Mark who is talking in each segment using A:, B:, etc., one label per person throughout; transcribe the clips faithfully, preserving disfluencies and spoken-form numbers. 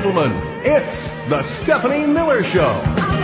A: gentlemen, it's the Stephanie Miller Show.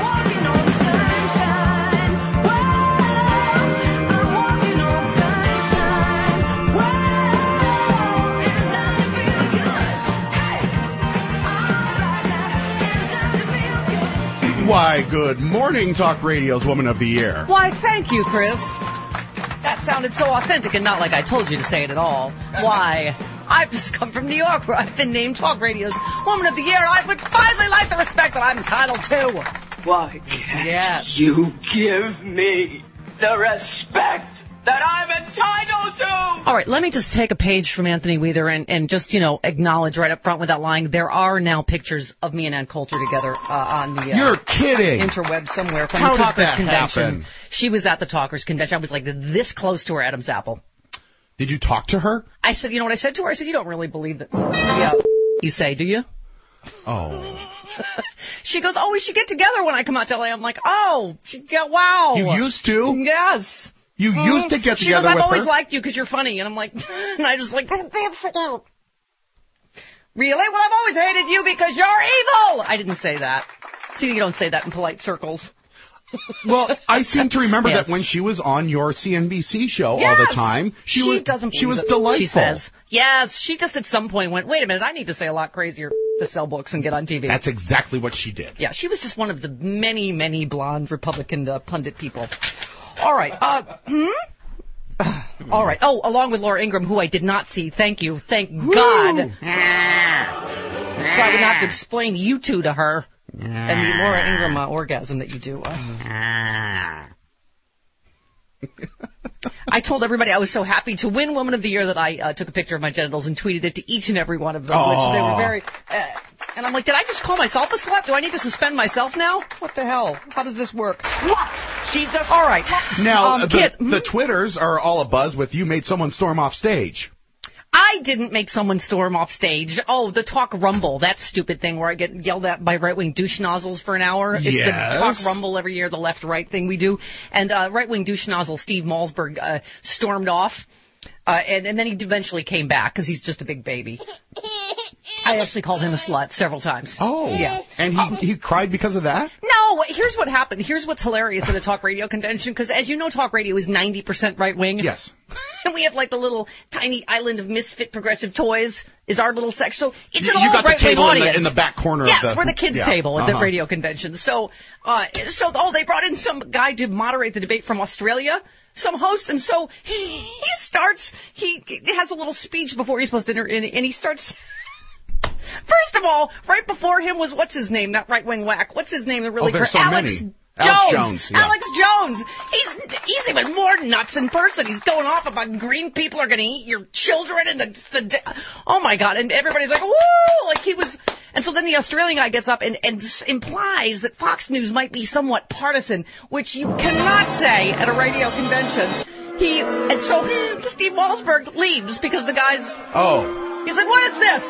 B: Why, good morning, Talk Radio's Woman of the Year.
C: Why, thank you, Chris. That sounded so authentic and not like I told you to say it at all. Why, I've just come from New York where I've been named Talk Radio's Woman of the Year. I would finally like the respect that I'm entitled to.
D: Why can't
C: yes.
D: you give me the respect that I'm entitled to?
C: All right, let me just take a page from Anthony Weather and, and just, you know, acknowledge right up front without lying. There are now pictures of me and Ann Coulter together uh, on the uh,
B: You're kidding.
C: interweb somewhere from
B: How
C: the Talkers
B: did that
C: Convention.
B: happen?
C: She was at the Talkers Convention. I was like this close to her Adam's apple.
B: Did you talk to her?
C: I said, you know what I said to her? I said, you don't really believe that. Yeah, you say, do you?
B: Oh.
C: She goes, oh, we should get together when I come out to L A. I'm like, oh, yeah, wow.
B: You used to?
C: Yes.
B: You used to get
C: she
B: together
C: goes, I've
B: with
C: always
B: her?
C: liked you because you're funny. And I'm like, and I just like, really? Well, I've always hated you because you're evil. I didn't say that. See, you don't say that in polite circles.
B: Well, I seem to remember
C: yes.
B: that when she was on your C N B C show
C: yes.
B: all the time, she,
C: she
B: was
C: doesn't
B: she was
C: it.
B: delightful.
C: She says, yes, she just at some point went, wait a minute, I need to say a lot crazier to sell books and get on T V.
B: That's exactly what she did.
C: Yeah, she was just one of the many, many blonde Republican uh, pundit people. All right. Uh, hmm? All right. Oh, along with Laura Ingraham, who I did not see. Thank you. Thank Woo. God. So I would not have to explain you two to her. And the Laura Ingraham uh, orgasm that you do. Uh. I told everybody I was so happy to win Woman of the Year that I uh, took a picture of my genitals and tweeted it to each and every one of them.
B: Aww.
C: Which they were very... Uh, and I'm like, did I just call myself a slut? Do I need to suspend myself now? What the hell? How does this work? What? She's a... All right.
B: Now,
C: um,
B: the,
C: kids,
B: the Twitters are all abuzz with you made someone storm off stage.
C: I didn't make someone storm off stage. Oh, the Talk Rumble, that stupid thing where I get yelled at by right-wing douche nozzles for an hour. It's
B: yes.
C: the Talk Rumble every year, the left-right thing we do. And uh, right-wing douche nozzle Steve Malzberg uh, stormed off. Uh, and, and then he eventually came back because he's just a big baby. I actually called him a slut several times.
B: Oh.
C: Yeah.
B: And he, um, he cried because of that?
C: No, here's what happened. Here's what's hilarious at a talk radio convention, because as you know, talk radio is ninety percent right-wing.
B: Yes.
C: And we have like the little tiny island of misfit progressive toys is our little section. So it's
B: you,
C: an
B: you
C: all
B: got
C: right-wing
B: the table
C: audience.
B: in the, in the back corner
C: yes,
B: of the...
C: Yes, we're the kids'
B: yeah.
C: table at
B: uh-huh.
C: the radio convention. So, uh, so oh, they brought in some guy to moderate the debate from Australia, some host, and so he, he starts, he, he has a little speech before he's supposed to enter, and, and he starts... First of all, right before him was, what's his name, that right-wing whack? What's his name? The really
B: oh, there's
C: cra-
B: so
C: Alex
B: many.
C: Jones.
B: Alex Jones. Yeah.
C: Alex Jones. He's he's even more nuts in person. He's going off about green people are going to eat your children and the, the oh my God, and everybody's like, woo, like he was. And so then the Australian guy gets up and, and implies that Fox News might be somewhat partisan, which you cannot say at a radio convention. He and so Steve Malzberg leaves because the guy's
B: oh.
C: He's like, what is this?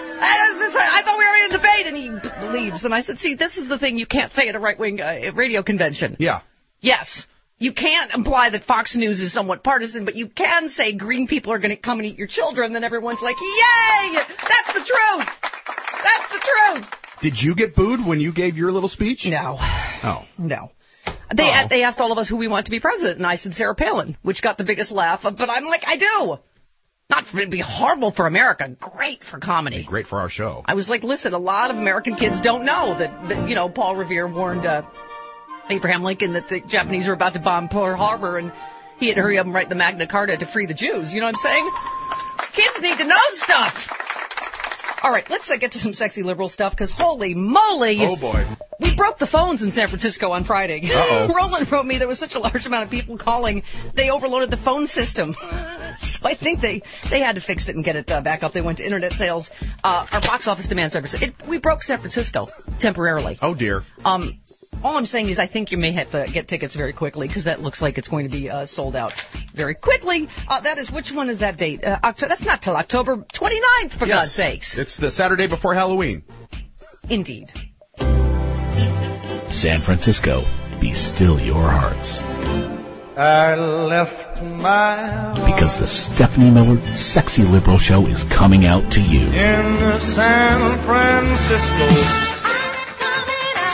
C: I thought we were in a debate. And he leaves. And I said, see, this is the thing you can't say at a right-wing uh, radio convention.
B: Yeah.
C: Yes. You can't imply that Fox News is somewhat partisan, but you can say green people are going to come and eat your children. Then everyone's like, yay! That's the truth! That's the truth!
B: Did you get booed when you gave your little speech?
C: No.
B: Oh.
C: No. They,
B: oh.
C: they asked all of us who we want to be president, and I said Sarah Palin, which got the biggest laugh. But I'm like, I do. Not for, it'd be horrible for America. Great for comedy.
B: Great for our show.
C: I was like, listen, a lot of American kids don't know that, that you know, Paul Revere warned uh, Abraham Lincoln that the Japanese were about to bomb Pearl Harbor, and he had to hurry up and write the Magna Carta to free the Jews. You know what I'm saying? Kids need to know stuff. All right, let's uh, get to some sexy liberal stuff, because holy moly.
B: Oh, boy.
C: We broke the phones in San Francisco on Friday.
B: Uh-oh.
C: Roland wrote me there was such a large amount of people calling, they overloaded the phone system. So I think they, they had to fix it and get it uh, back up. They went to internet sales. Uh, our box office demand service. It, we broke San Francisco temporarily.
B: Oh, dear.
C: Um, all I'm saying is I think you may have to get tickets very quickly, because that looks like it's going to be uh, sold out very quickly. Uh, that is, which one is that date? Uh, October, that's not till October twenty-ninth, for
B: yes.
C: God's sakes.
B: It's the Saturday before Halloween.
C: Indeed.
E: San Francisco, be still your hearts.
F: I left my
E: because the Stephanie Miller Sexy Liberal Show is coming out to you.
F: In San Francisco.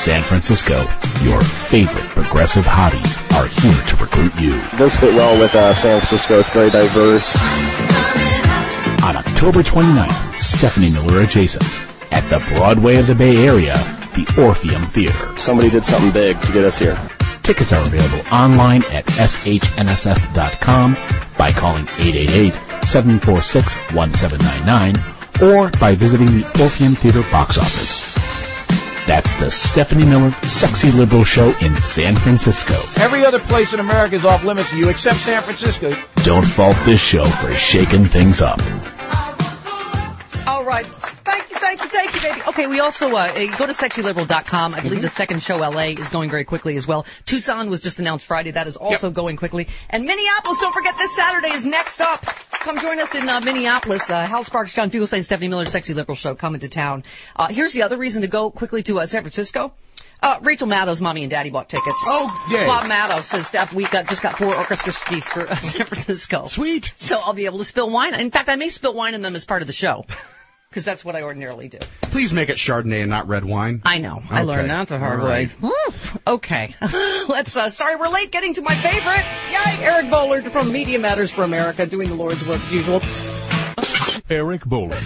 E: San Francisco, your favorite progressive hotties are here to recruit you.
G: It does fit well with uh, San Francisco. It's very diverse.
E: On October twenty-ninth, Stephanie Miller adjacent, at the Broadway of the Bay Area, the Orpheum Theater.
G: Somebody did something big to get us here.
E: Tickets are available online at S H N S F dot com, by calling eight eight eight, seven four six, one seven nine nine, or by visiting the Orpheum Theater box office. That's the Stephanie Miller Sexy Liberal Show in San Francisco.
H: Every other place in America is off limits to you except San Francisco.
E: Don't fault this show for shaking things up.
C: All right. Thank you, thank you, thank you, baby. Okay, we also uh, go to sexy liberal dot com. I believe mm-hmm. the second show, L A, is going very quickly as well. Tucson was just announced Friday. That is also yep. going quickly. And Minneapolis, don't forget, this Saturday is next up. Come join us in uh, Minneapolis. Uh, Hal Sparks, John Fugelsang, Stephanie Miller, Sexy Liberal Show coming to town. Uh, here's the other reason to go quickly to uh, San Francisco. Uh, Rachel Maddow's mommy and daddy bought tickets.
B: Oh, yay.
C: Bob Maddow says, Steph, we got, just got four orchestra seats for uh, San Francisco.
B: Sweet.
C: So I'll be able to spill wine. In fact, I may spill wine in them as part of the show. Because that's what I ordinarily do.
B: Please make it Chardonnay and not red wine.
C: I know. Okay. I learned that the hard way. Right. Okay. Let's, uh, sorry we're late getting to my favorite. Yay! Eric Bollard from Media Matters for America doing the Lord's work as usual.
A: Eric Bollard.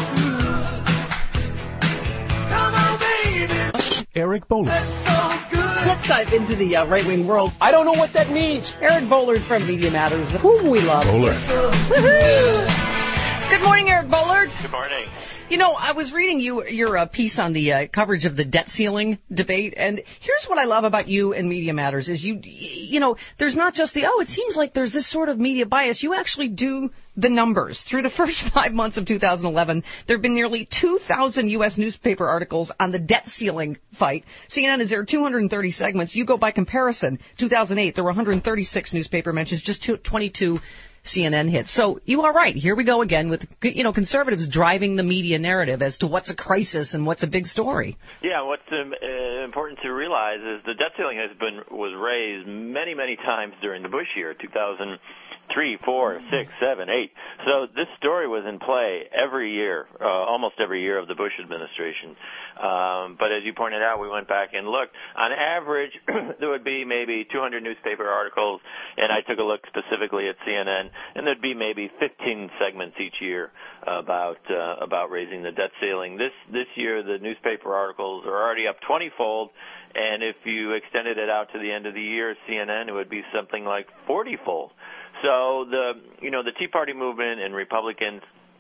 A: Eric Bollard.
C: Let's dive into the uh, right-wing world. I don't know what that means. Eric Bollard from Media Matters, whom we love.
A: Bollard.
C: Good morning, Eric Bollard.
I: Good morning.
C: You know, I was reading you your uh, piece on the uh, coverage of the debt ceiling debate, and here's what I love about you and Media Matters is you, you know, there's not just the, oh, it seems like there's this sort of media bias. You actually do the numbers. Through the first five months of two thousand eleven, there have been nearly two thousand U S newspaper articles on the debt ceiling fight. C N N is there two hundred thirty segments. You go by comparison. two thousand eight, there were one hundred thirty-six newspaper mentions, just twenty-two C N N hits. So you are right. Here we go again with, you know, conservatives driving the media narrative as to what's a crisis and what's a big story.
I: Yeah, what's um, uh, important to realize is the debt ceiling has been was raised many, many times during the Bush year, two thousand three, four, six, seven, eight. So this story was in play every year, uh, almost every year of the Bush administration. Um, but as you pointed out, we went back and looked. On average, there would be maybe two hundred newspaper articles, and I took a look specifically at C N N, and there'd be maybe fifteen segments each year about uh, about raising the debt ceiling. This this year, the newspaper articles are already up twenty-fold, and if you extended it out to the end of the year, C N N, it would be something like forty-fold. So the you know the Tea Party movement and Republicans,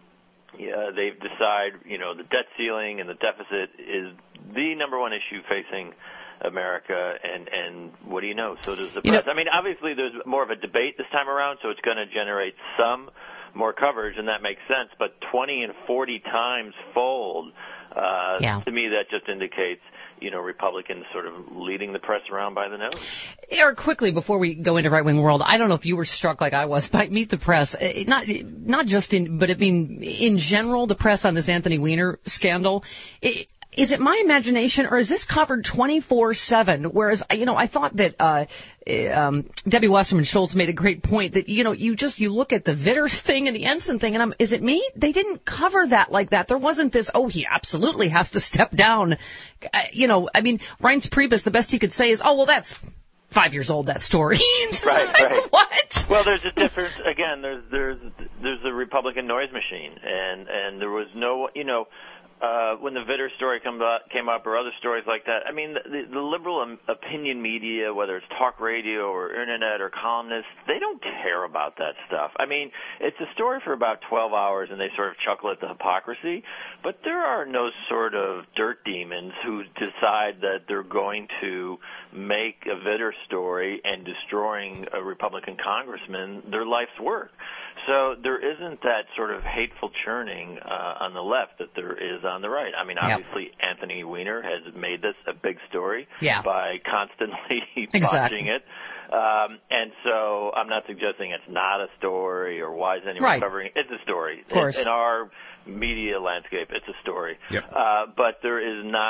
I: yeah, they've decided you know the debt ceiling and the deficit is the number one issue facing America, and and what do you know? So does the press. You know, I mean, obviously there's more of a debate this time around, so it's going to generate some more coverage, and that makes sense. But twenty and forty times fold, uh,
C: yeah.
I: to me, that just indicates, you know, Republicans sort of leading the press around by the nose.
C: Eric, quickly, before we go into right-wing world, I don't know if you were struck like I was by Meet the Press, not not just in, but I mean, in general, the press on this Anthony Weiner scandal. It, Is it my imagination, or is this covered twenty-four seven? Whereas, you know, I thought that uh, um, Debbie Wasserman Schultz made a great point that, you know, you just you look at the Vitters thing and the Ensign thing, and I'm, is it me? They didn't cover that like that. There wasn't this, oh, he absolutely has to step down. Uh, you know, I mean, Reince Priebus, the best he could say is, oh, well, that's five years old, that story.
I: Right, right.
C: What?
I: Well, there's a difference. Again, there's there's there's the Republican noise machine, and and there was no, you know. Uh, when the Vitter story come up, came up or other stories like that, I mean, the, the liberal um, opinion media, whether it's talk radio or internet or columnists, they don't care about that stuff. I mean, it's a story for about twelve hours, and they sort of chuckle at the hypocrisy, but there are no sort of dirt demons who decide that they're going to make a Vitter story and destroying a Republican congressman their life's work. So there isn't that sort of hateful churning uh, on the left that there is on the right. I mean, obviously, yep. Anthony Weiner has made this a big story
C: yeah.
I: by constantly
C: exactly.
I: botching it. Um, and so I'm not suggesting it's not a story or why is anyone
C: right.
I: covering it. It's a story.
C: Of course.
I: In, in our media landscape, it's a story.
B: Yep.
I: Uh, but there is not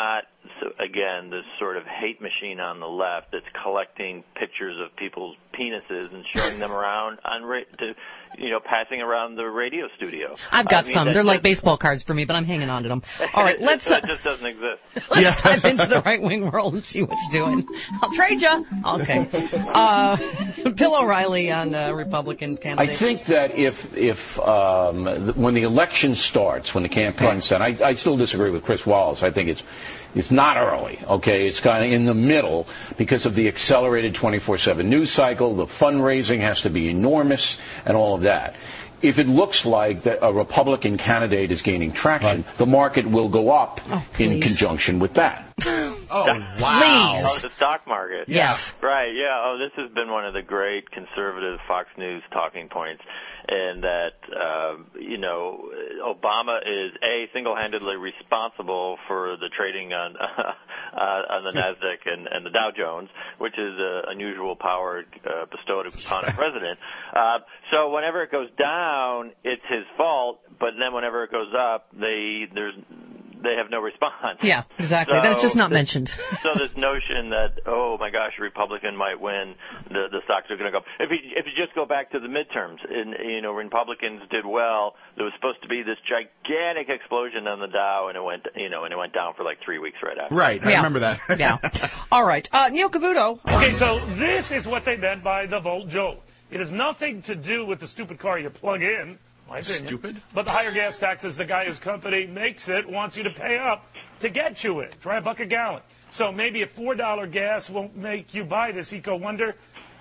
I: so again, this sort of hate machine on the left that's collecting pictures of people's penises and showing them around on ra- to, you know, passing around the radio studio.
C: I've got
I: I mean,
C: some.
I: that,
C: They're
I: that,
C: like baseball cards for me, but I'm hanging on to them. All right, let's.
I: That
C: Uh,
I: just doesn't exist.
C: let's
B: Yeah.
C: dive into the right-wing world and see what's doing. I'll trade you. Okay. Uh, Bill O'Reilly on uh, Republican candidate.
H: I think that if if um, th- when the election starts, when the campaign's done, I, I still disagree with Chris Wallace. I think it's it's not early. Okay, it's kind of in the middle because of the accelerated twenty-four seven news cycle. The fundraising has to be enormous and all of that. If it looks like that a Republican candidate is gaining traction, right, the market will go up
C: oh,
H: in conjunction with that.
B: Oh, wow.
C: Please.
I: Oh, the stock market.
C: Yes.
I: Right, yeah. Oh, this has been one of the great conservative Fox News talking points, in that, uh, you know, Obama is, A, single-handedly responsible for the trading on uh, on the NASDAQ and, and the Dow Jones, which is an unusual power uh, bestowed upon a president. Uh, so whenever it goes down, it's his fault, but then whenever it goes up, they there's they have no response.
C: Yeah, exactly.
I: So
C: Then it's just not
I: this,
C: mentioned.
I: So this notion that, oh my gosh, a Republican might win, the the stocks are going to go up. If you if you just go back to the midterms, and you know Republicans did well, there was supposed to be this gigantic explosion on the Dow, and it went you know and it went down for like three weeks right after.
B: Right, I
C: yeah.
B: remember that.
C: Yeah. All right, uh, Neil Cavuto.
J: Okay, so this is what they meant by the Volt Joe. It has nothing to do with the stupid car you plug in. My opinion.
B: Stupid?
J: But the higher gas taxes the guy whose company makes it wants you to pay up to get you it. Try a buck a gallon. So maybe a four dollar gas won't make you buy this Eco Wonder.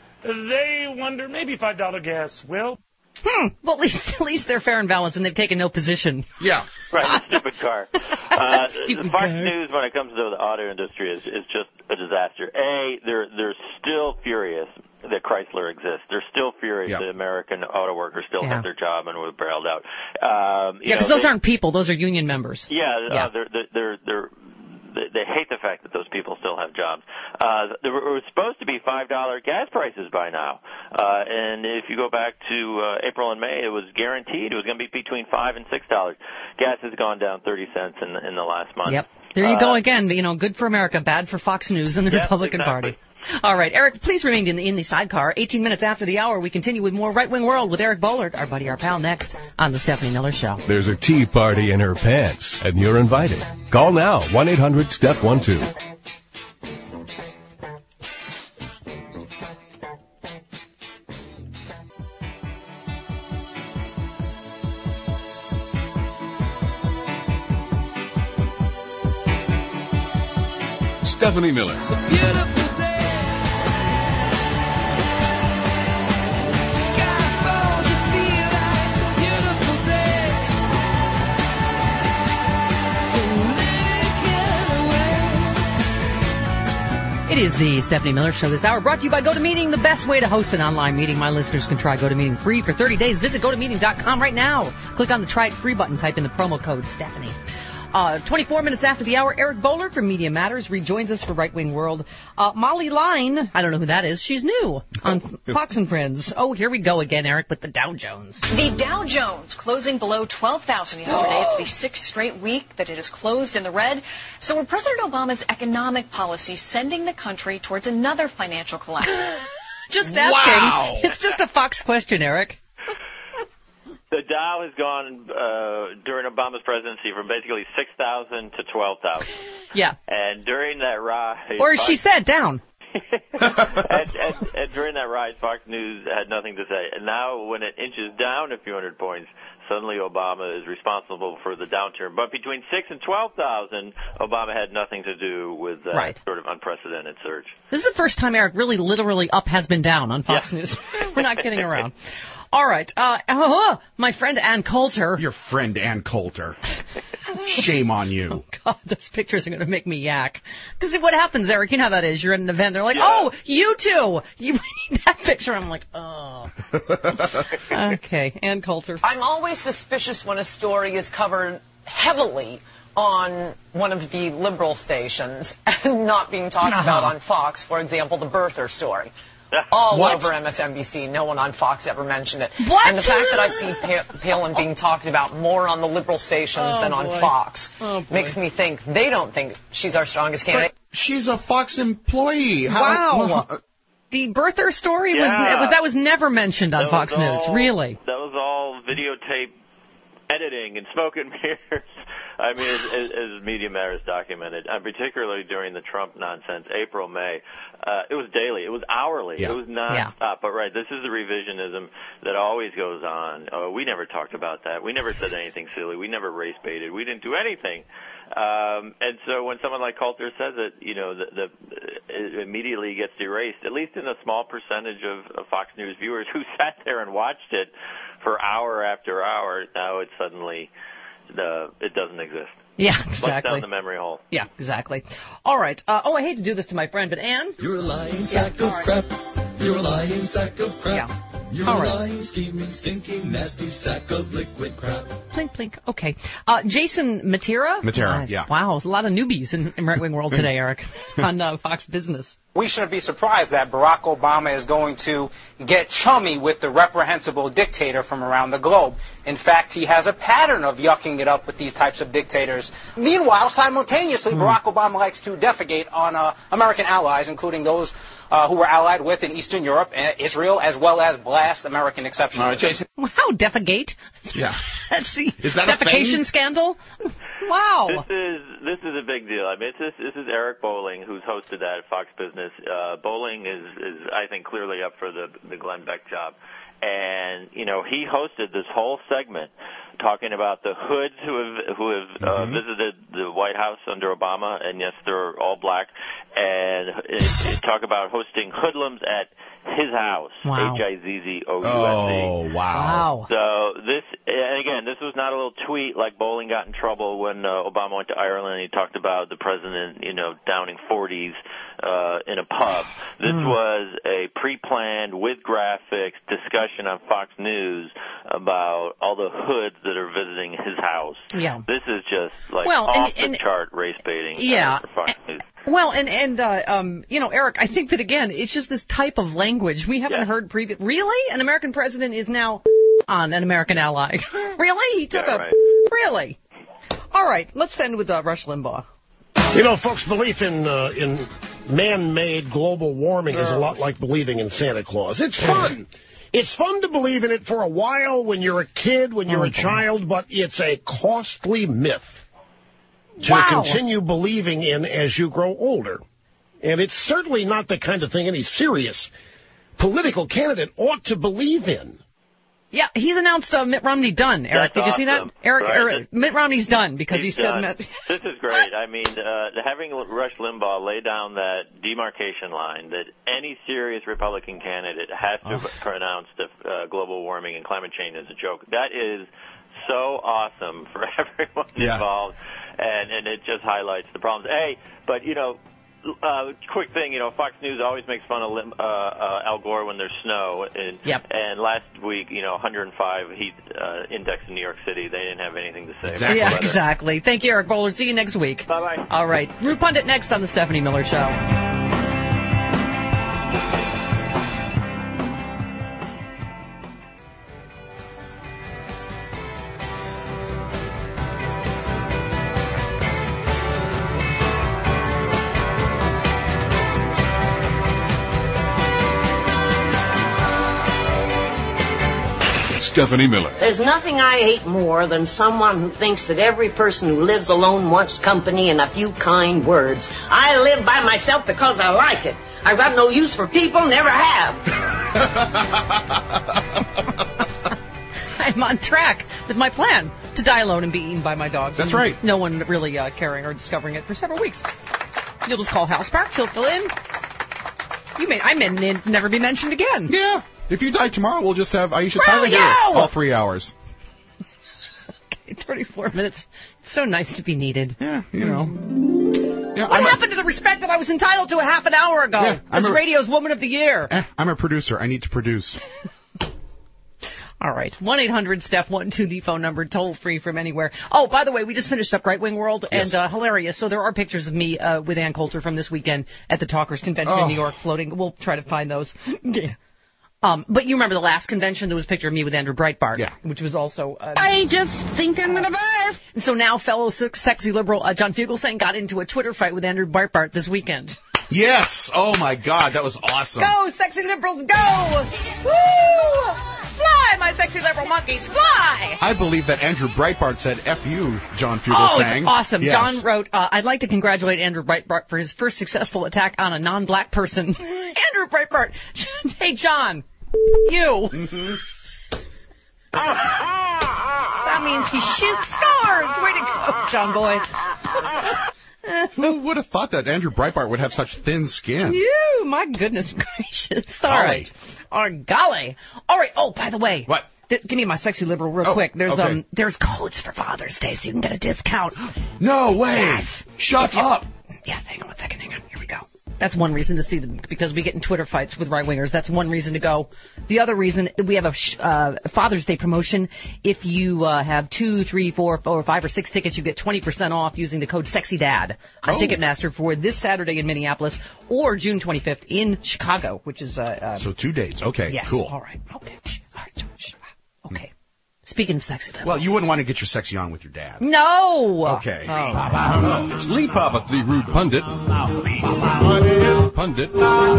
J: They wonder maybe five dollar gas will.
C: Hmm. Well, at least, at least they're fair and balanced, and they've taken no position.
B: Yeah.
I: Right, the stupid car. Uh,
C: Stupid
I: the Fox
C: car.
I: News, when it comes to the auto industry, is, is just a disaster. A, they're they're still furious that Chrysler exists. They're still furious
B: Yep.
I: that American auto workers still
C: Yeah.
I: have their job and were bailed out. Um, you
C: Yeah, because
I: know,
C: those
I: they,
C: aren't people; those are union members.
I: Yeah,
C: Yeah.
I: Uh, they're they're they're. they're They, they hate the fact that those people still have jobs. Uh, there were supposed to be five dollar gas prices by now. Uh, and if you go back to uh, April and May, it was guaranteed it was going to be between five and six dollars. Gas has gone down thirty cents in, in the last month.
C: Yep. There you
I: uh,
C: go again. You know, good for America, bad for Fox News and the
I: Yes,
C: Republican
I: exactly.
C: Party. All right, Eric, please remain in the, in the sidecar. eighteen minutes after the hour, we continue with more Right Wing World with Eric Bollard, our buddy, our pal, next on the Stephanie Miller Show.
A: There's a tea party in her pants, and you're invited. Call now, one eight hundred step one two. Stephanie Miller.
C: It is the Stephanie Miller Show this hour, brought to you by GoToMeeting, the best way to host an online meeting. My listeners can try GoToMeeting free for thirty days. Visit go to meeting dot com right now. Click on the Try It Free button. Type in the promo code Stephanie. Uh, twenty-four minutes after the hour, Eric Bollard from Media Matters rejoins us for Right Wing World. Uh, Molly Line, I don't know who that is. She's new on Fox and Friends. Oh, here we go again, Eric, with the Dow Jones.
K: The Dow Jones closing below twelve thousand yesterday. It's the sixth straight week that it has closed in the red. So are President Obama's economic policies sending the country towards another financial collapse?
C: Just asking.
B: Wow.
C: It's just a Fox question, Eric.
I: The Dow has gone uh, during Obama's presidency from basically six thousand to twelve thousand.
C: Yeah.
I: And during that rise...
C: Or as she said, down.
I: and, and, and during that rise, Fox News had nothing to say. And now when it inches down a few hundred points, suddenly Obama is responsible for the downturn. But between six and twelve thousand, Obama had nothing to do with that
C: Right.
I: sort of unprecedented surge.
C: This is the first time, Eric, really literally up has been down on Fox
I: Yeah.
C: News. We're not kidding around. All right. Uh, uh, my friend Ann Coulter.
B: Your friend Ann Coulter. Shame on you.
C: Oh, God, those pictures are going to make me yak. Because what happens, Eric, you know how that is. You're at an event. They're like,
I: Yeah.
C: oh, you two. You need that picture. I'm like, oh. Okay, Ann Coulter.
L: I'm always suspicious when a story is covered heavily on one of the liberal stations and not being talked
B: Uh-huh.
L: about on Fox, for example, the birther story. all
B: What?
L: over M S N B C. No one on Fox ever mentioned it.
C: What?
L: And the fact that I see pa- Palin being talked about more on the liberal stations
C: Oh,
L: than on
C: boy.
L: Fox
C: Oh, boy.
L: makes me think they don't think she's our strongest candidate.
B: But she's a Fox employee. How,
C: Wow.
B: well,
C: The birther story was,
I: Yeah.
C: was that was never mentioned on
I: That
C: Fox
I: was
C: News.
I: all-
C: Really?
I: That was all videotape editing and smoke and mirrors. I mean, as, as, as Media Matters documented, and particularly during the Trump nonsense, April, May, uh, it was daily. It was hourly.
B: Yeah.
I: It was non-stop.
C: Yeah.
I: But, right, this is the revisionism that always goes on. Uh, we never talked about that. We never said anything silly. We never race-baited. We didn't do anything. Um, and so when someone like Coulter says it, you know, the, the, it immediately gets erased, at least in a small percentage of, of Fox News viewers who sat there and watched it for hour after hour. Now it's suddenly, the, it doesn't exist.
C: Yeah,
I: Flush
C: exactly.
I: down the memory hole.
C: Yeah, exactly. All right. Uh, oh, I hate to do this to my friend, but Ann?
M: You're a lying sack of crap. You're a lying sack of crap.
C: Yeah.
M: You're
C: All
M: a
C: right.
M: lying, scheming, stinking, nasty sack of liquid crap.
C: Plink, plink. Okay. Uh, Jason Matera?
B: Matera,
C: Uh,
B: yeah.
C: Wow, there's a lot of newbies in, in right-wing world today, Eric, on uh, Fox Business.
N: We shouldn't be surprised that Barack Obama is going to get chummy with the reprehensible dictator from around the globe. In fact, he has a pattern of yucking it up with these types of dictators. Meanwhile, simultaneously,
C: Hmm.
N: Barack Obama likes to defecate on uh, American allies, including those uh, who were allied with in Eastern Europe, and Israel, as well as blast American exceptionalism.
B: All right, Jason.
C: Wow, defecate?
B: Yeah.
C: That's the
B: Is that a
C: defecation
B: thing?
C: scandal? Wow.
I: This is this is a big deal. I mean, this this is Eric Bowling, who's hosted that at Fox Business. Uh, Bowling is is I think clearly up for the the Glenn Beck job, and you know he hosted this whole segment talking about the hoods who have who have uh,
B: Mm-hmm.
I: visited the White House under Obama, and yes, they're all black, and it, it talk about hosting hoodlums at his house,
C: Wow.
I: H I Z Z O U S E.
B: Oh, wow.
C: Wow.
I: So this, and again, this was not a little tweet like Bowling got in trouble when uh, Obama went to Ireland and he talked about the president, you know, downing forties uh, in a pub. This
C: Mm.
I: was a pre-planned, with graphics, discussion on Fox News about all the hoods that are visiting his house.
C: Yeah.
I: This is just like
C: Well, and-
I: off
C: and-
I: the chart race baiting.
C: Yeah.
I: Uh, for Fox News.
C: Well, and, and uh, um, you know, Eric, I think that, again, it's just this type of language we haven't
I: Yeah.
C: heard previous. Really? An American president is now on an American ally. Really? He took
I: Yeah,
C: a...
I: right.
C: Really? All right, let's end with uh, Rush Limbaugh.
O: You know, folks, belief in uh, in man-made global warming is a lot like believing in Santa Claus. It's fun. It's fun to believe in it for a while when you're a kid, when you're
C: Oh,
O: a
C: boy.
O: child, but it's a costly myth to
C: Wow.
O: continue believing in as you grow older. And it's certainly not the kind of thing any serious political candidate ought to believe in.
C: Yeah, he's announced uh, Mitt Romney done, Eric.
I: That's
C: Did you see that?
I: awesome.
C: Eric,
I: Right.
C: Eric, Mitt Romney's done because
I: He's
C: he said...
I: done.
C: Mitt-
I: This is great. I mean, uh, having Rush Limbaugh lay down that demarcation line that any serious Republican candidate has to
C: Oh.
I: pronounce the uh, global warming and climate change as a joke. That is so awesome for everyone
B: Yeah.
I: involved, and, and it just highlights the problems. Hey, but, you know, Uh, quick thing, you know, Fox News always makes fun of Lim, uh, uh, Al Gore when there's snow. And,
C: Yep.
I: and last week, you know, one hundred five heat uh, index in New York City. They didn't have anything to say.
B: Exactly.
C: Yeah,
I: about the weather.
C: exactly. Thank you, Eric Bollard. See you next week.
I: Bye-bye.
C: All right. Root Pundit next on The Stephanie Miller Show.
A: Stephanie Miller.
P: There's nothing I hate more than someone who thinks that every person who lives alone wants company and a few kind words. I live by myself because I like it. I've got no use for people, never have.
C: I'm on track with my plan to die alone and be eaten by my dogs.
B: That's
C: and
B: right.
C: No one really uh, caring or discovering it for several weeks. You'll just call Hal Sparks. He'll fill in. You may I may n- never be mentioned again.
B: Yeah. If you die tomorrow, we'll just have Aisha
C: Screw
B: Tyler
C: you!
B: here all three hours.
C: Okay, thirty-four minutes. It's so nice to be needed.
B: Yeah, you know. Yeah,
C: What
B: I'm
C: happened to the respect that I was entitled to a half an hour ago?
B: Yeah, I'm
C: as
B: a-
C: radio's Woman of the Year.
B: A, eh, I'm a producer. I need to produce.
C: All right. one eight hundred Steph one two, the phone number, toll free from anywhere. Oh, by the way, we just finished up Right Wing World,
B: Yes.
C: and uh, hilarious. So there are pictures of me uh, with Ann Coulter from this weekend at the Talkers Convention
B: Oh.
C: in New York floating. We'll try to find those. Yeah. Um, but you remember the last convention, there was a picture of me with Andrew Breitbart,
B: Yeah.
C: which was also... Uh,
P: I just think I'm gonna barf.
C: and so now fellow se- sexy liberal uh, John Fugelsang got into a Twitter fight with Andrew Breitbart this weekend.
B: Yes. Oh, my God. That was awesome.
C: Go, sexy liberals, go! Woo! Fly, my sexy liberal monkeys, fly!
B: I believe that Andrew Breitbart said, F you, John
C: Oh,
B: Fugelsang.
C: it's awesome.
B: Yes.
C: John wrote, uh, I'd like to congratulate Andrew Breitbart for his first successful attack on a non-black person. Andrew Breitbart. Hey, John. You.
B: Mm-hmm.
C: That means he shoots scores. Way to go, John Boyd.
B: Who would have thought that Andrew Breitbart would have such thin skin?
C: You, my goodness gracious. All
B: Golly.
C: right. Oh, golly. All right. Oh, by the way.
B: What?
C: Th- give me my sexy liberal real
B: Oh,
C: quick. There's
B: okay.
C: um, there's codes for Father's Day, so you can get a discount.
B: No way.
C: Yes.
B: Shut
C: If you-
B: up.
C: Yeah, hang on one second. Hang on. Here we go. That's one reason to see them, because we get in Twitter fights with right-wingers. That's one reason to go. The other reason, we have a sh- uh, Father's Day promotion. If you uh, have two, three, four, four, five, or six tickets, you get twenty percent off using the code SEXYDAD on
B: Oh.
C: Ticketmaster for this Saturday in Minneapolis or June twenty-fifth in Chicago, which is... Uh, uh,
B: So two dates. Okay,
C: yes.
B: cool.
C: All right. Okay. All right. Okay. Speaking of sexy liberals.
B: Well, you wouldn't want to get your sexy on with your dad.
C: No!
B: Okay.
C: Oh.
A: It's Lee Papa, the rude pundit. Pundit.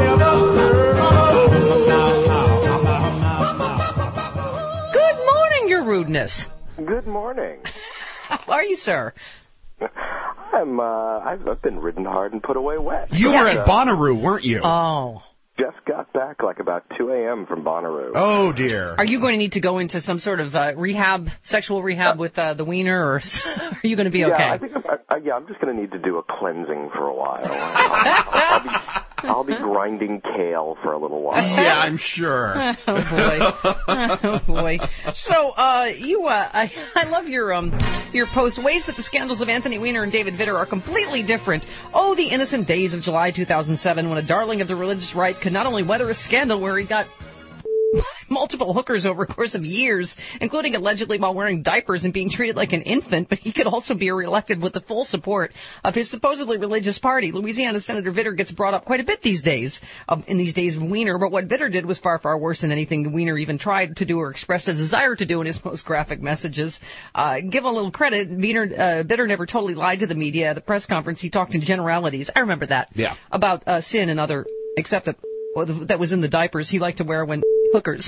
C: Good morning, your rudeness.
Q: Good morning.
C: How are you, sir?
Q: I'm. Uh, I've, I've been ridden hard and put away wet.
B: You were
Q: Uh,
B: at Bonnaroo, weren't you?
C: Oh.
Q: Just got back like about two a.m. from Bonnaroo.
B: Oh, dear.
C: Are you going to need to go into some sort of uh, rehab, sexual rehab with uh, the wiener, or are you going to be okay?
Q: Yeah, I think I'm, I, yeah, I'm just going to need to do a cleansing for a while. I'll, I'll, be, I'll be grinding kale for a little while.
B: Yeah, I'm sure.
C: Oh boy, oh boy. So, uh, you, uh, I, I love your um, your post. Ways that the scandals of Anthony Weiner and David Vitter are completely different. Oh, the innocent days of July two thousand seven, when a darling of the religious right could not only weather a scandal where he got multiple hookers over a course of years, including allegedly while wearing diapers and being treated like an infant, but he could also be reelected with the full support of his supposedly religious party. Louisiana Senator Vitter gets brought up quite a bit these days, um, in these days of Weiner, but what Vitter did was far, far worse than anything Weiner even tried to do or expressed a desire to do in his most graphic messages. Uh, give a little credit, Weiner, uh, Vitter never totally lied to the media. At the press conference, he talked in generalities. I remember that.
B: Yeah.
C: About uh, sin and other, except that, well, that was in the diapers he liked to wear when hookers.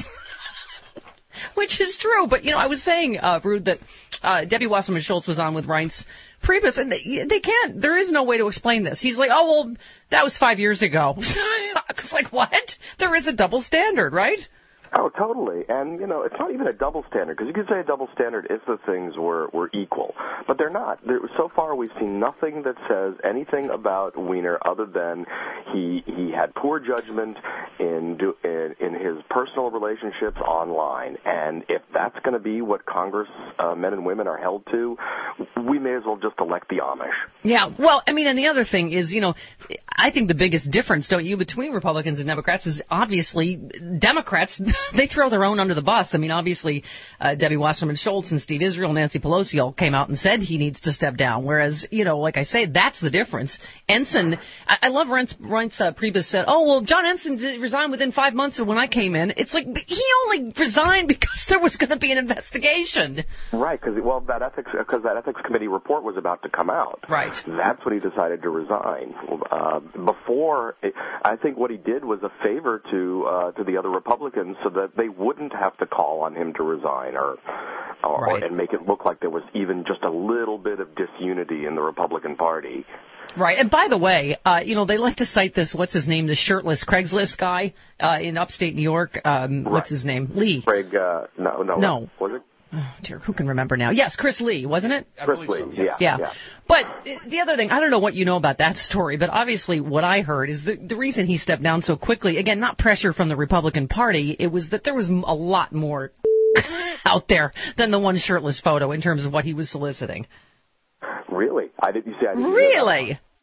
C: Which is true, but, you know, I was saying, uh, Rude, that uh, Debbie Wasserman Schultz was on with Reince Priebus, and they, they can't, there is no way to explain this. He's like, oh, well, that was five years ago. It's like, what? There is a double standard, right?
Q: Oh, totally. And, you know, it's not even a double standard, because you could say a double standard if the things were, were equal. But they're not. There, so far, we've seen nothing that says anything about Weiner other than he he had poor judgment in, do, in, in his personal relationships online. And if that's going to be what Congress uh, men and women are held to, we may as well just elect the Amish.
C: Yeah, well, I mean, and the other thing is, you know, I think the biggest difference, don't you, between Republicans and Democrats is obviously Democrats, they throw their own under the bus. I mean, obviously, uh, Debbie Wasserman Schultz and Steve Israel, Nancy Pelosi all came out and said he needs to step down. Whereas, you know, like I say, that's the difference. Ensign, I, I love Reince, Reince uh, Priebus said, oh, well, John Ensign did resign within five months of when I came in. It's like, he only resigned because there was going to be an investigation.
Q: Right, because, well, that ethics, because that ethics committee report was about to come out.
C: Right.
Q: That's when he decided to resign. Uh, before, I think what he did was a favor to uh, to the other Republicans so that they wouldn't have to call on him to resign or, or,
C: Right.
Q: or and make it look like there was even just a little bit of disunity in the Republican Party.
C: Right. And by the way, uh, you know, they like to cite this, what's his name, the shirtless Craigslist guy uh, in upstate New York. Um,
Q: Right.
C: What's his name? Lee.
Q: Craig, uh, no, no,
C: No.
Q: was it?
C: Oh, dear, who can remember now? Yes, Chris Lee, wasn't it?
Q: Chris Lee, so, yeah,
C: yeah.
Q: yeah.
C: But uh, the other thing, I don't know what you know about that story, but obviously what I heard is the, the reason he stepped down so quickly, again, not pressure from the Republican Party, it was that there was a lot more out there than the one shirtless photo in terms of what he was soliciting.
Q: Really? I didn't you see. I didn't
C: Really?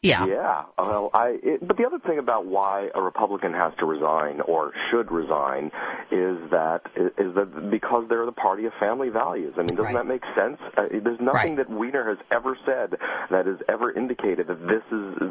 C: Yeah.
Q: Yeah. Well, I. It, but the other thing about why a Republican has to resign or should resign is that is that because they're the party of family values. I mean, doesn't
C: right.
Q: that make sense? Uh, there's nothing
C: right.
Q: that Weiner has ever said that has ever indicated that this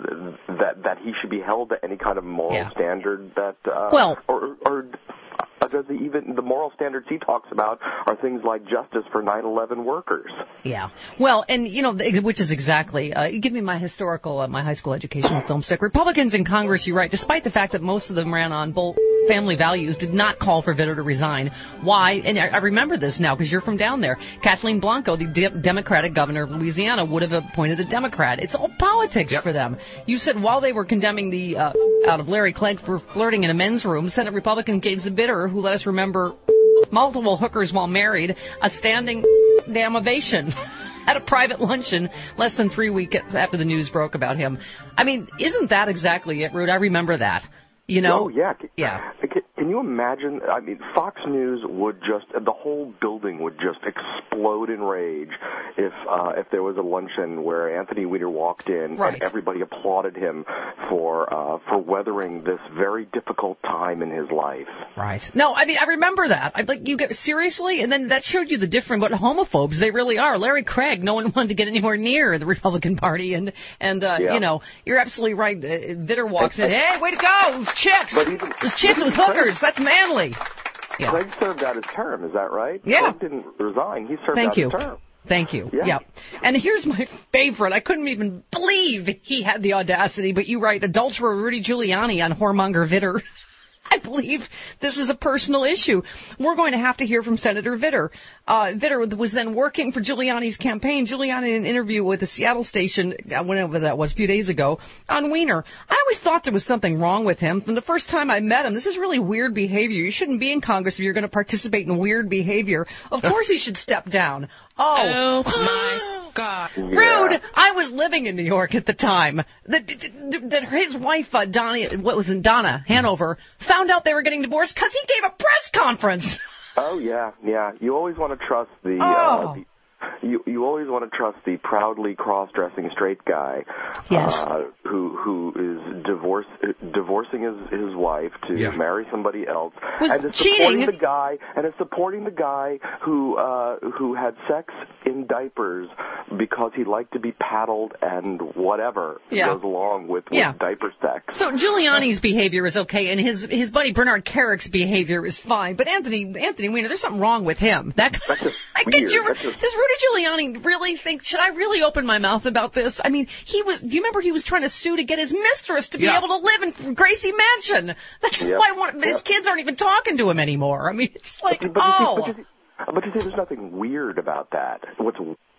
Q: is that that he should be held to any kind of moral
C: yeah.
Q: standard that. Uh,
C: well.
Q: Or. or Does he even the moral standards he talks about are things like justice for nine eleven workers?
C: Yeah, well, and you know, which is exactly. Uh, give me my historical, uh, my high school education film stick. Republicans in Congress, you're right. Despite the fact that most of them ran on bull family values, did not call for Vitter to resign. Why? And I, I remember this now because you're from down there. Kathleen Blanco, the de- Democratic governor of Louisiana, would have appointed a Democrat. It's all politics yep. for them. You said while they were condemning the uh, out of Larry Clegg for flirting in a men's room, Senate Republican James Vitter, who let us remember multiple hookers while married, a standing damn ovation at a private luncheon less than three weeks after the news broke about him. I mean, isn't that exactly it, Rude? I remember that. You know?
Q: Oh, yeah.
C: Yeah.
Q: Can you imagine? I mean, Fox News would just, the whole building would just explode in rage if uh, if there was a luncheon where Anthony Weiner walked in
C: right.
Q: and everybody applauded him for uh, for weathering this very difficult time in his life.
C: Right. No, I mean, I remember that. I'm like, you get seriously? And then that showed you the different, what homophobes they really are. Larry Craig, no one wanted to get anywhere near the Republican Party. And, and uh,
Q: yeah.
C: you know, you're absolutely right. Uh, Vitter walks in, hey, way to go, those chicks.
Q: But even,
C: those chicks, it was hookers. That's manly. Yeah.
Q: Craig served out his term, is that right?
C: Yeah.
Q: Craig didn't resign. He served
C: Thank
Q: out
C: you.
Q: his term.
C: Thank you.
Q: Yeah.
C: yeah. And here's my favorite. I couldn't even believe he had the audacity, but you write, adulterer Rudy Giuliani on whoremonger Vitter. I believe this is a personal issue. We're going to have to hear from Senator Vitter. Uh, Vitter was then working for Giuliani's campaign. Giuliani, in an interview with the Seattle station, whenever that was, a few days ago, on Weiner. I always thought there was something wrong with him. From the first time I met him, this is really weird behavior. You shouldn't be in Congress if you're going to participate in weird behavior. Of course he should step down. Oh,
L: oh my God.
C: Yeah. Rude! I was living in New York at the time. That, that his wife, uh, Donna, what was it, Donna Hanover, found out they were getting divorced because he gave a press conference.
Q: Oh, yeah, yeah. You always want to trust the...
C: Oh.
Q: Uh, the You you always want to trust the proudly cross-dressing straight guy,
C: yes.
Q: uh, who who is divorce divorcing his his wife to
C: yeah.
Q: marry somebody else,
C: was
Q: and is
C: cheating.
Q: supporting the guy and is supporting the guy who uh, who had sex in diapers because he liked to be paddled and whatever
C: yeah.
Q: goes along with, with
C: yeah.
Q: diaper sex.
C: So Giuliani's behavior is okay, and his his buddy Bernard Kerrick's behavior is fine. But Anthony Anthony Weiner, there's something wrong with him. That
Q: That's just
C: I
Q: weird.
C: Get you,
Q: That's just...
C: Does Rudy Giuliani really think, should I really open my mouth about this? I mean, he was, do you remember he was trying to sue to get his mistress to be
Q: yeah.
C: able to live in Gracie Mansion? That's
Q: yep.
C: why one, his
Q: yep.
C: kids aren't even talking to him anymore. I mean, it's like,
Q: but, but
C: oh.
Q: You see, but, you see, but you see, there's nothing weird about that. What's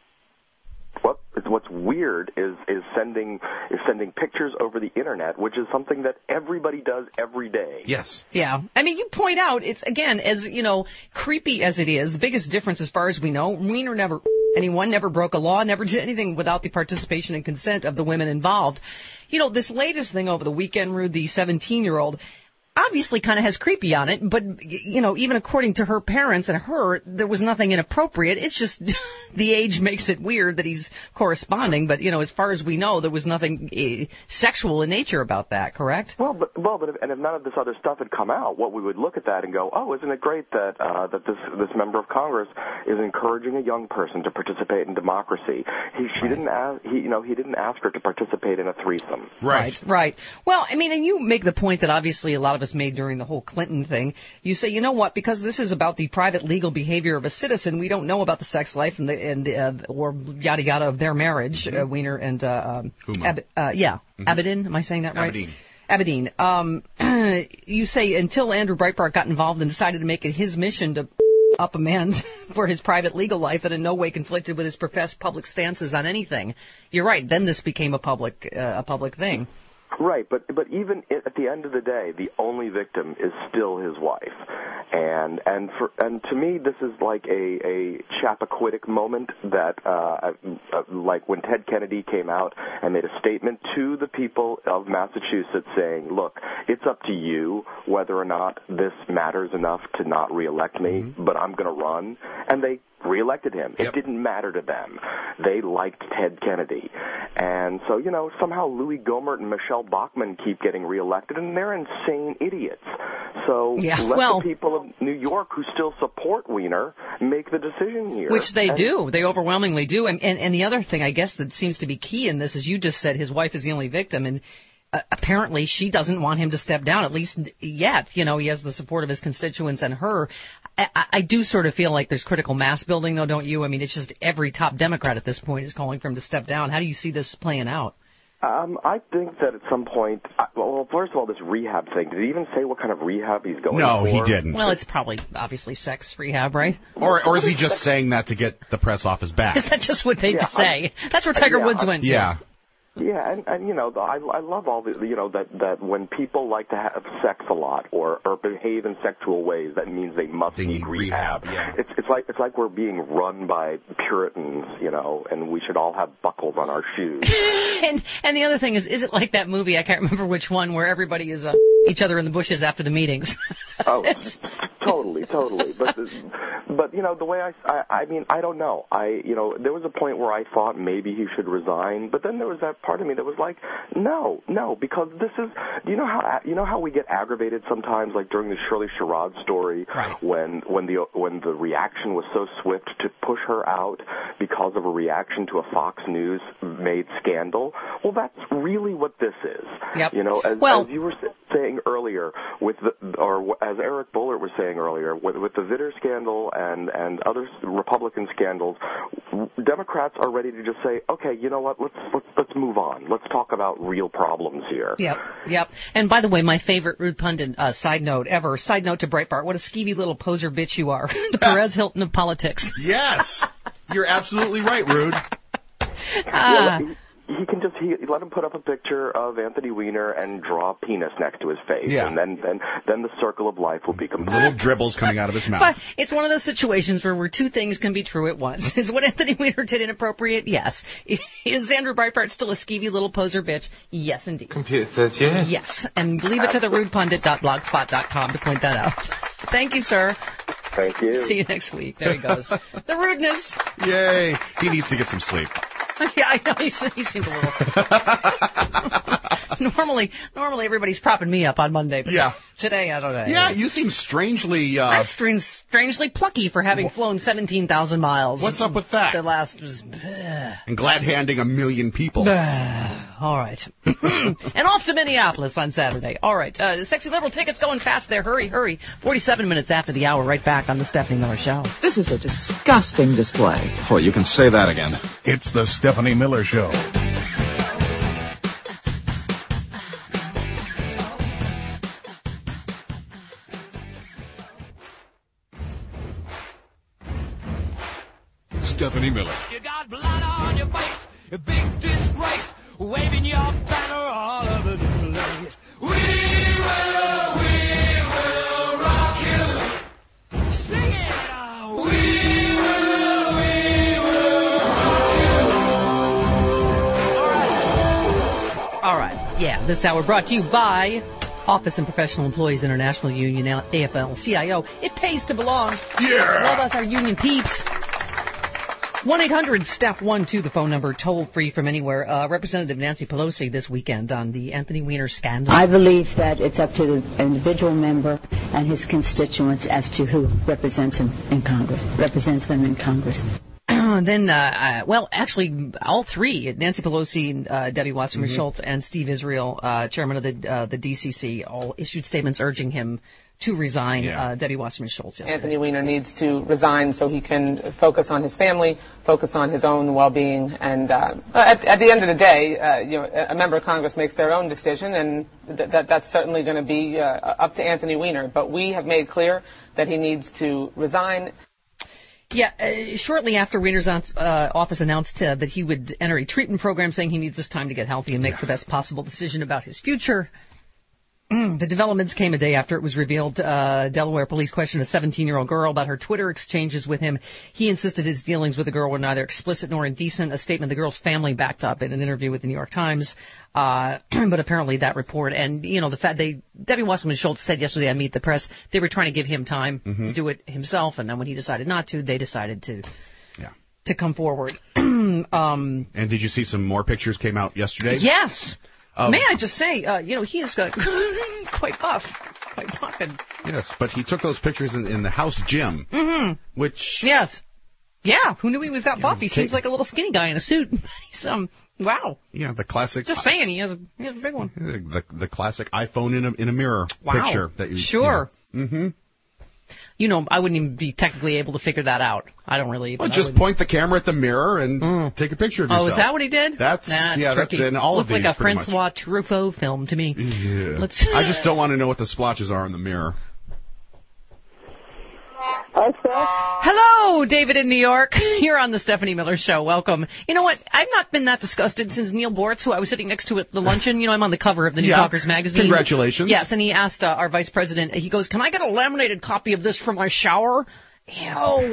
Q: What what's weird is is sending is sending pictures over the internet, which is something that everybody does every day.
B: Yes.
C: Yeah. I mean, you point out it's again as you know creepy as it is. The biggest difference, as far as we know, Weiner never anyone never broke a law, never did anything without the participation and consent of the women involved. You know, this latest thing over the weekend, Rude, the seventeen-year-old. Obviously kind of has creepy on it, but, you know, even according to her parents and her, there was nothing inappropriate. It's just the age makes it weird that he's corresponding, but, you know, as far as we know, there was nothing uh, sexual in nature about that, correct?
Q: Well, but, well, but if, and if none of this other stuff had come out, what we would look at that and go, oh, isn't it great that uh, that this this member of Congress is encouraging a young person to participate in democracy? He, she right. didn't ask, he, you know, he didn't ask her to participate in a threesome.
C: Right, right. right. Well, I mean, and you make the point that obviously a lot of us made during the whole Clinton thing. You say, you know what, because this is about the private legal behavior of a citizen, we don't know about the sex life and the and the, uh, or yada yada of their marriage, mm-hmm. uh, Weiner and uh, um, Ab- uh, yeah, mm-hmm. Abedin. Am I saying that right? Abedin. Abedin. Um, you say until Andrew Breitbart got involved and decided to make it his mission to up a man for his private legal life that in no way conflicted with his professed public stances on anything. You're right. Then this became a public uh, a public thing.
Q: Right, but but even at the end of the day, the only victim is still his wife, and and for and to me, this is like a a Chappaquiddick moment that uh, uh, like when Ted Kennedy came out and made a statement to the people of Massachusetts saying, "Look, it's up to you whether or not this matters enough to not reelect me, mm-hmm. but I'm going to run," and they reelected him. Yep. It didn't matter to them. They liked Ted Kennedy. And so, you know, somehow Louis Gohmert and Michelle Bachmann keep getting reelected, and they're insane idiots. So
C: yeah,
Q: let
C: well,
Q: the people of New York who still support Weiner make the decision here.
C: Which they
Q: and,
C: do. They overwhelmingly do. And, and, and the other thing, I guess, that seems to be key in this is you just said his wife is the only victim, and uh, apparently she doesn't want him to step down, at least yet. You know, he has the support of his constituents and her. I, I do sort of feel like there's critical mass building, though, don't you? I mean, it's just every top Democrat at this point is calling for him to step down. How do you see this playing out?
Q: Um, I think that at some point, uh, well, first of all, this rehab thing, did he even say what kind of rehab he's going
B: no,
Q: for?
B: No, he didn't.
C: Well, it's probably, obviously, sex rehab, right?
B: Or or is he just saying that to get the press off his back?
C: Is that just what they
Q: yeah,
C: say?
Q: I,
C: That's where Tiger
Q: yeah,
C: Woods went
B: yeah.
C: to.
Q: Yeah, and, and you know, the, I, I love all the, you know, that, that when people like to have sex a lot or, or behave in sexual ways, that means they must
B: they
Q: need rehab.
B: rehab yeah.
Q: It's it's like it's like we're being run by Puritans, you know, and we should all have buckles on our shoes.
C: and and the other thing is, is it like that movie? I can't remember which one, where everybody is uh, each other in the bushes after the meetings.
Q: Oh, totally, totally. But but you know, the way I, I I mean, I don't know. I you know, there was a point where I thought maybe he should resign, but then there was that part of me that was like, no, no, because this is, do you know how, you know how we get aggravated sometimes, like during the Shirley Sherrod story,
C: right.
Q: when, when the, when the reaction was so swift to push her out because of a reaction to a Fox News made scandal? Well, that's really what this is.
C: Yep.
Q: You know, as,
C: well,
Q: as you were saying earlier with the, or as Eric Bullard was saying earlier, with, with the Vitter scandal and, and other Republican scandals, Democrats are ready to just say, okay, you know what, let's, let's, let's move on. Let's talk about real problems here.
C: Yep, yep. And by the way, my favorite Rude Pundit uh, side note ever, side note to Breitbart, what a skeevy little poser bitch you are. The Perez Hilton of politics.
B: Yes, you're absolutely right, Rude.
C: Uh,
Q: yeah, he, he can just, he, let him put up a picture of Anthony Weiner and draw a penis next to his face.
B: Yeah.
Q: And then, then, then the circle of life will be complete.
B: Little dribbles coming out of his mouth.
C: But it's one of those situations where, where two things can be true at once. Is what Anthony Weiner did inappropriate? Yes. Is Andrew Breitbart still a skeevy little poser bitch? Yes, indeed.
R: Computer says yes.
C: Yes. And leave it to the rude pundit dot blogspot dot com to point that out. Thank you, sir.
Q: Thank you.
C: See you next week. There he goes. The rudeness.
B: Yay. He needs to get some sleep.
C: Yeah, I know. He, he seemed a little... normally, normally everybody's propping me up on Monday. But
B: yeah.
C: Today, I don't know.
B: Yeah, you seem strangely... Uh,
C: I'm strange, strangely plucky for having flown seventeen thousand miles.
B: What's up with that?
C: The last was...
B: And glad-handing a million people.
C: All right. And off to Minneapolis on Saturday. All right. Uh, the Sexy Liberal tickets going fast there. Hurry, hurry. forty-seven minutes after the hour, right back on the Stephanie Miller Show.
S: This is a disgusting display.
G: Boy, you can say that again.
A: It's the Stephanie Miller Show. Stephanie Miller.
T: You got blood on your face, a big disgrace, waving your banner all over the place. We will, we will rock you. Sing it. Oh, we will, we will rock you. All right.
C: All right. Yeah, this hour brought to you by Office and Professional Employees International Union, A F L C I O. It pays to belong.
B: Yeah.
C: Love us, our union peeps. one eight hundred step one two, the phone number, toll free from anywhere. Uh, Representative Nancy Pelosi this weekend on the Anthony Weiner scandal.
U: I believe that it's up to the individual member and his constituents as to who represents him in Congress, represents them in Congress.
C: Then, uh, uh, well, actually, all three, Nancy Pelosi, uh, Debbie Wasserman mm-hmm. Schultz, and Steve Israel, uh, chairman of the uh, the D C C, all issued statements urging him to resign. Yeah. Uh, Debbie Wasserman Schultz yesterday.
L: Anthony Weiner needs to resign so he can focus on his family, focus on his own well-being, and uh, at, at the end of the day, uh, you know, a member of Congress makes their own decision, and th- that that's certainly going to be uh, up to Anthony Weiner. But we have made clear that he needs to resign.
C: Yeah, uh, shortly after Weiner's uh, office announced uh, that he would enter a treatment program, saying he needs this time to get healthy and make yeah. the best possible decision about his future, the The developments came a day after it was revealed uh, Delaware police questioned a seventeen-year-old girl about her Twitter exchanges with him. He insisted his dealings with the girl were neither explicit nor indecent, a statement the girl's family backed up in an interview with the New York Times. Uh, but apparently that report and, you know, the fact they, Debbie Wasserman Schultz said yesterday on Meet the Press, they were trying to give him time mm-hmm. to do it himself, and then when he decided not to, they decided to
B: yeah.
C: to come forward. um,
B: and did you see some more pictures came out yesterday?
C: Yes.
B: Um,
C: May I just say, uh, you know, he is uh, quite buff, quite buff. And...
B: Yes, but he took those pictures in, in the house gym,
C: mm-hmm.
B: which...
C: Yes. Yeah, who knew he was that buff? He
B: take...
C: seems like a little skinny guy in a suit. He's, um, wow.
B: Yeah, the classic...
C: Just saying, he has a, he has a big one.
B: The, the classic iPhone in a, in a mirror
C: wow.
B: picture. That you,
C: sure.
B: You know. Mm-hmm.
C: You know, I wouldn't even be technically able to figure that out. I don't really even.
B: Well, just point the camera at the mirror and mm. take a picture of yourself.
C: Oh, is that what he did?
B: That's,
C: that's
B: yeah,
C: tricky.
B: that's in all
C: Looks
B: of these.
C: Looks like a
B: Francois
C: Truffaut film to me.
B: Yeah.
C: Let's.
B: I just don't want to know what the splotches are in the mirror.
C: Hello, David in New York. You're on the Stephanie Miller Show. Welcome. You know what? I've not been that disgusted since Neil Boritz, who I was sitting next to at the luncheon. You know, I'm on the cover of the New
B: yeah.
C: Talkers magazine.
B: Congratulations.
C: Yes, and he asked uh, our vice president, he goes, can I get a laminated copy of this for my shower? Ew.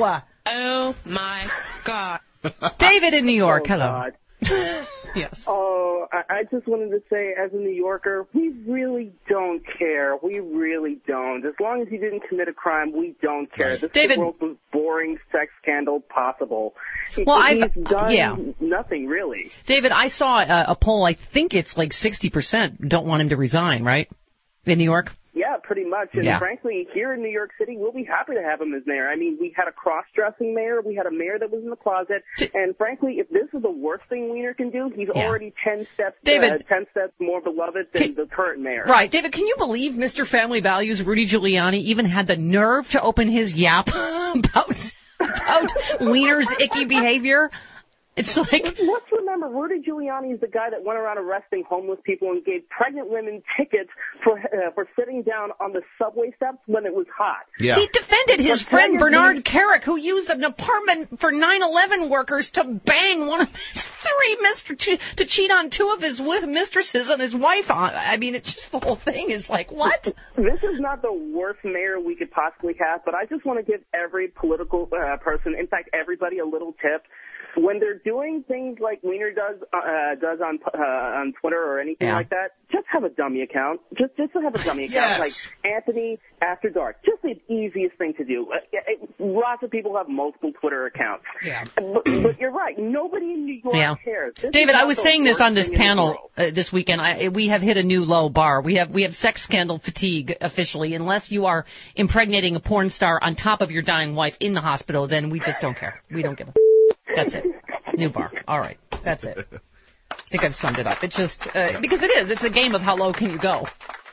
K: Oh, my God.
C: David in New York.
R: Oh,
C: hello.
R: God.
C: Yes.
R: Oh, I, I just wanted to say, as a New Yorker, we really don't care. We really don't. As long as he didn't commit a crime, we don't care. This
C: David,
R: is the world's most boring sex scandal possible. He,
C: well,
R: he's
C: I've,
R: done
C: yeah.
R: nothing, really.
C: David, I saw a, a poll, I think it's like sixty percent don't want him to resign, right? In New York?
R: Yeah, pretty much. And
C: yeah.
R: frankly, here in New York City, we'll be happy to have him as mayor. I mean, we had a cross-dressing mayor. We had a mayor that was in the closet. And frankly, if this is the worst thing Weiner can do, he's yeah. already ten steps
C: David,
R: uh, ten steps more beloved than
C: can,
R: the current mayor.
C: Right. David, can you believe Mister Family Values, Rudy Giuliani, even had the nerve to open his yap about, about Weiner's icky behavior? It's like...
R: Let's remember, Rudy Giuliani is the guy that went around arresting homeless people and gave pregnant women tickets for uh, for sitting down on the subway steps when it was hot.
C: Yeah. He defended his but friend Bernard Carrick, who used an apartment for nine eleven workers to bang one of his three mister to, to cheat on two of his mistresses and his wife. On. I mean, it's just the whole thing is like, what?
R: This is not the worst mayor we could possibly have, but I just want to give every political uh, person, in fact, everybody, a little tip. When they're doing things like Weiner does uh, does on uh, on Twitter or anything
C: yeah.
R: like that, just have a dummy account. Just just have a dummy account
B: yes.
R: like Anthony After Dark. Just the easiest thing to do. Uh, it, lots of people have multiple Twitter accounts.
C: Yeah.
R: But, but you're right. Nobody in New York
C: yeah.
R: cares. This
C: David, I was saying this on this panel uh, this weekend. I, we have hit a new low bar. We have we have sex scandal fatigue officially. Unless you are impregnating a porn star on top of your dying wife in the hospital, then we just don't care. We don't give a. That's it. New bar. All right. That's it. I think I've summed it up. It's just, uh, because it is. It's a game of how low can you go.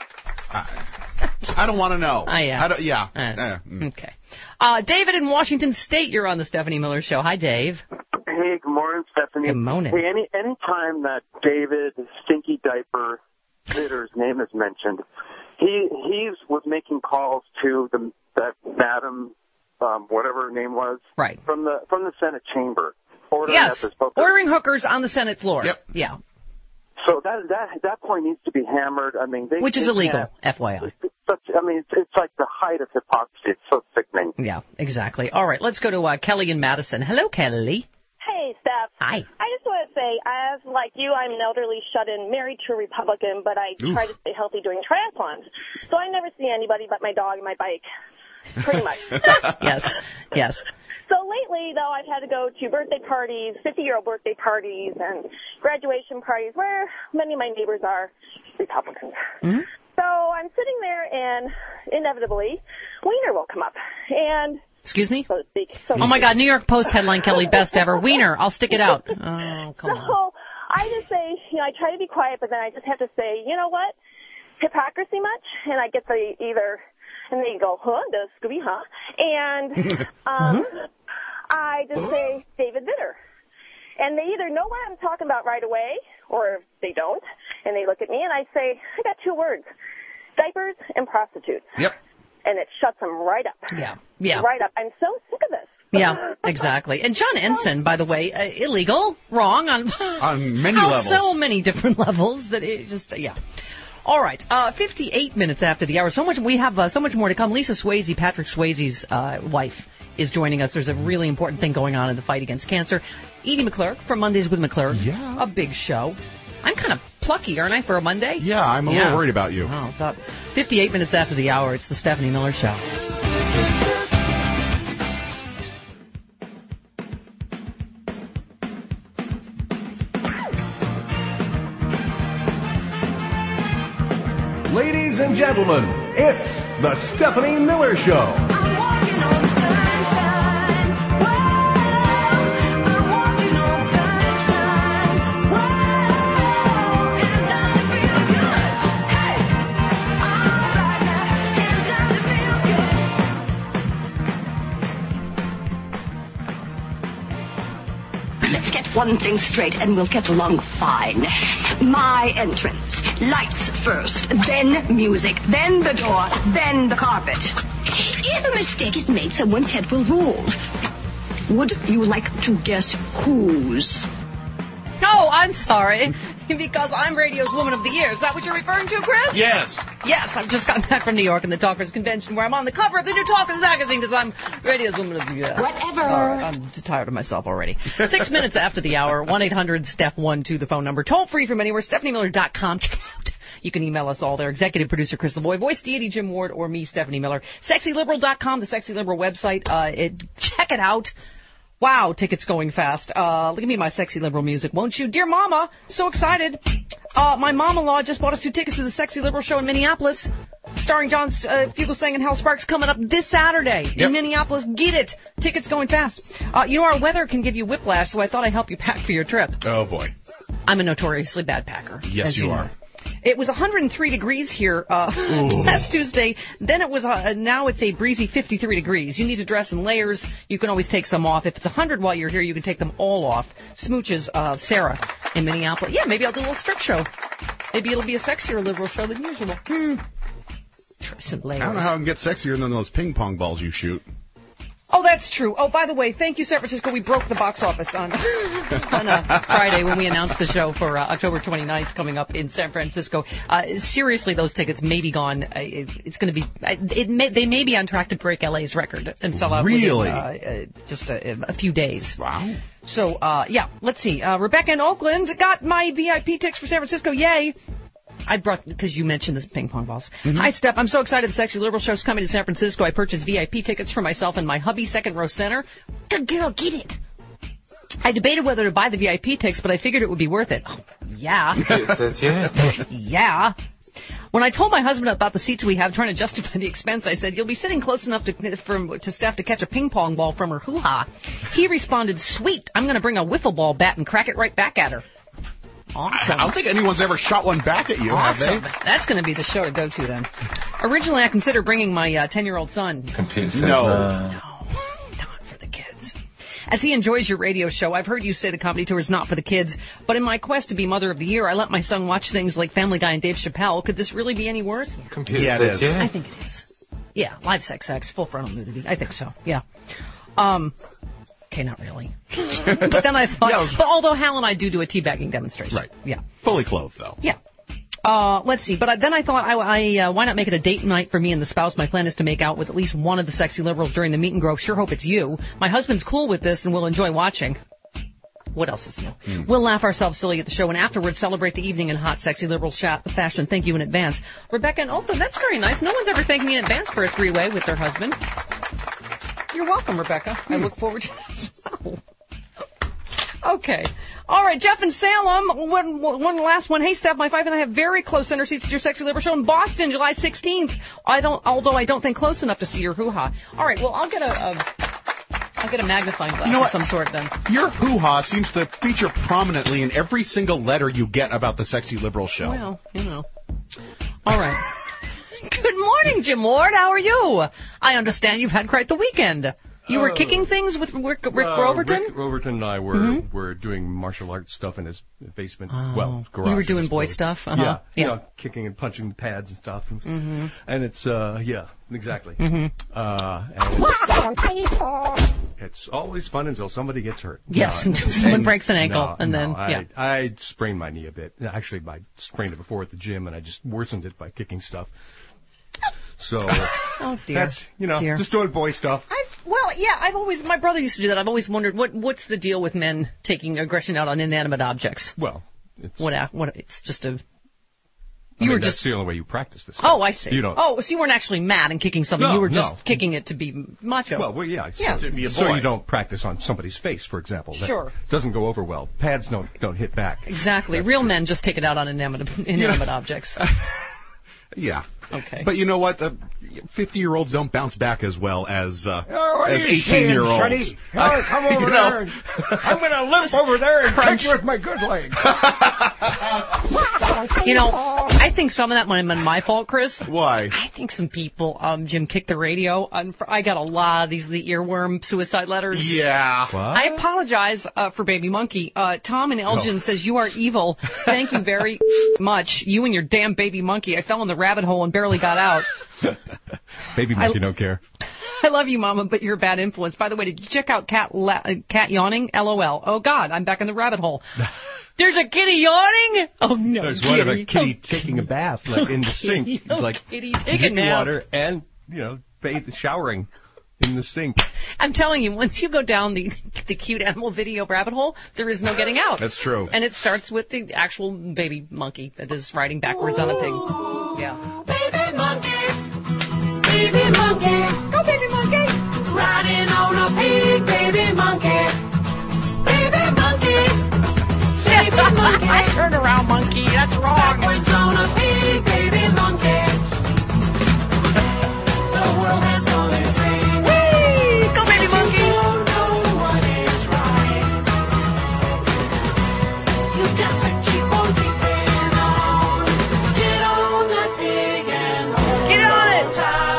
B: I, I don't want to know.
C: Uh, yeah.
B: I don't, yeah.
C: Uh,
B: uh, mm.
C: Okay. Uh, David in Washington State, you're on the Stephanie Miller Show. Hi, Dave.
V: Hey, good morning, Stephanie.
C: Good morning.
V: Hey, any any time that David Stinky Diaper Bitter's name is mentioned, he he was making calls to the that Madam Um, whatever her name was,
C: right?
V: From the from the Senate chamber, ordering
C: yes,
V: at the
C: ordering hookers on the Senate floor.
B: Yep.
C: Yeah.
V: So that that that point needs to be hammered. I mean, they,
C: which
V: they
C: is illegal,
V: have,
C: F Y I.
V: Such, I mean, it's, it's like the height of hypocrisy. It's so sickening.
C: Yeah, exactly. All right, let's go to uh, Kelly in Madison. Hello, Kelly.
W: Hey, Steph.
C: Hi.
W: I just want to say, as like you, I'm an elderly shut-in, married to a Republican, but I Oof. try to stay healthy doing triathlons. So I never see anybody but my dog and my bike. Pretty much.
C: Yes, yes.
W: So lately, though, I've had to go to birthday parties, fifty-year-old birthday parties, and graduation parties where many of my neighbors are Republicans.
C: Mm-hmm.
W: So I'm sitting there, and inevitably, Weiner will come up. And
C: excuse me?
W: So to speak. So
C: oh, my God, New York Post headline, Kelly, best ever. Weiner, I'll stick it out. Oh, come
W: so,
C: on.
W: So I just say, you know, I try to be quiet, but then I just have to say, you know what? Hypocrisy much? And I get the either... And they go, huh, the Scooby, huh? And um, I just say, David Vitter. And they either know what I'm talking about right away, or they don't. And they look at me, and I say, I got two words, diapers and prostitutes.
B: Yep.
W: And it shuts them right up.
C: Yeah, yeah.
W: Right up. I'm so sick of this.
C: Yeah, exactly. And John Ensign, by the way, uh, illegal, wrong on,
B: on many
C: on
B: levels.
C: so many different levels that it just, yeah. All right, uh, fifty-eight minutes after the hour. So much we have. Uh, so much more to come. Lisa Swayze, Patrick Swayze's uh, wife, is joining us. There's a really important thing going on in the fight against cancer. Edie McClurg from Mondays with McClurg.
B: Yeah.
C: A big show. I'm kind of plucky, aren't I, for a Monday?
B: Yeah, I'm a
C: yeah.
B: little worried about you.
C: Oh, it's up. fifty-eight minutes after the hour. It's the Stephanie Miller Show.
A: Ladies and gentlemen, it's the Stephanie Miller Show.
D: Let's get one thing straight and we'll get along fine. My entrance. Lights first, then music, then the door, then the carpet. If a mistake is made, someone's head will roll. Would you like to guess whose?
C: No, I'm sorry. Because I'm Radio's Woman of the Year. Is that what you're referring to, Chris?
B: Yes.
C: Yes, I've just gotten back from New York and the Talkers Convention where I'm on the cover of the New Talkers magazine because I'm Radio's Woman of the Year.
D: Whatever.
C: Uh, I'm tired of myself already. Six minutes after the hour, one eight hundred Steph one two, the phone number. Toll free from anywhere, stephanie miller dot com. Check it out. You can email us all there. Executive producer Chris LeBoy, voice deity Jim Ward, or me, Stephanie Miller. sexy liberal dot com, the Sexy Liberal website. Uh, it, check it out. Wow, tickets going fast. Uh, look at me, my Sexy Liberal music, won't you? Dear Mama, so excited. Uh, my mom-in-law just bought us two tickets to the Sexy Liberal show in Minneapolis, starring John uh, Fugelsang and Hal Sparks, coming up this Saturday
B: yep.
C: in Minneapolis. Get it. Tickets going fast. Uh, you know, our weather can give you whiplash, so I thought I'd help you pack for your trip.
B: Oh, boy.
C: I'm a notoriously bad packer.
B: Yes, you, you are.
C: Know. It was one hundred three degrees here uh, last Tuesday. Then it was uh, now it's a breezy fifty-three degrees. You need to dress in layers. You can always take some off. If it's one hundred while you're here, you can take them all off. Smooches of Sarah in Minneapolis. Yeah, maybe I'll do a little strip show. Maybe it'll be a sexier liberal show than usual. Hmm. Dress in layers.
B: I don't know how I can get sexier than those ping pong balls you shoot.
C: Oh, that's true. Oh, by the way, thank you, San Francisco. We broke the box office on on uh, Friday when we announced the show for uh, October twenty-ninth coming up in San Francisco. Uh, seriously, those tickets may be gone. Uh, it, it's going to be. Uh, it may, they may be on track to break L A's record and sell out
B: really?
C: within uh, uh, just a, a few days.
B: Wow.
C: So, uh, yeah, let's see. Uh, Rebecca in Oakland got my V I P tickets for San Francisco. Yay. I brought, because you mentioned this ping pong balls. Mm-hmm. Hi, Steph. I'm so excited the Sexy Liberal show's coming to San Francisco. I purchased V I P tickets for myself and my hubby, second row center. Good girl, get it. I debated whether to buy the V I P tickets, but I figured it would be worth it. Oh, yeah. yeah. When I told my husband about the seats we have, trying to justify the expense, I said, you'll be sitting close enough to, for, to Steph to catch a ping pong ball from her hoo-ha. He responded, sweet, I'm going to bring a wiffle ball bat and crack it right back at her. Awesome.
B: I don't think anyone's ever shot one back at you,
C: awesome.
B: have they?
C: That's going to be the show to go to then. Originally, I considered bringing my uh, ten-year-old son.
B: Computer says
C: no.
B: no.
C: No, not for the kids. As he enjoys your radio show, I've heard you say the comedy tour is not for the kids, but in my quest to be Mother of the Year, I let my son watch things like Family Guy and Dave Chappelle. Could this really be any worse?
B: Computer yeah, it is.
C: Yeah. I think it is. Yeah, live sex acts, full frontal nudity. I think so, yeah. Um... Okay, not really. But then I thought, yeah, but although Hal and I do do a teabagging demonstration.
B: Right.
C: Yeah.
B: Fully clothed, though.
C: Yeah. Uh, let's see. But I, then I thought, I, I uh, why not make it a date night for me and the spouse? My plan is to make out with at least one of the Sexy Liberals during the meet and grow. Sure hope it's you. My husband's cool with this and will enjoy watching. What else is new? Mm. We'll laugh ourselves silly at the show and afterwards celebrate the evening in hot, Sexy Liberal sh- fashion. Thank you in advance. Rebecca in Oakland, that's very nice. No one's ever thanked me in advance for a three-way with their husband. You're welcome, Rebecca. Hmm. I look forward to that as well. Okay. All right, Jeff in Salem, one, one last one. Hey, Steph, my wife and I have very close center seats at your Sexy Liberal show in Boston, July sixteenth. I don't, although I don't think close enough to see your hoo-ha. All right, well, I'll get a, a I'll get a magnifying glass
B: you know
C: of some sort then.
B: Your hoo-ha seems to feature prominently in every single letter you get about the Sexy Liberal show.
C: Well, you know. All right. Good morning, Jim Ward. How are you? I understand you've had quite the weekend. You were
A: Uh,
C: kicking things with Rick, Rick
A: Uh,
C: Roverton?
A: Rick Roverton and I were
C: Mhm.
A: were doing martial arts stuff in his basement.
C: Oh.
A: Well, garage.
C: You were
A: I
C: doing boy
A: suppose.
C: stuff? Uh-huh.
A: Yeah,
C: Yeah.
A: You know, kicking and punching pads and stuff.
C: Mhm.
A: And it's uh, yeah, exactly.
C: Mhm.
A: Uh, and it's always fun until somebody gets hurt.
C: Yes,
A: No,
C: until someone
A: and-
C: breaks an ankle,
A: no,
C: and then,
A: no, I,
C: yeah.
A: I sprained my knee a bit. Actually, I sprained it before at the gym, and I just worsened it by kicking stuff. So
C: Oh, dear.
A: that's you know
C: Dear.
A: just doing boy stuff.
C: I've, well, yeah, I've always, my brother used to do that. I've always wondered what what's the deal with men taking aggression out on inanimate objects.
A: Well, it's
C: what a- what it's just a.
A: I
C: You
A: mean,
C: were
A: that's
C: just.
A: the only way you practice this.
C: Oh,
A: stuff.
C: I see.
A: You don't.
C: Oh, so you weren't actually mad and kicking something.
A: No,
C: you were just
A: no.
C: kicking it to be macho.
A: Well, well, yeah.
C: Yeah.
A: So,
C: To be a
A: so
C: boy.
A: you don't practice on somebody's face, for example. That
C: Sure.
A: doesn't go over well. Pads don't don't hit back.
C: Exactly. Real men just take it out on inanimate, inanimate objects.
B: Yeah.
C: Okay.
B: But you know what? fifty-year-olds don't bounce back as well as uh,
T: Oh, what
B: as
T: are you saying,
B: eighteen-year-olds.
T: Sonny? Oh, come over
B: You
T: there.
B: know.
T: and- I'm going to limp over there and punch you with my good leg.
C: You know, I think some of that might have been my fault, Chris.
B: Why?
C: I think some people, um, Jim, kicked the radio. On, I got a lot of these the earworm suicide letters.
B: Yeah.
C: I apologize uh, for Baby Monkey. Uh, Tom in Elgin
A: Oh.
C: says, you are evil. Thank you very much. You and your damn Baby Monkey. I fell in the rabbit hole and barely got out.
A: Baby monkey don't care.
C: I love you, Mama, but you're a bad influence. By the way, did you check out Cat, La- uh, Cat Yawning? LOL. Oh, God, I'm back in the rabbit hole. There's a kitty yawning? Oh, no,
A: There's
C: kitty.
A: one of a kitty
C: Oh,
A: taking a bath, like in the sink.
C: kitty.
A: It's like
C: Oh, kitty, take a
A: drinking
C: nap.
A: water and you know, bathe, showering in the sink.
C: I'm telling you, once you go down the the cute animal video rabbit hole, there is no getting out.
B: That's true.
C: And it starts with the actual baby monkey that is riding backwards on a pig. Yeah.
T: Baby monkey, baby monkey, go baby monkey, riding on a pig, baby monkey, baby monkey, baby monkey.
C: I turned around, monkey. That's wrong.
T: Backwards on a pig, baby monkey. The world has gone insane.
C: Whee! Go baby monkey.
T: You don't know what is right. You got to keep on keeping on. Get on that pig and hold
C: Get on it.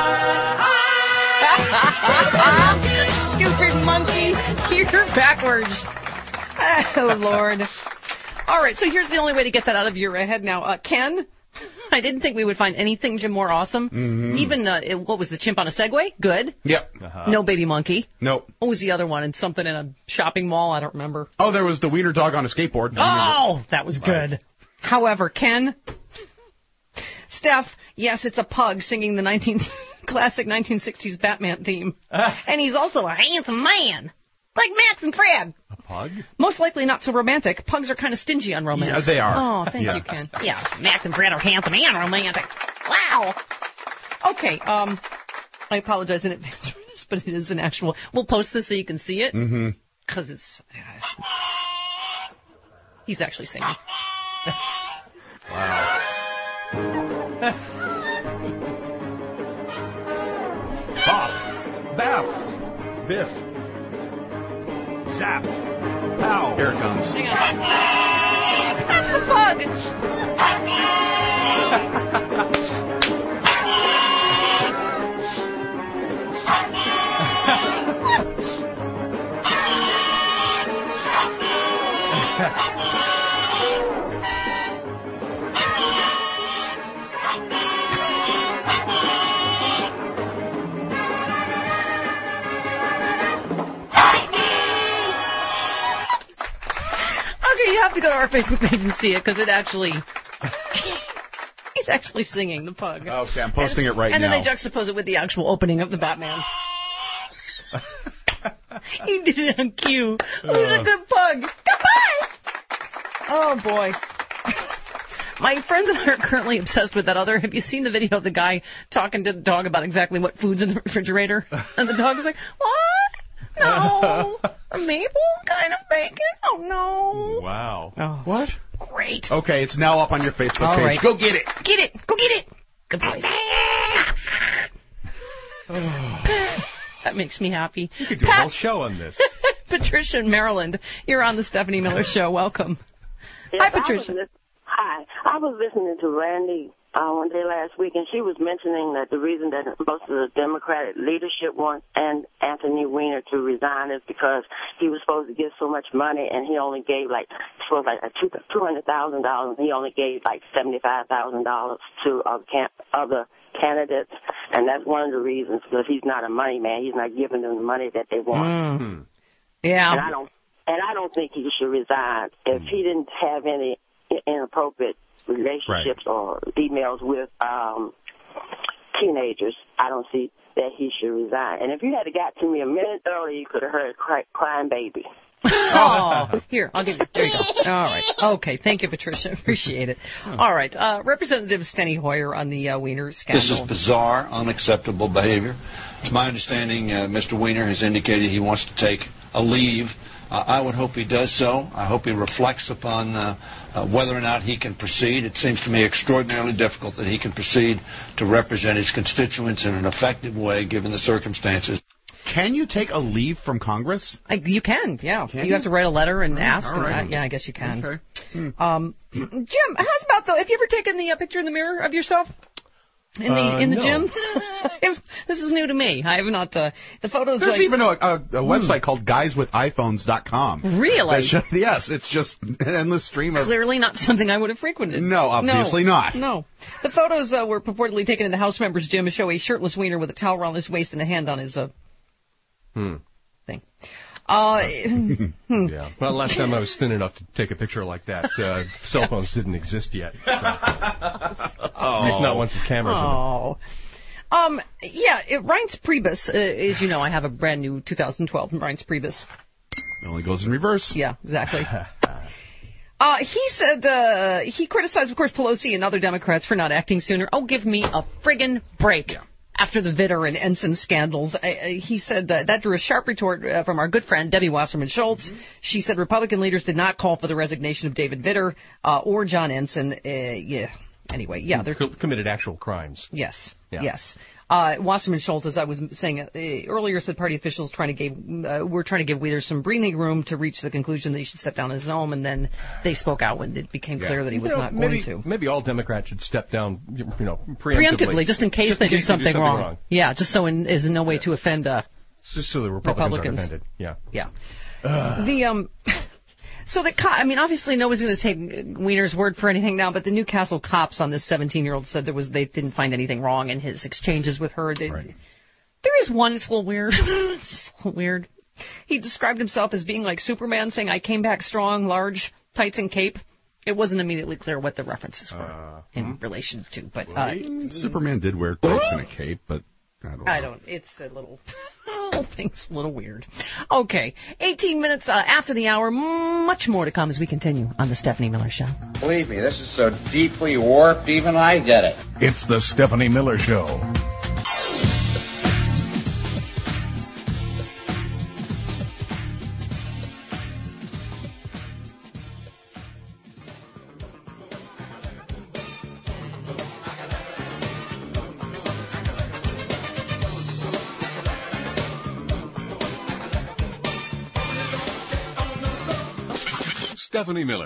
T: tight.
C: Stupid monkey. You're backwards. Oh, Lord. All right, so here's the only way to get that out of your head now. Uh, Ken, I didn't think we would find anything, Jim, more awesome.
B: Mhm.
C: Even, uh, it- what was the chimp on a Segway? Good.
B: Yep.
A: Uh-huh.
C: No baby monkey.
B: Nope.
C: What was the other one? And something in a shopping mall? I don't remember.
B: Oh, there was the wiener dog on a skateboard.
C: Oh, that was good. However, Ken, Steph, yes, it's a pug singing the nineteen classic nineteen sixties Batman theme. And he's also a handsome man. Like Max and Fred.
A: A pug?
C: Most likely not so romantic. Pugs are kind of stingy on romance.
B: Yeah, they are.
C: Oh, thank
A: Yeah.
C: you, Ken. Yeah, Max and Fred are handsome and romantic. Wow. Okay, um, I apologize in advance for this, but it is an actual... We'll post this so you can see it.
B: Mm-hmm.
C: Because it's... He's actually singing.
A: Wow. Pop. Bap. Biff. Zap. Pow.
B: Here it comes.
C: Hang on. That's the pug. Okay, you have to go to our Facebook page and see it because it actually... He's actually singing, the pug.
B: Okay, I'm posting it right
C: and
B: now.
C: then they juxtapose it with the actual opening of the Batman. He did it on cue. Who's a good pug? Goodbye! Oh, boy. My friends and I are currently obsessed with that other... Have you seen the video of the guy talking to the dog about exactly what food's in the refrigerator? And the dog's like, what? No. A maple kind of bacon? Oh, no.
A: Wow.
C: Oh,
B: What?
C: great.
B: Okay, it's now up on your Facebook
C: All
B: page.
C: right.
B: Go get it.
C: Get it. Go get it. Good boy. That makes me happy.
A: You could do a
C: Pat-
A: whole show on this.
C: Patricia in Maryland, you're on the Stephanie Miller Show. Welcome.
E: Yes,
C: Hi,
E: I was
C: Patricia.
E: lis- Hi. I was listening to Randy uh, one day last week, and she was mentioning that the reason that most of the Democratic leadership wants and Anthony Weiner to resign is because he was supposed to get so much money, and he only gave like supposed like two two hundred thousand dollars. He only gave like seventy five thousand dollars to other camp other candidates, and that's one of the reasons because he's not a money man. He's not giving them the money that they want.
C: Mm. Yeah,
E: and I don't and I don't think he should resign if he didn't have any inappropriate relationships right. or emails with um, teenagers. I don't see that he should resign. And if you had got to me a minute earlier, you could have heard cry, crying baby.
C: Oh, here, I'll give you. There you go. All right. Okay. Thank you, Patricia. Appreciate it. All right. Uh, Representative Steny Hoyer on the uh, Weiner scandal.
F: This is bizarre, unacceptable behavior. It's my understanding uh, Mister Weiner has indicated he wants to take a leave. Uh, I would hope he does so. I hope he reflects upon uh, uh, whether or not he can proceed. It seems to me extraordinarily difficult that he can proceed to represent his constituents in an effective way, given the circumstances.
B: Can you take a leave from Congress?
C: I, you can, yeah.
B: Can
C: you,
B: you
C: have to write a letter and ask.
B: All right.
C: And, uh, yeah, I guess you can.
B: Okay. Hmm.
C: Um, Jim, how's about though? Have you ever taken the uh, picture in the mirror of yourself? In the
A: uh,
C: in the
A: no.
C: gym? This is new to me. I have not. Uh, the photos.
B: There's
C: like,
B: even a, a, a website
C: hmm.
B: called guys with iPhones dot com.
C: Really?
B: Show, yes, it's just an endless stream of.
C: Clearly not something I would have frequented.
B: No, obviously
C: no,
B: not.
C: No. The photos uh, were purportedly taken in the House member's gym and show a shirtless Weiner with a towel around his waist and a hand on his uh,
A: hmm.
C: thing. Uh,
A: yeah. Well, last time I was thin enough to take a picture like that, uh, cell phones didn't exist yet. So.
B: Oh.
A: At least not ones with cameras in them.
C: Oh. Um, yeah, it, Reince Priebus, uh, as you know, I have a brand new two thousand twelve Reince Priebus.
B: It only goes in reverse.
C: Yeah, exactly. Uh, he said, uh, he criticized, of course, Pelosi and other Democrats for not acting sooner. Oh, give me a friggin' break. Yeah. After the Vitter and Ensign scandals, uh, he said uh, that drew a sharp retort uh, from our good friend Debbie Wasserman Schultz. Mm-hmm. She said Republican leaders did not call for the resignation of David Vitter uh, or John Ensign. Uh, yeah. Anyway, yeah, they're
A: committed actual crimes.
C: Yes,
A: yeah.
C: yes. Uh, Wasserman Schultz, as I was saying uh, earlier, said party officials trying to give uh, were trying to give Weiner some breathing room to reach the conclusion that he should step down as home, and then they spoke out when it became
A: yeah.
C: clear that he was
A: you know,
C: not
A: maybe,
C: going to.
A: Maybe all Democrats should step down, you know, preemptively,
C: preemptively just in case
A: just
C: they
A: in
C: do
A: case
C: something,
A: they do something
C: wrong.
A: wrong.
C: Yeah, just so in, is in no way yeah. to offend. Uh,
A: just so the Republicans,
C: Republicans.
A: are offended. Yeah.
C: Yeah.
A: Uh.
C: The um. So the co- I mean, obviously nobody's going to take Weiner's word for anything now, but the Newcastle cops on this seventeen-year-old said there was they didn't find anything wrong in his exchanges with her. They,
B: right.
C: There is one that's a little weird. It's a little weird. He described himself as being like Superman, saying, "I came back strong, large, tights and cape." It wasn't immediately clear what the references were uh, in hmm. relation to, but uh,
B: Superman did wear tights and a cape, but I don't know.
C: I don't. It's a little. whole thing's a little weird. Okay, eighteen minutes uh, after the hour, much more to come as we continue on the Stephanie Miller Show.
H: Believe me, this is so deeply warped, even I get it.
X: It's the Stephanie Miller Show.
Y: Stephanie Miller.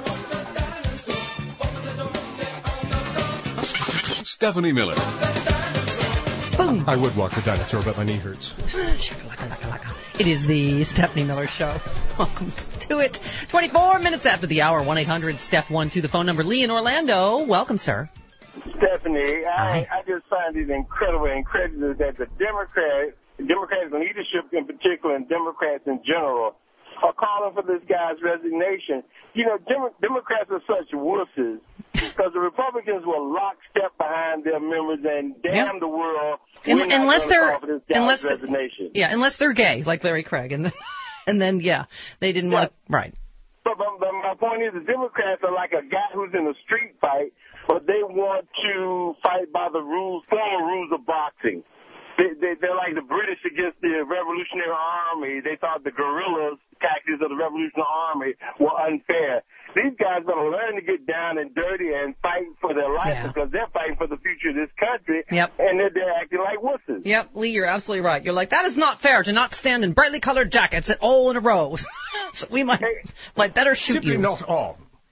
Y: Stephanie Miller.
C: Boom.
A: I would walk the dinosaur, but my knee hurts.
C: It is the Stephanie Miller Show. Welcome to it. twenty-four minutes after the hour, one eight hundred Steph one to the phone number. Lee in Orlando. Welcome, sir.
Z: Stephanie, I, I just find it incredible and incredible that the Democrat, Democratic leadership in particular, and Democrats in general, are calling for this guy's resignation. You know, Dem- Democrats are such wusses because the Republicans were lockstep behind their members and damn yep. the world.
C: In, unless they're
Z: for this guy's
C: unless
Z: resignation.
C: yeah, unless they're gay like Larry Craig, and then, and then yeah, they didn't
Z: yeah.
C: want to, right.
Z: But, but, but my point is, the Democrats are like a guy who's in a street fight, but they want to fight by the rules, formal rules of boxing. They, they, they're like the British against the Revolutionary Army. They thought the guerrillas tactics of the Revolutionary Army were unfair. These guys are going to learn to get down and dirty and fight for their life yeah. because they're fighting for the future of this country.
C: Yep.
Z: And they're, they're acting like wusses.
C: Yep, Lee, you're absolutely right. You're like, that is not fair to not stand in brightly colored jackets all in a row. So we might, might better shoot
A: Simply
C: you.
A: not all.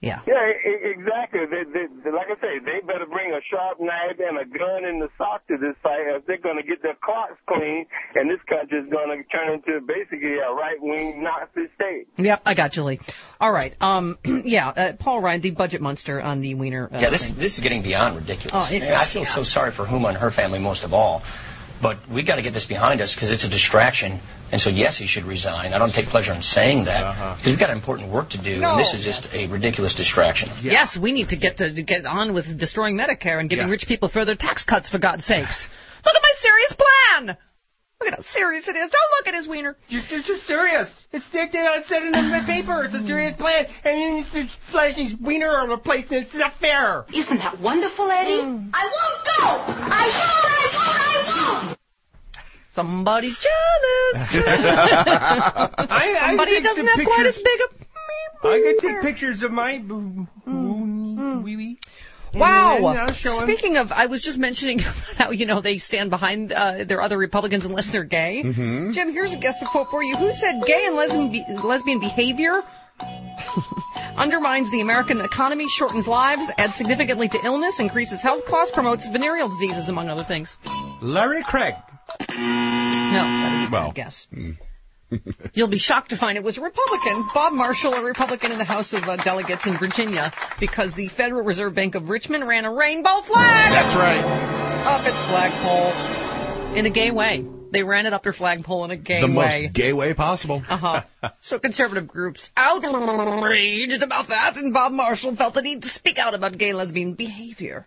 C: Yeah.
Z: Yeah, e- exactly. They, they, they, like I say, they better bring a sharp knife and a gun in the sock to this fight if they're going to get their clocks clean, and this country is going to turn into basically a right-wing Nazi state.
C: Yep, I got you, Lee. All right. Um, yeah, uh, Paul Ryan, the budget monster on the Wiener uh,
I: Yeah, this
C: thing.
I: this is getting beyond ridiculous.
C: Oh, it
I: I
C: is,
I: feel
C: yeah.
I: so sorry for Huma and her family most of all. But we got to get this behind us because it's a distraction. And so, yes, he should resign. I don't take pleasure in saying that because uh-huh. we've got important work to do,
C: No.
I: and this is just a ridiculous distraction.
C: Yeah. Yes, we need to get to, to get on with destroying Medicare and giving
I: Yeah.
C: rich people further tax cuts, for God's sakes. Look at my serious plan! Look at how serious it is. Don't look at his wiener.
J: You're, you're too serious. It's it, it said in the paper. It's a serious plan. And he's flashing his wiener on a place, and it's not fair.
D: Isn't that wonderful, Eddie?
C: Mm.
D: I won't go! I won't, I won't, I won't!
C: Somebody's jealous.
J: I, I
C: Somebody
J: take
C: doesn't
J: some
C: have quite as
J: pictures.
C: big a...
J: I can take pictures of my boo boo wee wee.
C: Wow.
J: And I'll show 'em.
C: Speaking of, I was just mentioning how, you know, they stand behind uh, their other Republicans unless they're gay.
B: Mm-hmm.
C: Jim, here's a guest quote for you. Who said gay and lesbian, be- lesbian behavior undermines the American economy, shortens lives, adds significantly to illness, increases health costs, promotes venereal diseases, among other things?
J: Larry Craig.
C: No, that is a
B: Well.
C: bad guess. You'll be shocked to find it was a Republican, Bob Marshall, a Republican in the House of uh, Delegates in Virginia, because the Federal Reserve Bank of Richmond ran a rainbow flag.
B: That's right.
C: Up its flagpole in a gay way. They ran it up their flagpole in a gay
B: The
C: way.
B: most gay way possible.
C: Uh-huh. So conservative groups outraged about that, and Bob Marshall felt the need to speak out about gay lesbian behavior.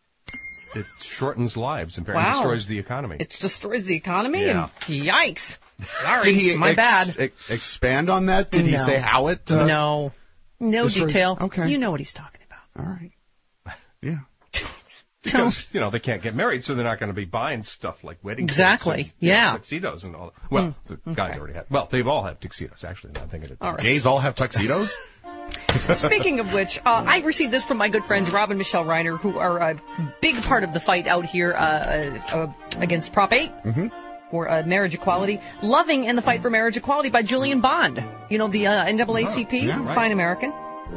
A: It shortens lives and apparently
C: Wow.
A: destroys the economy.
C: It destroys the economy,
A: Yeah.
C: and yikes. Sorry,
B: Did he
C: my
B: ex-
C: bad.
B: ex- expand on that? Did he
C: No.
B: say how it? Uh,
C: no. No
B: destroys-
C: detail.
B: Okay.
C: You know what he's talking about.
B: All right. Yeah.
A: Because, you know, they can't get married, so they're not going to be buying stuff like wedding
C: Exactly,
A: cakes and, you know,
C: yeah.
A: tuxedos and all that. Well,
C: Mm,
A: the guys
C: okay.
A: already have. Well, they've all have tuxedos, actually, now I'm thinking it.
C: All right.
B: Gays all have tuxedos?
C: Speaking of which, uh, I received this from my good friends Rob and Michelle Reiner, who are a big part of the fight out here uh, uh, against Prop eight.
B: Mm-hmm.
C: For uh, marriage equality, Loving and the Fight for Marriage Equality by Julian Bond. You know, the uh, N double A C P,
B: Oh, yeah, right.
C: fine American.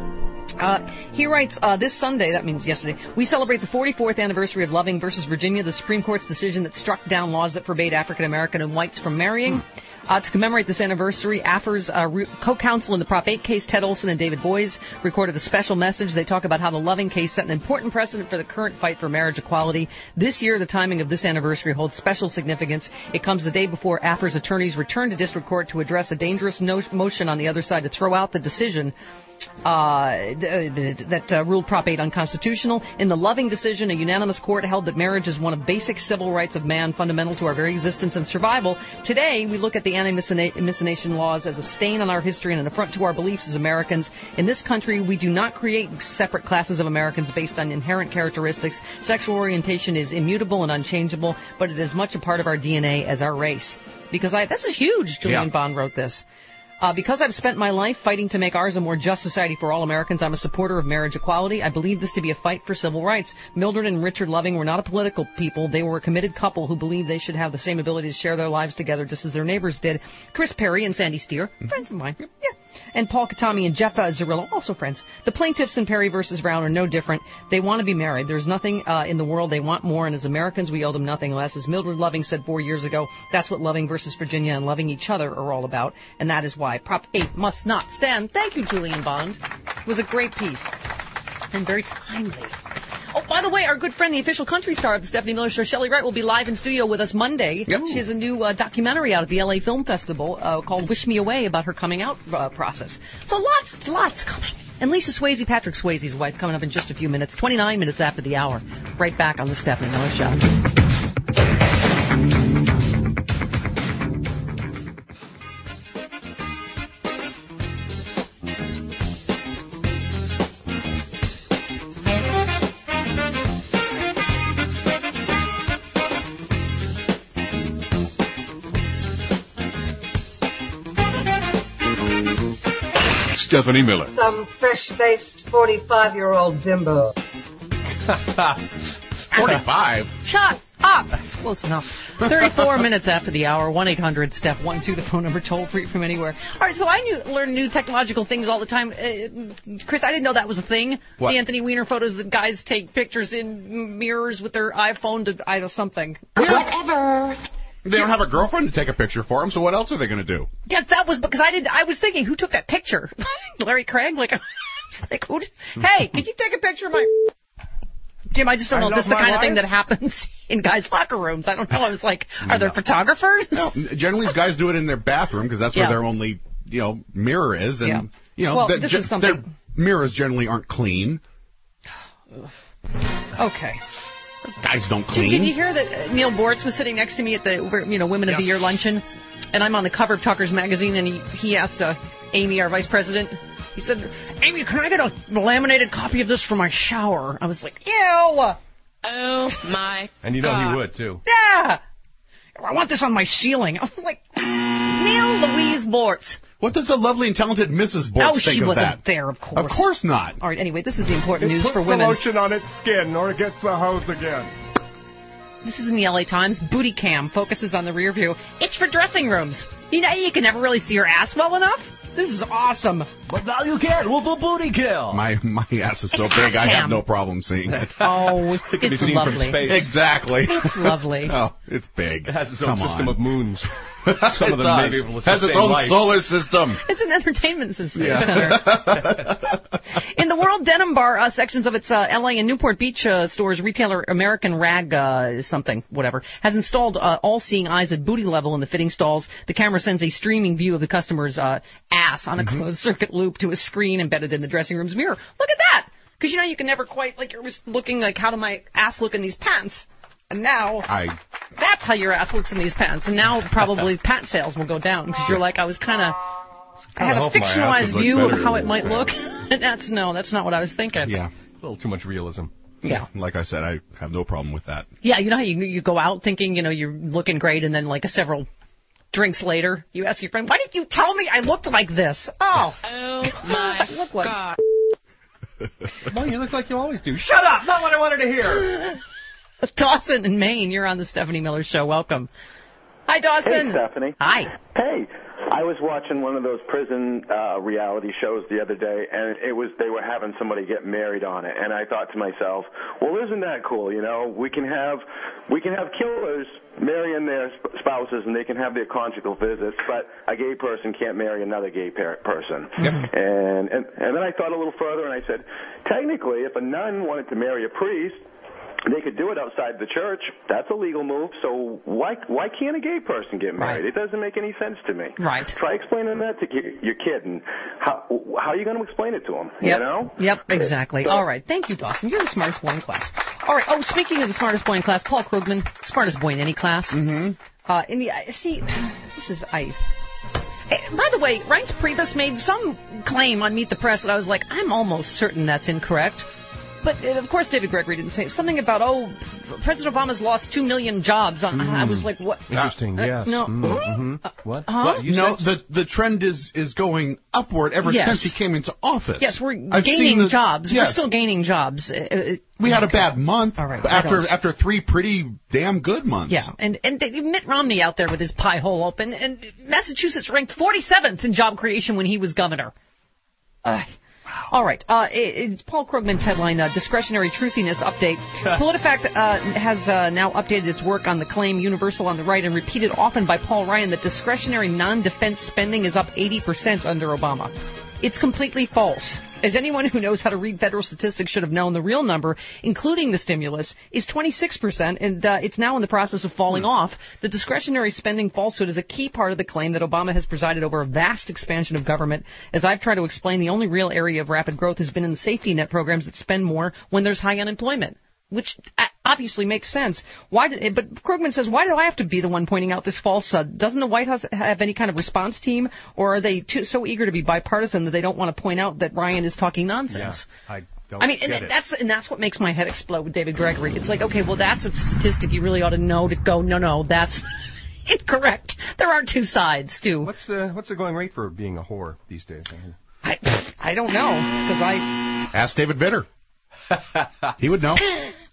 C: Uh, he writes, uh, this Sunday, that means yesterday, we celebrate the forty-fourth anniversary of Loving versus Virginia, the Supreme Court's decision that struck down laws that forbade African American and whites from marrying. Uh, to commemorate this anniversary, A F R's uh, re- co-counsel in the Prop eight case, Ted Olson and David Boies, recorded a special message. They talk about how the Loving case set an important precedent for the current fight for marriage equality. This year, the timing of this anniversary holds special significance. It comes the day before A F R's attorneys return to district court to address a dangerous no- motion on the other side to throw out the decision uh, that uh, ruled Prop eight unconstitutional. In the Loving decision, a unanimous court held that marriage is one of basic civil rights of man, fundamental to our very existence and survival. Today, we look at the anti-miscegenation laws as a stain on our history and an affront to our beliefs as Americans. In this country, we do not create separate classes of Americans based on inherent characteristics. Sexual orientation is immutable and unchangeable, but it is much a part of our D N A as our race. Because I, this is huge, Julian
B: Yeah.
C: Bond wrote this. Uh, because I've spent my life fighting to make ours a more just society for all Americans, I'm a supporter of marriage equality. I believe this to be a fight for civil rights. Mildred and Richard Loving were not a political people. They were a committed couple who believed they should have the same ability to share their lives together just as their neighbors did. Chris Perry and Sandy Steer, mm-hmm. friends of mine. Yeah. And Paul Katami and Jeff uh, Zarillo, also friends. The plaintiffs in Perry versus Brown are no different. They want to be married. There's nothing uh, in the world they want more, and as Americans, we owe them nothing less. As Mildred Loving said four years ago, that's what Loving versus Virginia and loving each other are all about, and that is why Prop eight must not stand. Thank you, Julian Bond. It was a great piece, and very timely. Oh, by the way, our good friend, the official country star of the Stephanie Miller Show, Shelley Wright, will be live in studio with us Monday. Yep. She has a new uh, documentary out at the L A Film Festival uh, called Wish Me Away about her coming out uh, process. So lots, lots coming. And Lisa Swayze, Patrick Swayze's wife, coming up in just a few minutes, twenty-nine minutes after the hour. Right back on the Stephanie Miller Show.
Y: Stephanie Miller.
M: Some fresh-faced forty-five-year-old bimbo.
B: forty-five?
C: Chuck, Ah, that's close enough. thirty-four minutes after the hour, one eight hundred step one two, the phone number, toll free from anywhere. All right, so I knew, learn new technological things all the time. Uh, Chris, I didn't know that was a thing.
B: What?
C: The Anthony Weiner photos that guys take pictures in mirrors with their iPhone to I don't know, something.
D: Whatever.
B: They don't have a girlfriend to take a picture for them, so what else are they going to do?
C: Yes, that was because I did. I was thinking, who took that picture? Larry Craig? Like, I was like, who? Did, hey, could you take a picture of my? Jim, I just don't
A: I
C: know if this is the
A: love
C: kind
A: my
C: of thing
A: wife.
C: that happens in guys' locker rooms. I don't know. I was like, are there
B: No.
C: photographers?
B: No, generally, these guys do it in their bathroom because that's where
C: Yeah.
B: their only, you know, mirror is, and
C: Yeah.
B: you know,
C: Well,
B: that
C: this
B: ge-
C: is something-
B: their mirrors generally aren't clean.
C: Okay.
B: Guys don't
C: Jim,
B: clean.
C: did you hear that uh, Neil Boortz was sitting next to me at the you know Women of the
A: Yes.
C: Year luncheon, and I'm on the cover of Tucker's magazine, and he he asked uh, Amy, our vice president, he said, Amy, can I get a laminated copy of this for my shower? I was like, ew.
K: Oh, my
A: And you know
K: God.
A: he would, too.
C: Yeah. I want this on my ceiling. I was like, Neil Louise Boortz.
B: What does the lovely and talented Missus Bortz
C: Oh,
B: think
C: she
B: of
C: wasn't
B: that?
C: there, of course.
B: Of course not.
C: All right, anyway, this is the important
A: It
C: news
A: puts
C: for
A: the
C: women.
A: lotion on its skin, or it gets the hose again.
C: This is in the L A Times. Booty cam focuses on the rear view. It's for dressing rooms. You know, you can never really see your ass well enough. This is awesome.
A: But now you can with a booty kill.
B: My my ass is so
C: It's
B: big, I have
C: cam.
B: no problem seeing it.
C: Oh,
A: It can be
C: it's
A: seen from
C: lovely.
A: space.
B: Exactly.
C: It's lovely.
B: Oh, it's big.
A: It has its own
B: Come
A: system
B: on.
A: of moons.
B: Some
A: Some of them may be able to
B: has its
A: sustain
B: own
A: life.
B: solar system.
C: It's an entertainment system
B: Yeah.
C: center. In the World Denim Bar uh, sections of its uh, L A and Newport Beach uh, stores, retailer American Rag uh, something, whatever, has installed uh, all-seeing eyes at booty level in the fitting stalls. The camera sends a streaming view of the customer's uh, ass on a
B: Mm-hmm.
C: closed-circuit loop to a screen embedded in the dressing room's mirror. Look at that! Because, you know, you can never quite, like, you're just looking like, how do my ass look in these pants? And now,
B: I
C: that's how your ass looks in these pants. And now probably pant sales will go down because you're like, I was kind of, I had a
A: hope my ass would
C: fictionalized
A: look
C: view of
A: better
C: how it
A: than
C: might
A: that.
C: look. And that's, no, that's not what I was thinking.
B: yeah.
A: A little too much realism.
C: Yeah.
B: Like I said, I have no problem with that.
C: Yeah, you know how you you go out thinking, you know, you're looking great, and then like a several drinks later, you ask your friend, why didn't you tell me I looked like this? Oh.
K: Oh, my
C: Look like.
K: God.
A: Well, you look like you always do. Shut up! Not what I wanted to hear.
C: Dawson in Maine, you're on the Stephanie Miller Show. Welcome. Hi, Dawson.
M: Hey, Stephanie.
C: Hi.
M: Hey, I was watching one of those prison uh, reality shows the other day, and it was they were having somebody get married on it, and I thought to myself, well, isn't that cool? You know, we can have we can have killers marrying their sp- spouses, and they can have their conjugal visits, but a gay person can't marry another gay per- person.
B: Yep.
M: And, and and then I thought a little further, and I said, technically, if a nun wanted to marry a priest, they could do it outside the church. That's a legal move. So why why can't a gay person get married?
C: Right.
M: It doesn't make any sense to me.
C: Right.
M: Try explaining that to ki- your kid, and how how are you going to explain it to him?
C: Yep.
M: You know?
C: Yep, exactly. All right. Thank you, Dawson. You're the smartest boy in class. All right. Oh, speaking of the smartest boy in class, Paul Krugman, smartest boy in any class.
B: Mm-hmm.
C: Uh, in the, uh, see, this is, I... Hey, by the way, Reince Priebus made some claim on Meet the Press that I was like, I'm almost certain that's incorrect. But, uh, of course, David Gregory didn't say something about, oh, President Obama's lost two million jobs. On,
B: Mm.
C: I was like, what?
A: Interesting,
C: Uh,
A: yes.
C: no.
A: Mm-hmm.
C: Uh,
A: What?
C: huh?
A: What? You
B: No,
A: said-
B: the the trend is is going upward ever
C: Yes.
B: since he came into office.
C: Yes, we're
B: I've seen
C: gaining
B: the-
C: jobs.
B: Yes.
C: We're still gaining jobs. Uh, uh,
B: We had a bad month
C: All right, I
B: after
C: don't-
B: after three pretty damn good months.
C: Yeah, and and they, Mitt Romney out there with his pie hole open, and Massachusetts ranked forty-seventh in job creation when he was governor. Uh, all right, uh, it, it, Paul Krugman's headline: uh, Discretionary Truthiness Update. PolitiFact uh, has uh, now updated its work on the claim, universal on the right, and repeated often by Paul Ryan, that discretionary non-defense spending is up eighty percent under Obama. It's completely false. As anyone who knows how to read federal statistics should have known, the real number, including the stimulus, is twenty-six percent, and uh, it's now in the process of falling off. The discretionary spending falsehood is a key part of the claim that Obama has presided over a vast expansion of government. As I've tried to explain, the only real area of rapid growth has been in the safety net programs that spend more when there's high unemployment, which uh, obviously makes sense. Why? Did, but Krugman says, why do I have to be the one pointing out this falsehood? Doesn't the White House have any kind of response team, or are they too, so eager to be bipartisan that they don't want to point out that Ryan is talking nonsense?
A: Yeah, I don't
C: I mean,
A: get
C: and
A: it.
C: that's and that's what makes my head explode with David Gregory. It's like, okay, well, that's a statistic you really ought to know to go, no, no, that's incorrect. There are two sides, too.
A: What's the what's the going rate for being a whore these days?
C: I, I don't know, because I...
B: Ask David Vitter. He would know.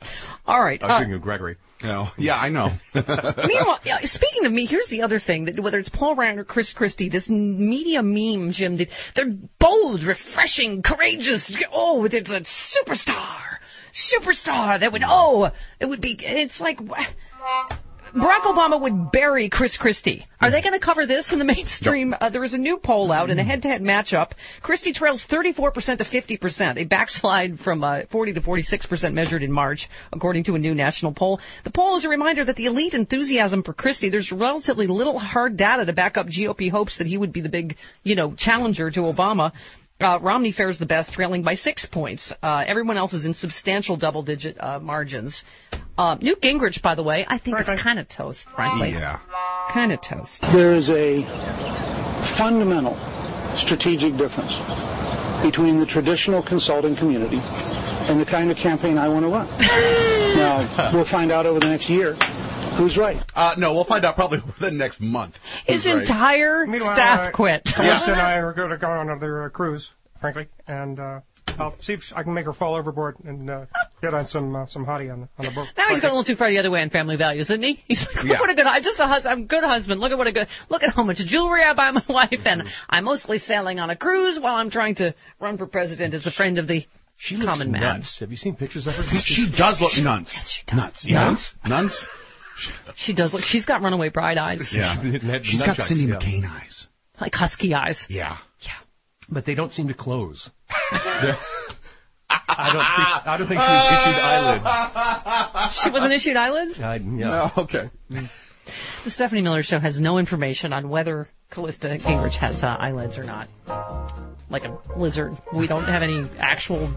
C: All right.
A: I was
C: Uh,
A: thinking of Gregory.
B: No. Yeah, I know.
C: Meanwhile, yeah, speaking of me, here's the other thing, that whether it's Paul Ryan or Chris Christie, this media meme, Jim, did, they're bold, refreshing, courageous. Oh, it's a superstar. Superstar that would, oh, it would be, it's like, Barack Obama would bury Chris Christie. Are they going to cover this in the mainstream? Uh, there is a new poll out in a head-to-head matchup. Christie trails thirty-four percent to fifty percent, a backslide from uh, forty to forty-six percent measured in March, according to a new national poll. The poll is a reminder that the elite enthusiasm for Christie, there's relatively little hard data to back up G O P hopes that he would be the big, you know, challenger to Obama. Uh, Romney fares the best, trailing by six points. Uh, everyone else is in substantial double-digit uh, margins. Uh, Newt Gingrich, by the way, I think is kind of toast, frankly.
B: Yeah.
C: Kind of toast.
G: There is a fundamental strategic difference between the traditional consulting community and the kind of campaign I want to run. Now, we'll find out over the next year who's right.
B: Uh, no, we'll find out probably over the next month.
C: His
B: who's right.
C: entire
J: Meanwhile,
C: staff
J: uh,
C: quit.
J: Celeste and I are going to go on another uh, cruise, frankly, and uh, I'll see if I can make her fall overboard and uh, get on some uh, some hottie on the, on the boat.
C: Now he's going a little too far the other way on family values, isn't he? He's like, look
J: Yeah.
C: what a good, I'm just a husband, I'm a good husband. Look at what a good, look at how much jewelry I buy my wife, and I'm mostly sailing on a cruise while I'm trying to run for president as a friend of the
A: She looks
C: common man.
A: nuts. Have you seen pictures of her?
B: She does look nuts.
C: Yes, she does.
B: Nuts. Yeah.
C: Nuts?
B: Nuns?
C: She does look, she's got runaway bride eyes.
B: Yeah. She's got Cindy McCain eyes.
C: Like husky eyes.
B: Yeah.
A: But they don't seem to close. I don't think, I don't think she was issued eyelids.
C: She wasn't issued eyelids?
A: I, yeah.
B: No, okay.
C: The Stephanie Miller Show has no information on whether Callista Gingrich has uh, eyelids or not. Like a lizard. We don't have any actual...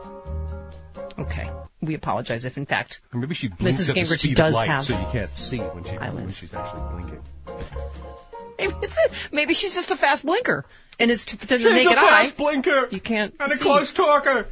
C: Okay. We apologize if, in fact,
A: Or maybe she blinks
C: Missus
A: at the
C: Gingrich
A: speed
C: does
A: of light,
C: have
A: so you can't see when, she, when
C: eyelids.
A: she's actually blinking.
C: Maybe, it's a, maybe she's just a fast blinker. And it's to, to the
J: She's
C: naked
J: a
C: eye.
J: fast blinker
C: You can't
J: and a
C: see.
J: close talker.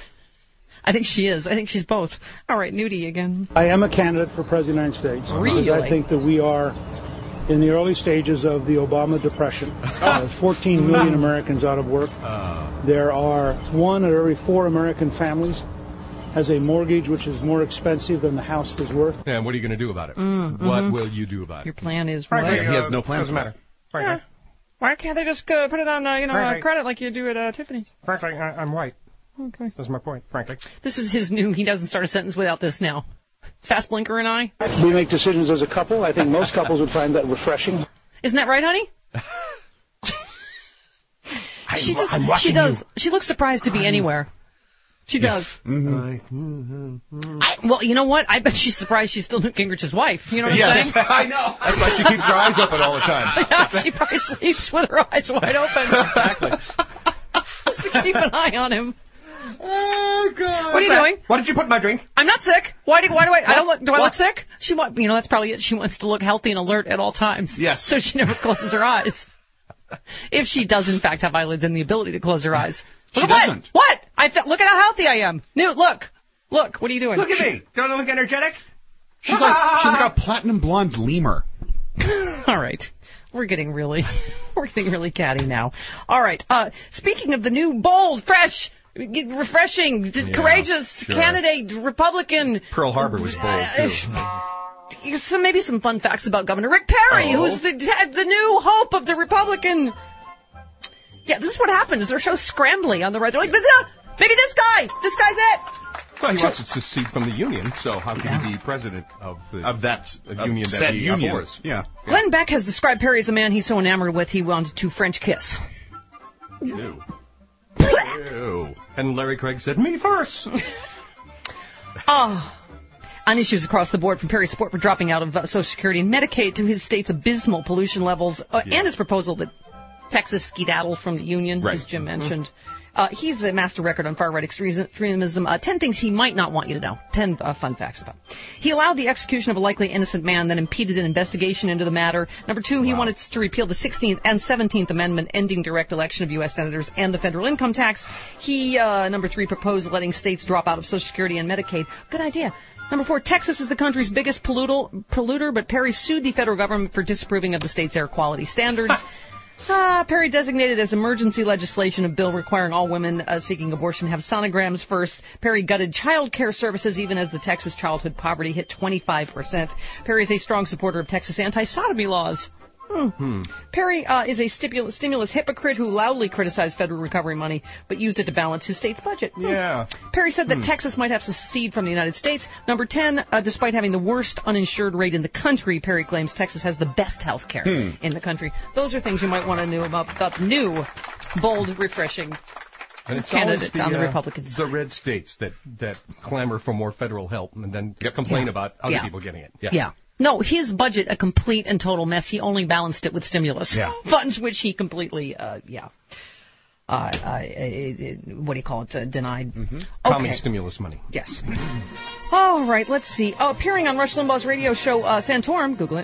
C: I think she is. I think she's both. All right, Nudie again.
G: I am a candidate for President of the United States.
C: Really?
G: Because I think that we are in the early stages of the Obama depression. Uh, fourteen million Americans out of work. There are one out of every four American families has a mortgage which is more expensive than the house is worth.
A: And what are you going to do about it?
C: Mm,
A: what
C: mhm.
A: will you do about it?
C: Your plan is
J: Frankly,
C: what?
B: He has
J: uh,
B: no plan
J: Doesn't
B: for
J: matter. Frankly,
C: Yeah. Why can't they just uh, put it on, uh, you know,
J: Frankly.
C: uh, credit like you do at uh, Tiffany's?
J: frankly, I, I'm white.
C: Okay.
J: That's my point. Frankly.
C: This is his new, he doesn't start a sentence without this now. Fast blinker and I.
G: We make decisions as a couple. I think most couples would find that refreshing.
C: Isn't that right, honey? she just,
G: I'm
C: she
G: watching
C: does.
G: you.
C: She looks surprised to be anywhere. She does.
B: Mm-hmm.
C: I, well, you know what? I bet she's surprised she's still Newt Gingrich's wife. You know what I'm
B: Yes,
C: saying?
B: I know.
A: That's why she keeps her eyes open all the time.
C: Yeah, she probably sleeps with her eyes wide open.
A: Exactly.
C: Just to keep an eye on him.
B: Oh, God.
C: What are you doing?
J: What did you put in my drink?
C: I'm not sick. Why do, why do I, I don't look, do I look sick? She want, you know, that's probably it. She wants to look healthy and alert at all times.
B: Yes.
C: So she never closes her eyes. If she does, in fact, have eyelids and the ability to close her eyes.
B: She
C: Look at
B: doesn't.
C: What? what? I th- look at how healthy I am. Newt, look. Look. What are you doing?
J: Look at me. Don't I look energetic?
B: She's like she's like a platinum blonde lemur.
C: All right. We're getting really, we're getting really catty now. All right. Uh, speaking of the new, bold, fresh, refreshing,
A: Yeah,
C: courageous
A: sure.
C: candidate, Republican.
A: Pearl Harbor was bold, too.
C: Here's some, maybe some fun facts about Governor Rick Perry,
A: Oh.
C: who's the, the new hope of the Republican. Yeah, this is what happens. They're so scrambly on the right. They're like, maybe this guy. This guy's it.
A: Well, he wants to secede from the Union, so how can he be president of the
B: Of that
A: a union
B: of
A: that
B: said
A: he
B: union.
A: abhors?
B: Yeah.
C: Glenn Beck has described Perry as a man he's so enamored with he wanted to French kiss.
A: Ew. Ew. And Larry Craig said, me first.
C: Oh. On issues across the board, from Perry's support for dropping out of uh, Social Security and Medicaid to his state's abysmal pollution levels, uh,
A: Yeah.
C: and his proposal that Texas skedaddle from the Union,
A: Right.
C: as Jim mentioned. Uh, he's a master record on far-right extremism. Uh, ten things he might not want you to know. Ten uh, fun facts about him. He allowed the execution of a likely innocent man, then impeded an investigation into the matter. Number two, he wanted to repeal the sixteenth and seventeenth Amendment, ending direct election of U S senators and the federal income tax. He, uh, number three, proposed letting states drop out of Social Security and Medicaid. Good idea. Number four, Texas is the country's biggest polluter, polluter, but Perry sued the federal government for disapproving of the state's air quality standards. Uh, Perry designated as emergency legislation a bill requiring all women uh, seeking abortion have sonograms first. Perry gutted child care services even as the Texas childhood poverty hit twenty-five percent. Perry is a strong supporter of Texas anti-sodomy laws. Hmm.
A: Hmm.
C: Perry uh, is a stimulus, stimulus hypocrite who loudly criticized federal recovery money, but used it to balance his state's budget. Hmm.
A: Yeah.
C: Perry said that
A: Hmm.
C: Texas might have to secede from the United States. Number ten, uh, despite having the worst uninsured rate in the country, Perry claims Texas has the best health care
A: Hmm.
C: in the country. Those are things you might want to know about, about new, bold, refreshing
A: And it's always
C: candidate
A: the,
C: on the
A: uh,
C: Republican side.
A: the red states that, that clamor for more federal help and then complain
C: Yeah.
A: about other
C: Yeah.
A: people getting it.
C: Yeah. No, his budget, a complete and total mess. He only balanced it with stimulus
A: Yeah.
C: funds, which he completely, uh, yeah. Uh, uh, uh, what do you call it? Uh, denied.
A: Mm-hmm.
C: Okay.
A: Common stimulus money.
C: Yes. All right, let's see. Oh, appearing on Rush Limbaugh's radio show, uh, Santorum, Google it,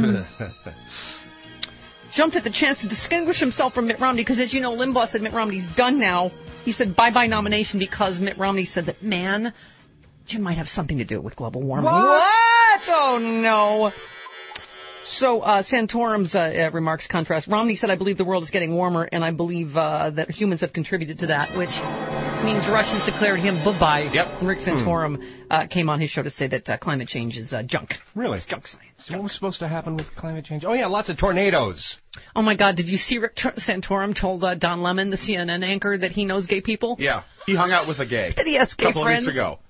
C: jumped at the chance to distinguish himself from Mitt Romney because, as you know, Limbaugh said Mitt Romney's done now. He said bye-bye nomination because Mitt Romney said that, man, Jim might have something to do with global warming.
A: What?
C: What? Oh, no. So uh, Santorum's uh, uh, remarks contrast. Romney said, I believe the world is getting warmer, and I believe uh, that humans have contributed to that, which means Russia's declared him bye-bye.
A: Yep.
C: And Rick
A: Hmm.
C: Santorum uh, came on his show to say that uh, climate change is uh, junk.
A: Really?
C: It's junk science.
A: So what was supposed to happen with climate change? Oh, yeah, lots of tornadoes.
C: Oh, my God. Did you see Rick Tr- Santorum told uh, Don Lemon, the C N N anchor, that he knows gay people?
B: Yeah. He hung out with a gay.
C: Did he has
B: a
C: gay
B: couple
C: friends?
B: of weeks ago.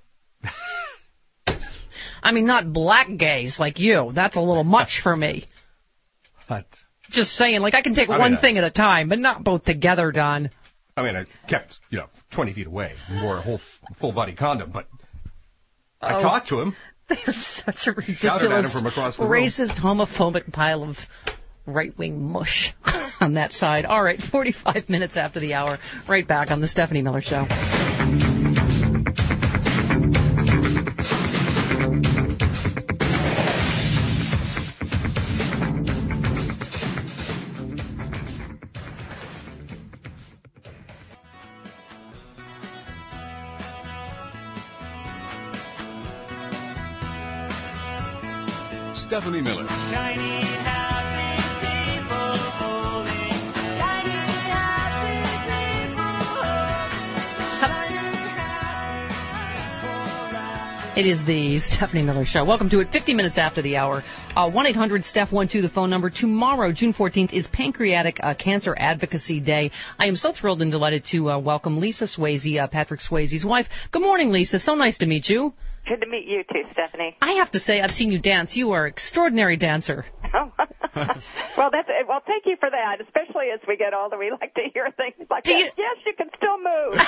C: I mean, not black gays like you. That's a little much for me.
A: But,
C: Just saying, like, I can take
A: I
C: one
A: mean, uh,
C: thing at a time, but not both together, Don.
A: I mean, I kept, you know, twenty feet away and wore a whole f- full-body condom, but I
C: Oh.
A: talked to him.
C: They're such a
A: Shouted at
C: ridiculous,
A: him from across the room.
C: racist, homophobic pile of right-wing mush on that side. All right, forty-five minutes after the hour, right back on the Stephanie Miller Show.
Y: Stephanie Miller. It is the Stephanie Miller Show. Welcome to it. fifty minutes after the hour. Uh, one eight hundred Steph one two, the phone number. Tomorrow, June fourteenth, is Pancreatic uh, Cancer Advocacy Day. I am so thrilled and delighted to uh, welcome Lisa Swayze, uh, Patrick Swayze's wife. Good morning, Lisa. So nice to meet you.
N: Good to meet you too, Stephanie.
C: I have to say, I've seen you dance. You are an extraordinary dancer.
N: Oh. well, that's well. Thank you for that. Especially as we get older, we like to hear things like,
C: Do you-
N: yes, yes, you can still move.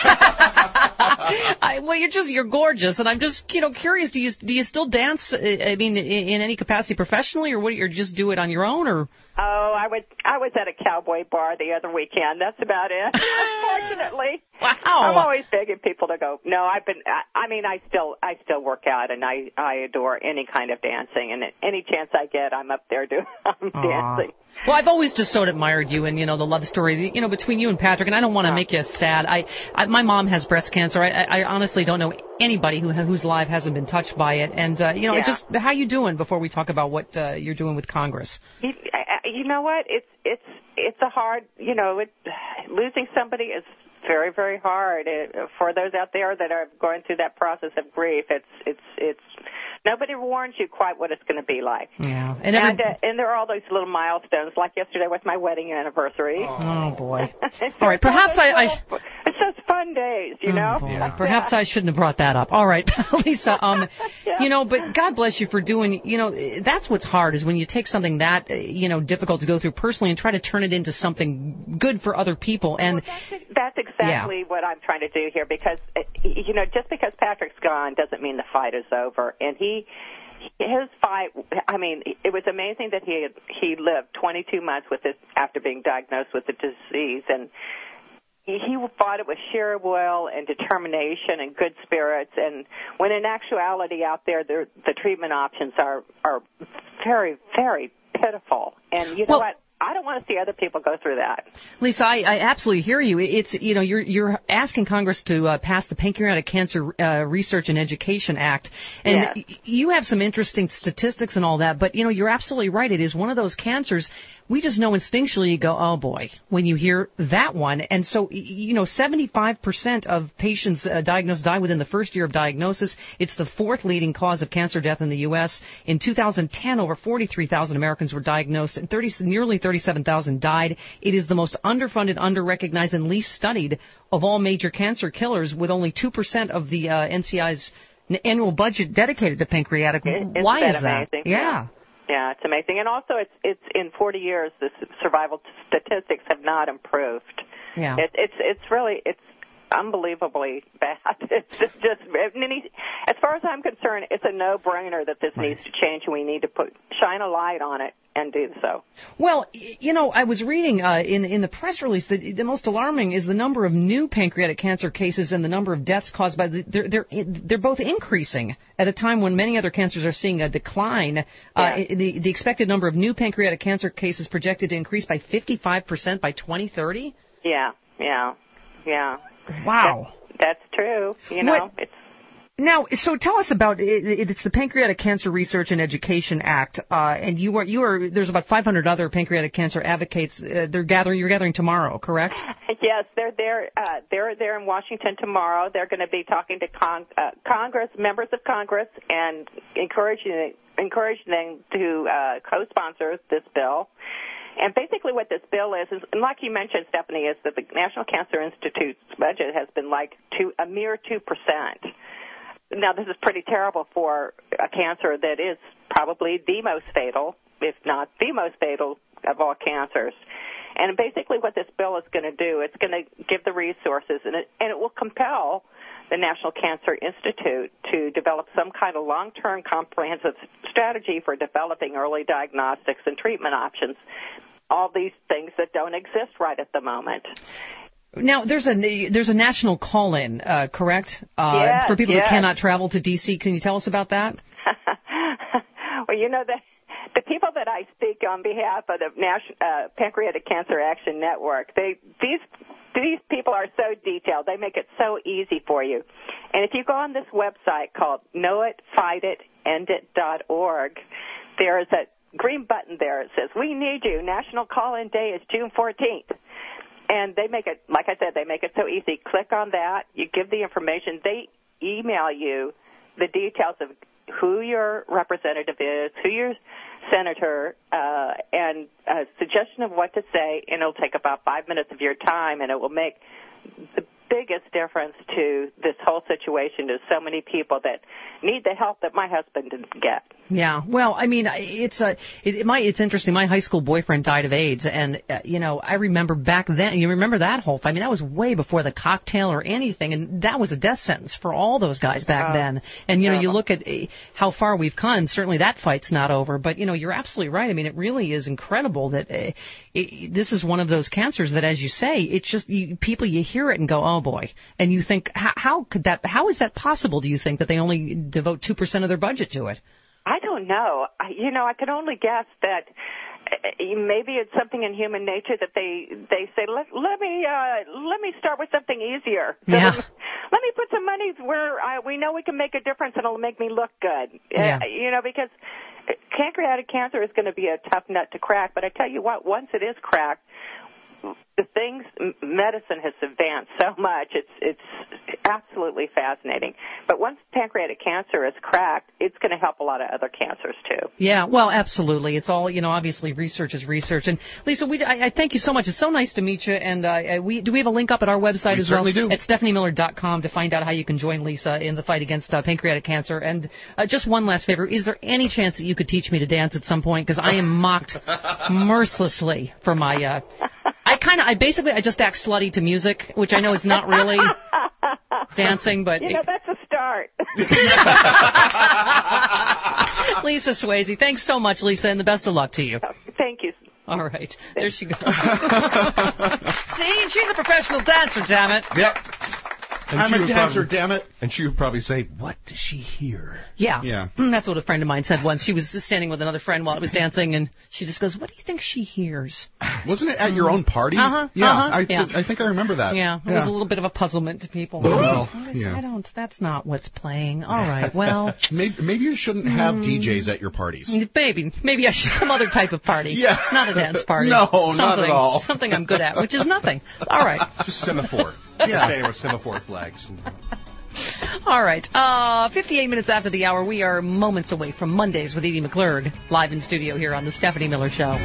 C: I, well, you're just, you're gorgeous, and I'm just, you know, curious. Do you do you still dance? uh, I mean, in, in any capacity professionally, or what? You just do it on your own, or?
N: Oh, I was I was at a cowboy bar the other weekend. That's about it. Unfortunately,
C: wow.
N: I'm always begging people to go. No, I've been. I, I mean, I still I still work out, and I I adore any kind of dancing, and any chance I get, I'm up there doing I'm dancing.
C: Well, I've always just so admired you and, you know, the love story, you know, between you and Patrick, and I don't want to make you sad. I, I my mom has breast cancer. I, I honestly don't know anybody who whose life hasn't been touched by it. And, uh, you know,
N: Yeah.
C: it just, how you doing before we talk about what uh, you're doing with Congress?
N: You, I- you know what? It's it's it's a hard. You know, it, losing somebody is very very hard. It, for those out there that are going through that process of grief, it's it's it's nobody warns you quite what it's going to be like.
C: Yeah.
N: And
C: And, every,
N: and, uh, and there are all those little milestones, like yesterday with my wedding anniversary.
C: oh, boy. All right, perhaps I... I
N: It's those fun days, you know.
C: Oh, boy. Perhaps I shouldn't have brought that up. All right, Lisa. Um,
N: Yeah.
C: you know, but God bless you for doing. You know, that's what's hard is when you take something that uh, you know difficult to go through personally and try to turn it into something good for other people. And
N: That's exactly what I'm trying to do here because, uh, you know, just because Patrick's gone doesn't mean the fight is over. And he, his fight, I mean, it was amazing that he had, he lived twenty-two months with this after being diagnosed with the disease. And he, he fought it with sheer will and determination and good spirits. And when in actuality out there, the, the treatment options are, are very, very pitiful. And you know
C: Well,
N: what? I don't want to see other people go through that.
Y: Lisa, I, I absolutely hear you. It's, you know, you're you're asking Congress to uh, pass the Pancreatic Cancer uh, Research and Education Act, and
N: Yes.
Y: y- you have some interesting statistics and all that. But you know, you're absolutely right. It is one of those cancers. We just know instinctually, you go, oh boy, when you hear that one. And so, y- you know, seventy-five percent of patients uh, diagnosed die within the first year of diagnosis. It's the fourth leading cause of cancer death in the U S. In two thousand ten, over forty-three thousand Americans were diagnosed, and thirty, nearly thirty-seven thousand died. It is the most underfunded, underrecognized, and least studied of all major cancer killers, with only two percent of the uh, N C I's n- annual budget dedicated to pancreatic.
N: Isn't
Y: Why
N: that
Y: is that?
N: amazing?
Y: Yeah.
N: Yeah, it's amazing. And also, it's it's in forty years, the s- survival statistics have not improved.
Y: Yeah.
N: It, it's it's really it's unbelievably bad. It's just, just as far as I'm concerned, it's a no-brainer that this needs to change, and we need to put shine a light on it and do so.
Y: Well, y- you know, I was reading uh, in in the press release that the most alarming is the number of new pancreatic cancer cases and the number of deaths caused by the, they're they're they're both increasing at a time when many other cancers are seeing a decline. Uh, the the expected number of new pancreatic cancer cases projected to increase by fifty-five percent by twenty thirty.
N: Yeah, yeah, yeah.
Y: Wow.
N: That, that's true. You know,
Y: What-
N: it's
Y: Now, so tell us about it, it- it's the Pancreatic Cancer Research and Education Act, uh, and you are you are there's about five hundred other pancreatic cancer advocates. Uh, they're gathering. You're gathering tomorrow, correct?
N: Yes, they're there. Uh, they're there in Washington tomorrow. They're going to be talking to con- uh, Congress, members of Congress, and encouraging encouraging them to uh, co-sponsor this bill. And basically, what this bill is, is, and like you mentioned, Stephanie, is that the National Cancer Institute's budget has been like two, a mere two percent. Now, this is pretty terrible for a cancer that is probably the most fatal, if not the most fatal, of all cancers. And basically what this bill is going to do, it's going to give the resources, and it, and it will compel the National Cancer Institute to develop some kind of long-term comprehensive strategy for developing early diagnostics and treatment options, all these things that don't exist right at the moment.
Y: Now, there's a there's a national call-in, uh, correct? Uh,
N: Yes,
Y: for people
N: yes.
Y: that cannot travel to D C. Can you tell us about that?
N: Well, you know, the, the people that I speak on behalf of the National uh, Pancreatic Cancer Action Network, they these these people are so detailed. They make it so easy for you. And if you go on this website called know it fight it end it dot org, there is a green button there. It says, "We need you. National Call-In Day is June fourteenth." And they make it, like I said, they make it so easy. Click on that. You give the information. They email you the details of who your representative is, who your senator, uh, and a suggestion of what to say, and it'll take about five minutes of your time, and it will make the biggest difference to this whole situation to so many people that need the help that my husband didn't get.
Y: Yeah, well, I mean, it's a, it, it might, it's interesting. My high school boyfriend died of AIDS, and uh, you know, I remember back then. You remember that whole? I mean, that was way before the cocktail or anything, and that was a death sentence for all those guys back
N: Oh,
Y: then. And you know, you
N: terrible.
Y: look at uh, how far we've come. Certainly, that fight's not over. But you know, you're absolutely right. I mean, it really is incredible that uh, it, this is one of those cancers that, as you say, it's just you, people. You hear it and go, oh boy, and you think, how, how could that? How is that possible? Do you think that they only devote two percent of their budget to it?
N: I don't know. I, you know, I could only guess that uh, maybe it's something in human nature that they they say, let let me uh, let me start with something easier.
Y: Yeah.
N: Let me put some money where I, we know we can make a difference and it'll make me look good.
Y: Yeah.
N: Uh, you know, because pancreatic cancer is going to be a tough nut to crack. But I tell you what, once it is cracked, the things medicine has advanced so much. It's it's absolutely fascinating. But once pancreatic cancer is cracked, it's going to help a lot of other cancers too.
Y: Yeah, well, absolutely. It's all, you know, obviously research is research. And Lisa, we, I, I thank you so much. It's so nice to meet you. And uh, we do we have a link up at our website
B: We
Y: as well?
B: certainly do.
Y: At stephanie miller dot com to find out how you can join Lisa in the fight against uh, pancreatic cancer. And uh, just one last favor: is there any chance that you could teach me to dance at some point? Because I am mocked mercilessly for my. Uh, I kind of, I basically, I just act slutty to music, which I know is not really dancing, but.
N: You know, that's a start.
Y: Lisa Swayze, thanks so much, Lisa, and the best of luck to you.
N: Thank you.
Y: All right, there she goes. See, she's a professional dancer, damn it.
B: Yep.
A: And
B: I'm
A: she
B: a
A: would
B: dancer,
A: probably-
B: damn it.
A: And she would probably say, "What does she hear?"
Y: Yeah.
B: Yeah.
Y: Mm, That's what a friend of mine said once. She was just standing with another friend while I was dancing, and she just goes, "What do you think she hears?"
B: Wasn't it at your own party?
Y: Uh-huh,
B: Yeah,
Y: uh-huh,
B: I,
Y: yeah.
B: th- I think I remember that.
Y: Yeah, it was a little bit of a puzzlement to people.
B: Well,
Y: What is-
B: yeah.
Y: I don't, that's not what's playing. All right, well.
B: maybe, maybe you shouldn't have
Y: Mm.
B: D Js at your parties.
Y: Maybe. Maybe I should some other type of party.
B: Yeah.
Y: Not a dance party.
B: No,
Y: something,
B: not at all.
Y: Something I'm good at, which is nothing. All right.
A: Just semaphore.
Y: Yeah.
A: Standing with semaphore flags.
Y: All right. Uh, fifty-eight minutes after the hour, we are moments away from Mondays with Edie McClurg, live in studio here on the Stephanie Miller Show.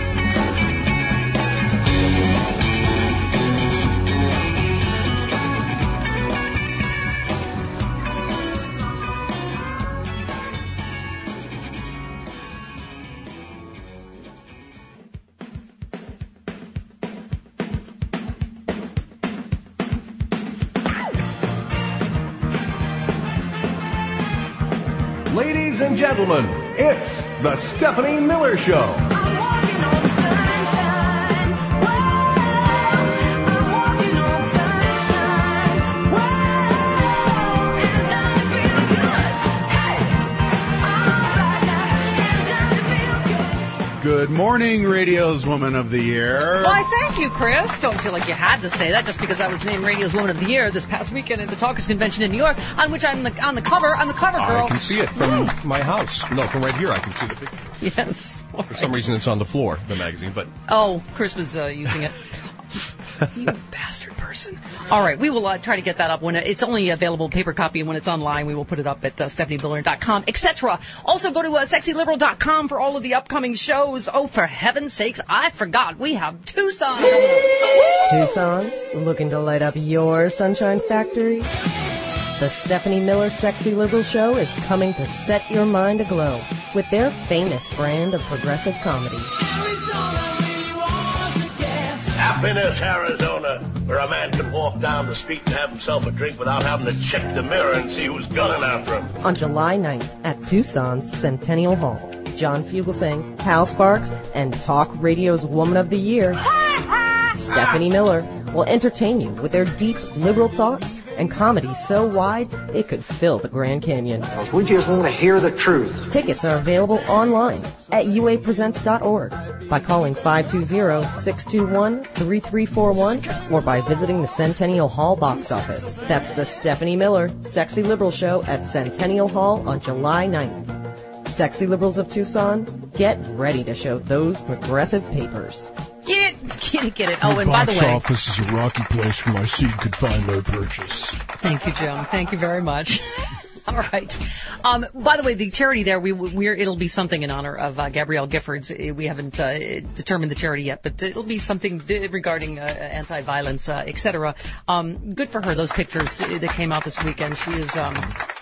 A: Ladies and gentlemen, it's the Stephanie Miller Show.
B: Good morning, Radio's Woman of the Year.
Y: Why, thank you, Chris. Don't feel like you had to say that just because I was named Radio's Woman of the Year this past weekend at the Talkers Convention in New York, on which I'm the, on the cover. I'm the cover girl.
A: I can see it from my house. No, from right here I can see the picture.
Y: Yes.
A: For some reason it's on the floor, the magazine, but...
Y: Oh, Chris was uh, using it. You bastard person. All right, we will uh, try to get that up when it, it's only available paper copy, and when it's online, we will put it up at uh, stephanie miller dot com, et cetera. Also, go to uh, sexy liberal dot com for all of the upcoming shows. Oh, for heaven's sakes, I forgot. We have Tucson.
L: Tucson, looking to light up your sunshine factory? The Stephanie Miller Sexy Liberal Show is coming to set your mind aglow with their famous brand of progressive comedy.
O: Happiness, Arizona, where a man can walk down the street and have himself a drink without having to check the mirror and see who's gunning after him.
L: On July ninth at Tucson's Centennial Hall, John Fugelsang, Hal Sparks, and Talk Radio's Woman of the Year, Stephanie Miller, will entertain you with their deep liberal thoughts and comedy so wide it could fill the Grand Canyon.
P: We just want to hear the truth.
L: Tickets are available online at u a presents dot org by calling five two zero, six two one, three three four one or by visiting the Centennial Hall box office. That's the Stephanie Miller Sexy Liberal Show at Centennial Hall on July ninth. Sexy Liberals of Tucson, get ready to show those progressive papers.
Y: Get it, get it, get it. Oh, and by the way...
X: box office is a rocky place where my seed could find no purchase.
Y: Thank you, Jim. Thank you very much. All right. Um, by the way, the charity there, we, we're, it'll be something in honor of uh, Gabrielle Giffords. We haven't uh, determined the charity yet, but it'll be something regarding uh, anti-violence, uh, et cetera. Um, good for her, those pictures that came out this weekend. She is, um,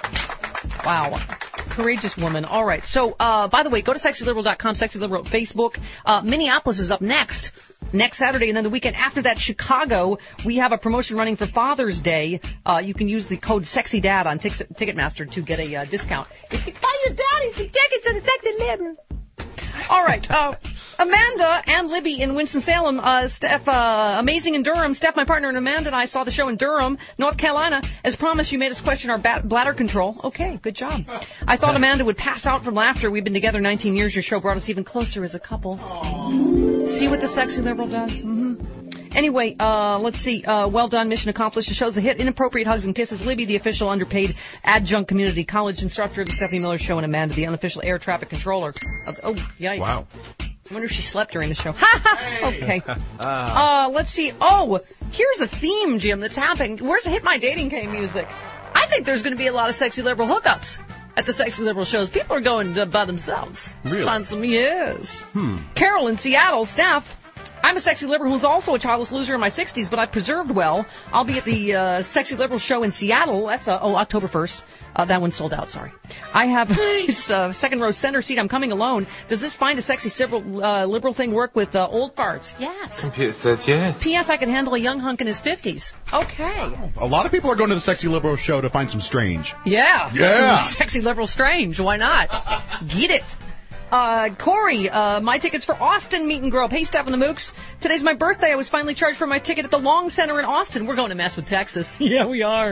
Y: wow, courageous woman. All right. So, uh, by the way, go to sexy liberal dot com, Sexy Liberal Facebook. Uh, Minneapolis is up next. Next Saturday, and then the weekend after that, Chicago, we have a promotion running for Father's Day. Uh, you can use the code SEXYDAD on Tix- Ticketmaster to get a uh, discount. If you buy your daddy some tickets to the Sexy Liberal. All right. Uh, Amanda and Libby in Winston-Salem. Uh, Steph, uh, amazing in Durham. Steph, my partner, and Amanda and I saw the show in Durham, North Carolina. As promised, you made us question our bat- bladder control. Okay, good job. I thought Amanda would pass out from laughter. We've been together nineteen years. Your show brought us even closer as a couple. Aww. See what the Sexy Liberal does? Mm-hmm. Anyway, uh, let's see. Uh, well done. Mission accomplished. The show's a hit. Inappropriate Hugs and Kisses. Libby, the official underpaid adjunct community college instructor of the Stephanie Miller Show, and Amanda, the unofficial air traffic controller. Of, oh, yikes.
A: Wow.
Y: I wonder if she slept during the show. Okay. Uh, let's see. Oh, here's a theme, Jim, that's happening. Where's the Hit My Dating Game music? I think there's going to be a lot of Sexy Liberal hookups at the Sexy Liberal shows. People are going to, by themselves.
A: Really?
Y: Find some, yes.
A: Hmm.
Y: Carol in Seattle, Steph. I'm a sexy liberal who's also a childless loser in my sixties, but I've preserved well. I'll be at the uh, Sexy Liberal show in Seattle. That's uh, oh October first. Uh, that one's sold out, sorry. I have this uh, second row center seat. I'm coming alone. Does this find a sexy liberal, uh, liberal thing work with uh, old farts? Yes.
Q: Computer says yes.
Y: P S. I can handle a young hunk in his fifties. Okay.
B: A lot of people are going to the Sexy Liberal show to find some strange.
Y: Yeah.
B: Yeah.
Y: Some sexy liberal strange. Why not? Get it. Uh, Corey, uh, my ticket's for Austin Meet and Grope. Hey, Steph and the Mooks. Today's my birthday. I was finally charged for my ticket at the Long Center in Austin. We're going to mess with Texas. Yeah, we are.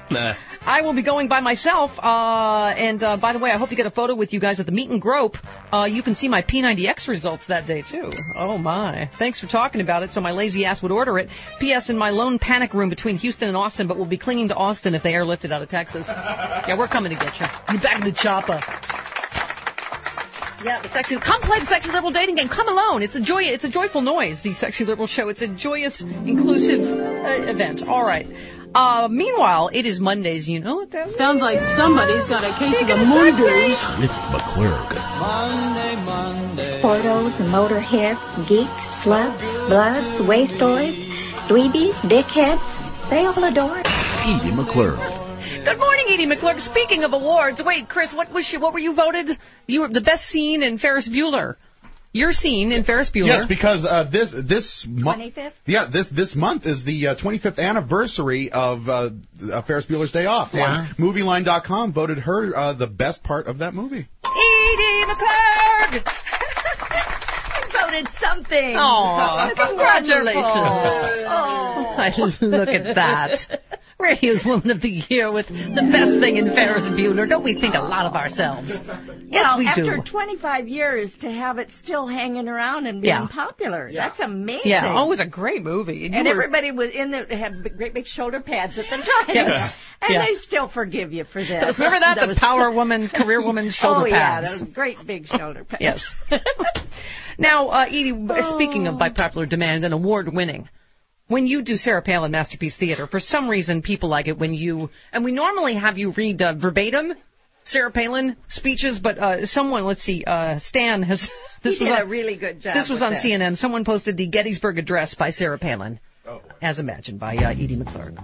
A: Nah.
Y: I will be going by myself. Uh, and uh, by the way, I hope you get a photo with you guys at the meet and grope. Uh, you can see my P ninety X results that day, too. Oh, my. Thanks for talking about it, so my lazy ass would order it. P S. In my lone panic room between Houston and Austin, but we'll be clinging to Austin if they airlift it out of Texas. Yeah, we're coming to get you. You back in the chopper. Yeah, the sexy. Come play the Sexy Liberal dating game. Come alone. It's a joy. It's a joyful noise. The Sexy Liberal show. It's a joyous, inclusive uh, event. All right. Uh, meanwhile, it is Mondays. You know what that means?
Q: Sounds like somebody's got a case of the moon blues.
X: With McClurg.
R: Monday, Monday. Sportos, motorheads, geeks, sluts, bloods, waste toys, dweebies, dickheads. They all adore it.
X: Edie McClurg.
Y: Good morning, Edie McClurg. Speaking of awards, wait, Chris, what was you, what were you voted? You were the best scene in Ferris Bueller. Your scene in Ferris Bueller.
B: Yes, because uh, this this month.
R: twenty-fifth?
B: Yeah, this this month is the uh, twenty-fifth anniversary of uh, uh, Ferris Bueller's Day Off.
Y: Yeah.
B: And Movie Line dot com voted her uh, the best part of that movie.
Y: Edie McClurg.
R: Voted something.
Y: Aw, congratulations.
R: Oh.
Y: I look at that. Radio's Woman of the Year with the best thing in Ferris Bueller. Don't we think a lot of ourselves? Yes,
R: well,
Y: we do.
R: after twenty-five years to have it still hanging around and being
Y: Yeah.
R: popular,
Y: Yeah.
R: that's amazing.
Y: Yeah, oh, it was a great movie.
R: And
Y: You were-
R: everybody was in there, had big- great big shoulder pads at the time.
Y: Yes.
R: And
Y: Yeah.
R: they still forgive you for that.
Y: Those- remember that? The
R: Those-
Y: Power Woman, Career Woman shoulder
R: oh, yeah,
Y: pads.
R: those great big shoulder pads.
Y: Yes. Now, uh, Edie, speaking of by popular demand and award-winning, when you do Sarah Palin Masterpiece Theater, for some reason people like it when you, and we normally have you read uh, verbatim Sarah Palin speeches, but uh, someone, let's see, uh, Stan has, this
R: he
Y: was
R: did
Y: on,
R: a really good job.
Y: this was
R: with
Y: on
R: that.
Y: C N N. Someone posted the Gettysburg Address by Sarah Palin,
B: oh.
Y: as imagined by uh, Edie McClurg.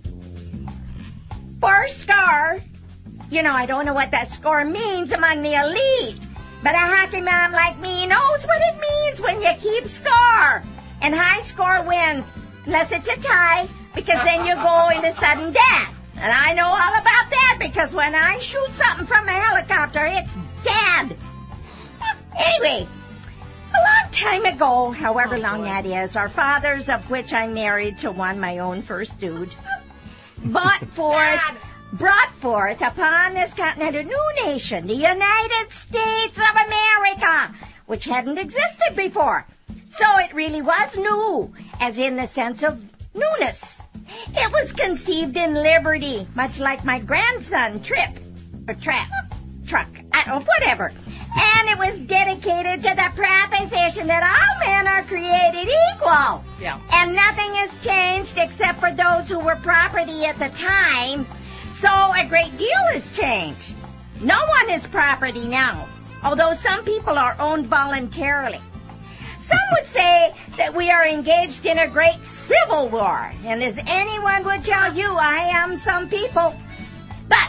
R: For score, you know, I don't know what that score means among the elite, but a hockey mom like me knows what it means when you keep score. And high score wins, unless it's a tie, because then you go into sudden death. And I know all about that, because when I shoot something from a helicopter, it's dead. Anyway, a long time ago, however long that is, our fathers, of which I married to one, my own first dude, brought forth, brought forth upon this continent a new nation, the United States of America, which hadn't existed before. So it really was new, as in the sense of newness. It was conceived in liberty, much like my grandson, Trip, or Trap, Truck, I don't know, whatever. And it was dedicated to the proposition that all men are created equal.
Y: Yeah.
R: And nothing has changed except for those who were property at the time. So a great deal has changed. No one is property now, although some people are owned voluntarily. Some would say that we are engaged in a great civil war, and as anyone would tell you, I am some people. But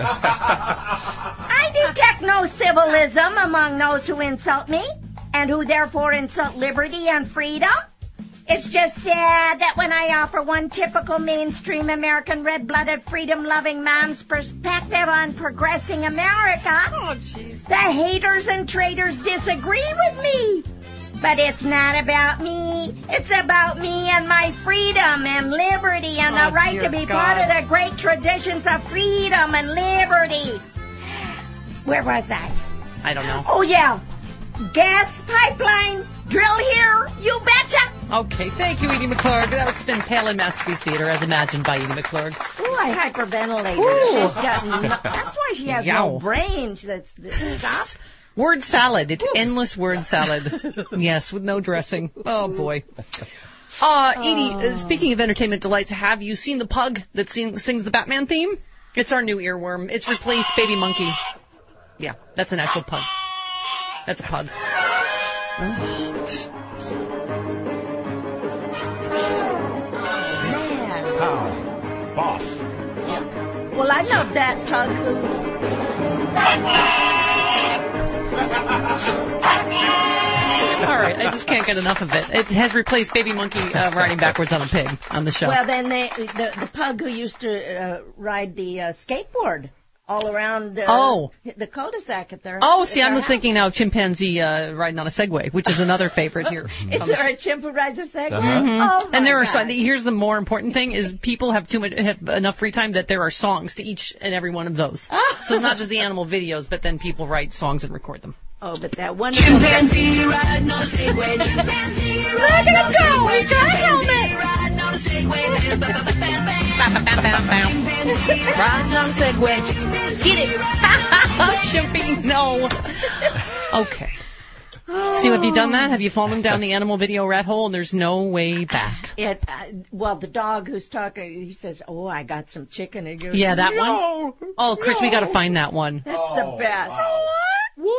R: I detect no civilism among those who insult me, and who therefore insult liberty and freedom. It's just sad that when I offer one typical mainstream American red-blooded, freedom-loving mom's perspective on progressing America,
Y: oh, geez.
R: the haters and traitors disagree with me. But it's not about me. It's about me and my freedom and liberty and
Y: Oh,
R: the right
Y: dear
R: to be
Y: God.
R: part of the great traditions of freedom and liberty. Where was I?
Y: I don't know.
R: Oh, yeah. Gas pipeline drill here, you betcha.
Y: Okay, thank you, Edie McClurg. That's been Palin Masterpiece Theater, as imagined by Edie McClurg.
R: Ooh, I hyperventilated.
Y: Ooh.
R: She's got no, that's why she has
Y: Yow.
R: no brain. That's, that's stop.
Y: Word salad. It's endless word salad. Yes, with no dressing. Oh, boy. Uh, Edie, uh, speaking of entertainment delights, have you seen the pug that sing, sings the Batman theme? It's our new earworm. It's replaced Baby Monkey. Yeah, that's an actual pug. That's a pug.
R: Man.
A: Pow. Boss.
R: Well, I love that pug
Y: All right, I just can't get enough of it. It has replaced Baby Monkey uh, riding backwards on a pig on the show.
R: Well, then they, the the pug who used to uh, ride the uh, skateboard all around uh,
Y: Oh.
R: the cul-de-sac at their
Y: Oh,
R: at
Y: see, I
R: their
Y: was
R: house.
Y: thinking now of chimpanzee uh, riding on a Segway, which is another favorite here.
R: Is there a chimp who rides a Segway?
Y: Mhm.
R: Oh, my
Y: and there are
R: God.
Y: so, here's the more important thing is people have too much have enough free time that there are songs to each and every one of those. So it's not just the animal videos, but then people write songs and record them.
R: Oh, but that wonderful
D: Chimpanzee riding on a Segway. Chimpanzee
R: Look at him go! He's got a helmet!
D: riding on a Segway.
R: Riding on a Segway. Get it!
Y: Chimpy, no. Okay. See, have you done that? Have you fallen down the animal video rat hole and there's no way back?
R: It, uh, well, the dog who's talking, he says, "Oh, I got some chicken." And he goes,
Y: Yeah, that
R: no,
Y: one? Oh, Chris,
R: no.
Y: we got to find that one.
R: That's the best.
Y: What?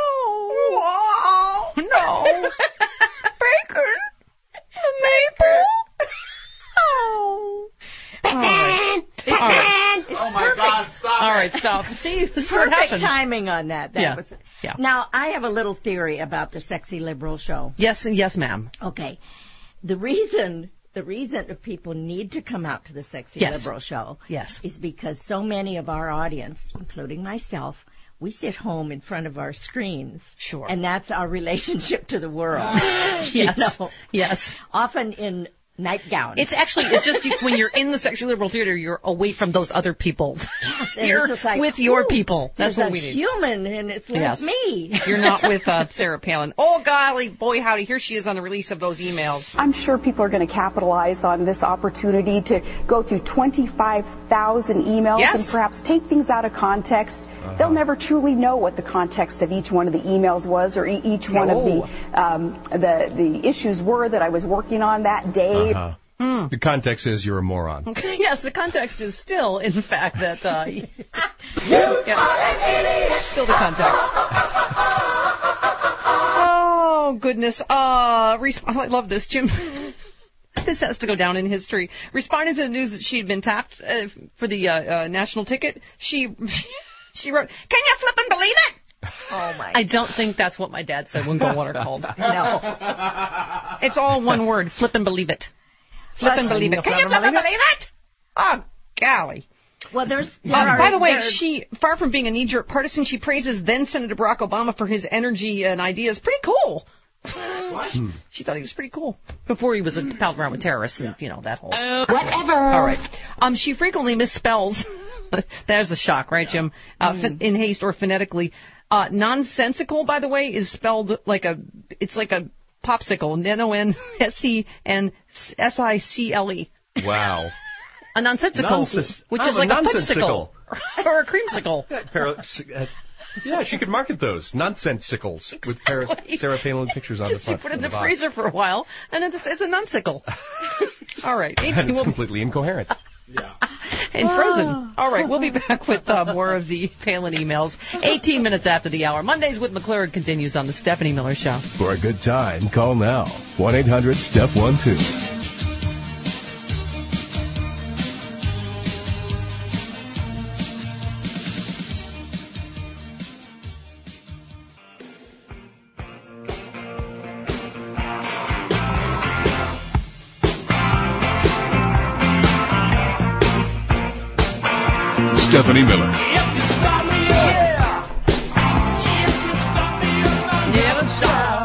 Y: No. No.
R: Bacon. Maple. Oh.
Y: All right. All right.
R: It's
B: Oh, my
R: perfect.
B: God, stop
Y: All
B: it.
Y: right, stop. See, this is what
R: Perfect
Y: happens.
R: timing on that. That
Y: Yeah.
R: was,
Y: Yeah.
R: Now, I have a little theory about the Sexy Liberal show.
Y: Yes, yes, ma'am.
R: Okay. The reason the reason that people need to come out to the Sexy
Y: Yes.
R: Liberal show
Y: Yes.
R: is because so many of our audience, including myself, we sit home in front of our screens.
Y: Sure.
R: And that's our relationship to the world.
Y: Yes.
R: You know?
Y: Yes.
R: Often in nightgowns.
Y: It's actually, it's just you, when you're in the Sexy Liberal Theater, you're away from those other people.
R: And
Y: You're
R: it's just like,
Y: with your
R: ooh,
Y: people. That's
R: there's
Y: what
R: a
Y: we need.
R: human, and it's like
Y: Yes.
R: me.
Y: You're not with uh, Sarah Palin. Oh, golly, boy, howdy, here she is on the release of those emails.
E: I'm sure people are going to capitalize on this opportunity to go through twenty-five thousand emails
Y: Yes.
E: and perhaps take things out of context.
Y: Uh-huh.
E: They'll never truly know what the context of each one of the emails was, or e- each one of
Y: No.
E: the um, the the issues were that I was working on that day.
A: Uh-huh. The context is you're a moron.
Y: Okay, yes, the context is still, in fact, that, uh, yes, still the context. Oh, goodness. Uh, resp- I love this, Jim. This has to go down in history. Responding to the news that she had been tapped uh, for the uh, uh, national ticket, she she wrote, "Can you flip and believe it?"
R: Oh, my.
Y: I don't think that's what my dad said when Goldwater called.
R: No.
Y: It's all one word, flip and believe it. Flip and believe it. Can you flip and believe it? Oh, golly.
R: Well, there's. there
Y: Uh,
R: are-
Y: by the way,
R: there-
Y: she, far from being a knee-jerk partisan, she praises then Senator Barack Obama for his energy and ideas. Pretty cool.
B: What?
Y: She thought he was pretty cool before he was a pal around with terrorists and, you know, that whole.
R: Whatever.
Y: All right. Um, she frequently misspells. There's a shock, right, Jim? Uh,
R: Mm.
Y: ph- in haste or phonetically. Uh, nonsensical, by the way, is spelled like a. It's like a popsicle. N O N S E N S I C L E.
A: Wow.
Y: A nonsensical,
A: Nonsense-
Y: which
A: I'm
Y: is
A: a
Y: like a
A: nonsensical.
Y: fudgesicle or a creamsicle.
A: Para- uh, yeah, she could market those nonsensicles with para- Sarah Palin pictures on the
Y: Just you
A: front.
Y: put it in
A: of
Y: the
A: box.
Y: freezer for a while, and it's, it's a nonsicle. All right.
A: And
Y: eighteen
A: it's
Y: will-
A: completely incoherent.
Y: and frozen. All right, we'll be back with uh, more of the Palin emails. eighteen minutes after the hour. Mondays with McClure continues on the Stephanie Miller Show.
A: For a good time, call now. one eight hundred step one two. Stephanie Miller.
Y: Never stop.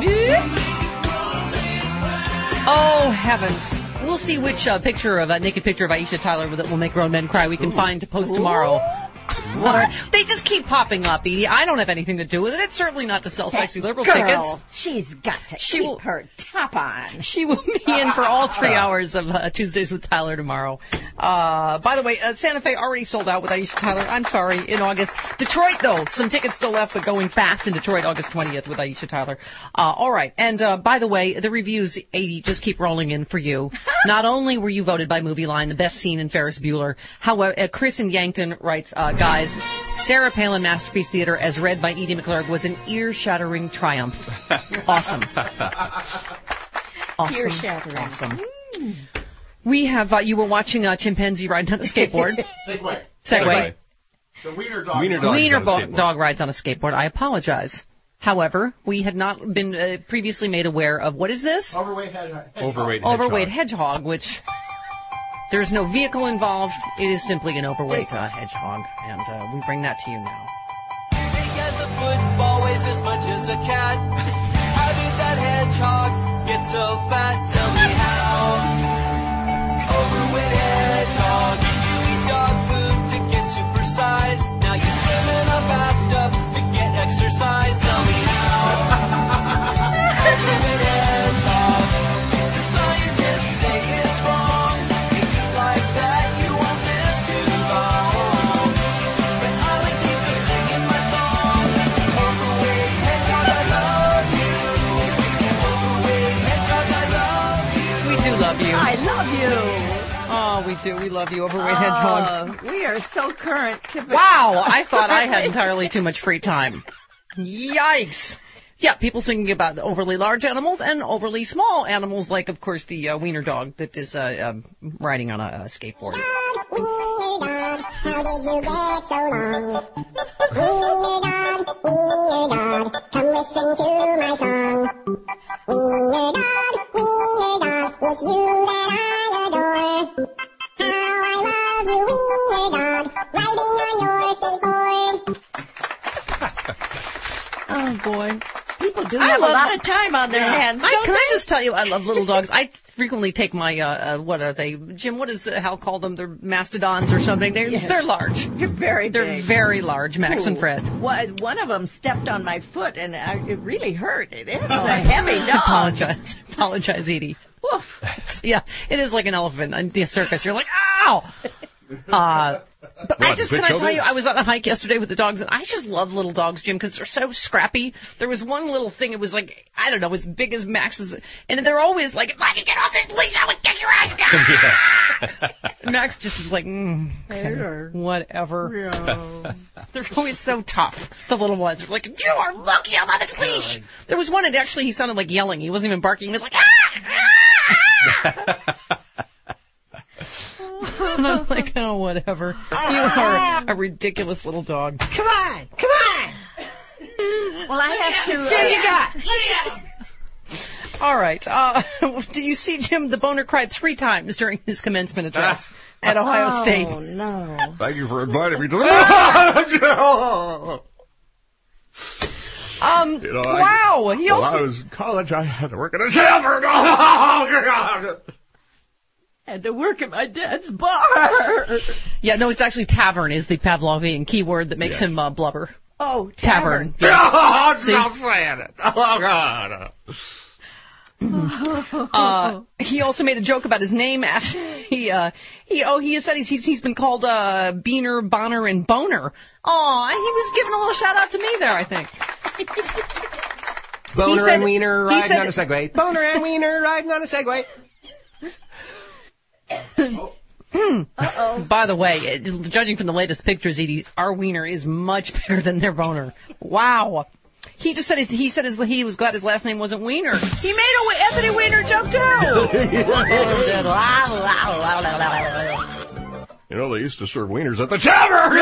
Y: Oh, heavens. We'll see which uh, picture of a naked picture of Aisha Tyler that will make grown men cry we can find to post tomorrow. What? They just keep popping up, Edie. I don't have anything to do with it. It's certainly not to sell sexy liberal
R: Girl,
Y: tickets.
R: she's got to
Y: She
R: keep
Y: will-
R: her top on.
Y: She will be in for all three hours of uh, Tuesdays with Tyler tomorrow. Uh, by the way, uh, Santa Fe already sold out with Aisha Tyler. I'm sorry, in August. Detroit, though, some tickets still left, but going fast in Detroit, August twentieth with Aisha Tyler. Uh, all right. And uh, by the way, the reviews, eighty, just keep rolling in for you. Not only were you voted by Movie Line the best scene in Ferris Bueller, however, uh, Chris in Yankton writes, uh, guys, Sarah Palin Masterpiece Theater, as read by Edie McClurg, was an ear-shattering triumph. Awesome. Awesome.
R: Ear-shattering.
Y: Awesome. We have, uh, you were watching a chimpanzee ride on a skateboard.
B: Segway.
Y: Segway.
B: The wiener dog.
A: Wiener dog.
Y: Wiener
A: on a
Y: bo-
A: skateboard.
Y: dog rides on a skateboard. I apologize. However, we had not been uh, previously made aware of, what is this?
B: Overweight hedgehog.
A: Overweight hedgehog.
Y: Overweight hedgehog, which There's no vehicle involved. It is simply an overweight uh, hedgehog, and uh, we bring that to you now.
F: Big as a football, weighs as much as a cat. How did that hedgehog get so fat? Tell me how. Overweight hedgehog. You eat dog food to get supersized. Now you swim in a bathtub to get exercise. Tell me how. Overweight hedgehog. The scientists say it's wrong. If it's like that, you won't live too long. But I would keep on singing my song. Overweight hedgehog, I love you. Overweight hedgehog, I love you.
Y: We do love you.
S: I love you.
Y: Oh, we do. We love you, overweight
S: Oh,
Y: hedgehog.
S: we are so current.
Y: Wow, I thought I had entirely too much free time. Yikes. Yeah, people thinking about overly large animals and overly small animals, like, of course, the uh, wiener dog that is uh, um, riding on a, a skateboard.
F: Wiener dog, how did you get so long? Wiener dog, wiener dog, come listen to my song. Wiener dog, wiener dog, it's you that I adore. How I love you, wiener dog, riding on your skateboard.
Y: Oh, boy.
S: People do
Y: I
S: have
Y: love-
S: a lot of time on their hands.
Y: I,
S: don't
Y: can I
S: they?
Y: just tell you, I love little dogs. I frequently take my, uh, uh, what are they? Jim, what does uh, Hal call them? They're mastodons or something. They're,
S: Yes.
Y: they're large.
S: You're very
Y: They're
S: big.
Y: very large, Max and
S: Ooh.
Y: Fred.
S: One one of them stepped on my foot, and I, it really hurt. It is
Y: Oh,
S: a heavy dog.
Y: Apologize. Apologize, Edie.
S: Woof.
Y: Yeah, it is like an elephant in the circus. You're like, ow! Uh, but I
B: What,
Y: just,
B: big
Y: can I tell
B: shoulders?
Y: you, I was on a hike yesterday with the dogs, and I just love little dogs, Jim, because they're so scrappy. There was one little thing, it was like, I don't know, as big as Max's, and they're always like, if I could get off this leash, I would kick your ass. And Max just is like, mm, okay, whatever.
S: Yeah.
Y: They're always so tough, the little ones. They're like, you are lucky I'm on this leash. There was one, and actually he sounded like yelling. He wasn't even barking. He was like, ah! And I'm like, oh, whatever. You are a ridiculous little dog.
S: Come on, come on. Well, I have to.
Y: See what you
S: uh,
Y: got. All right. Uh, did you see Jim? The boner cried three times during his commencement address at Ohio
S: Oh,
Y: State.
S: no.
B: Thank you for inviting me to the...
Y: Um.
B: You know, I-
Y: wow. He
B: While
Y: also.
B: I was in college, I had to work at a shelter. Oh, God.
S: Had to work at my dad's bar.
Y: Yeah, no, it's actually tavern is the Pavlovian keyword that makes
B: Yes.
Y: him uh, blubber.
S: Oh,
Y: Tavern.
S: tavern.
B: Oh,
Y: See?
B: stop saying it. Oh, God.
Y: Uh, he also made a joke about his name. He, uh, he, oh, he said he's, he's, he's been called, uh, Beaner, Bonner, and Boner. Aw, he was giving a little shout out to me there, I think.
T: Boner
Y: said-
T: and Wiener
Y: he
T: riding
Y: said-
T: on a Segway. Boner and Wiener riding on a Segway.
S: Uh-oh.
Y: By the way, it- judging from the latest pictures, Edie, our wiener is much bigger than their boner. Wow. He just said his, he said his, he was glad his last name wasn't Wiener. He made a Anthony Weiner joke too.
B: You know, they used to serve wieners at the tavern.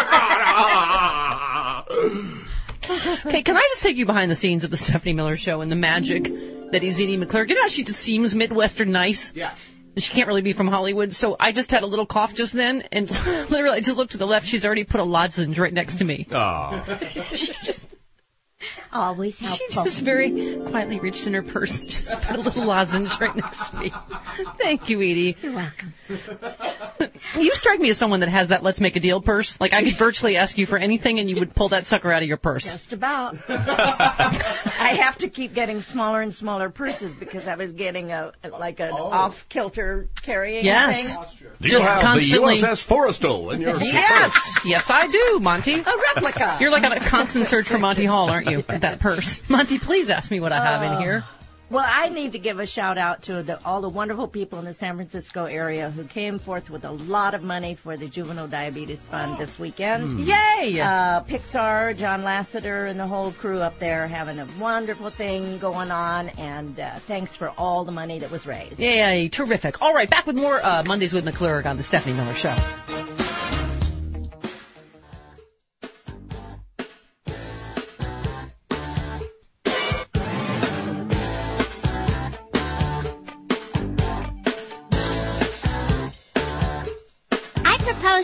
Y: Okay, can I just take you behind the scenes of the Stephanie Miller Show and the magic that is Edie McClurg? You know how she just seems Midwestern nice?
B: Yeah.
Y: She can't really be from Hollywood, so I just had a little cough just then, and literally I just looked to the left. She's already put a lozenge right next to me.
B: Oh.
Y: She just,
S: Always
Y: she
S: helpful.
Y: just very quietly reached in her purse and just put a little lozenge right next to me. Thank you, Edie.
S: You're welcome.
Y: You strike me as someone that has that let's make a deal purse. Like, I could virtually ask you for anything, and you would pull that sucker out of your purse.
S: Just about. I have to keep getting smaller and smaller purses because I was getting a like an off-kilter carrying
Y: Yes.
S: thing.
B: Do you
Y: Just
B: have
Y: constantly-
B: the U S S Forrestal in your
Y: Yes, yes, I do, Monty.
S: A replica.
Y: You're like on a constant search for Monty Hall, aren't you? With that purse. Monty, please ask me what I have in here.
S: Well, I need to give a shout out to the, all the wonderful people in the San Francisco area who came forth with a lot of money for the Juvenile Diabetes Fund this weekend.
Y: Yay!
S: Uh, Pixar, John Lasseter, and the whole crew up there having a wonderful thing going on, and uh, thanks for all the money that was raised.
Y: Yay, terrific. All right, back with more uh, Mondays with McClurg on the Stephanie Miller Show.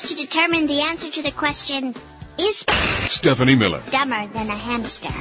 H: to determine the answer to the question, is
X: Stephanie Miller.
H: dumber than a hamster?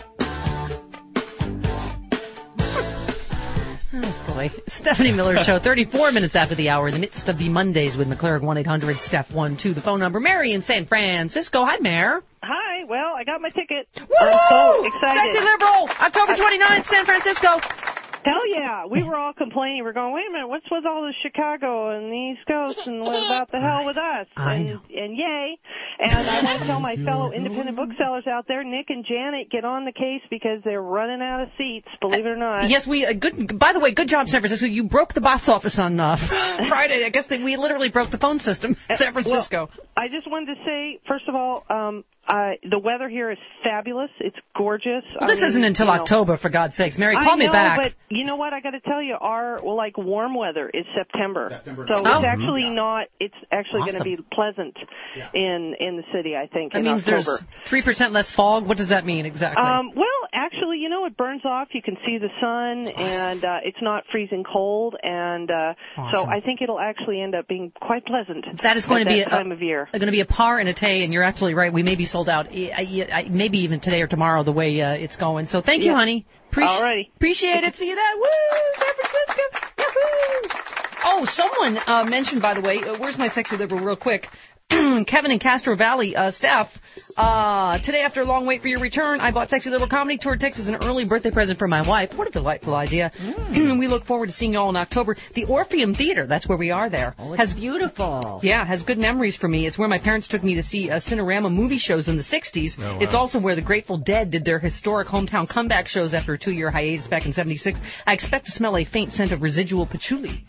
Y: Oh, boy. Stephanie Miller Show, thirty-four minutes after the hour, in the midst of the Mondays with McClurg, one eight hundred Steph one two, the phone number. Mary in San Francisco. Hi, Mare.
I: Hi. Well, I got my ticket.
Y: Woo!
I: I'm so excited.
Y: Sexy Liberal, October twenty-ninth, San Francisco.
I: Hell yeah. We were all complaining. We're going, wait a minute, what's with all this Chicago and the East Coast, and what about the hell with us?
Y: I
I: and,
Y: know.
I: and yay. And I want to tell my fellow independent booksellers out there, Nick and Janet, get on the case because they're running out of seats, believe it or not.
Y: Yes, we, uh, good, by the way, good job, San Francisco. You broke the box office on uh, Friday. I guess that we literally broke the phone system in San Francisco.
I: Well, I just wanted to say, first of all, um, Uh, the weather here is fabulous. It's gorgeous.
Y: Well, this
I: I mean,
Y: isn't until
I: you know,
Y: October, for God's sakes. Mary, call
I: I
Y: me
I: know,
Y: back.
I: But you know what? I got to tell you, our well, like warm weather is September.
Y: September.
I: So
Y: Oh.
I: it's actually not. It's actually going to
Y: Awesome.
I: be pleasant in in the city. I think
Y: That
I: in
Y: means
I: October.
Y: there's three percent less fog. What does that mean exactly?
I: Um, well, actually, you know, it burns off. You can see the sun, and uh, it's not freezing cold, and uh, so
Y: Awesome.
I: I think it'll actually end up being quite pleasant.
Y: That is going
I: at
Y: to be
I: that
Y: a,
I: time of year.
Y: going to be a par and a tay, and you're absolutely right. We may be sold out, I, I, maybe even today or tomorrow, the way uh, it's going. So thank you,
I: Yeah.
Y: honey. Appreci-
I: Alrighty.
Y: Appreciate it. See you then. Woo! San Francisco. Yahoo! Oh, someone uh, mentioned, by the way, uh, where's my sexy liberal real quick? Kevin in Castro Valley, uh, Steph, uh, today after a long wait for your return, I bought Sexy Liberal Comedy Tour tickets as an early birthday present for my wife. What a delightful idea. Mm. We look forward to seeing you all in October. The Orpheum Theater, that's where we are there.
S: Oh, it's
Y: has
S: beautiful.
Y: Yeah, has good memories for me. It's where my parents took me to see uh, Cinerama movie shows in the sixties.
A: Oh, wow.
Y: It's also where the Grateful Dead did their historic hometown comeback shows after a two-year hiatus back in seventy-six. I expect to smell a faint scent of residual patchouli.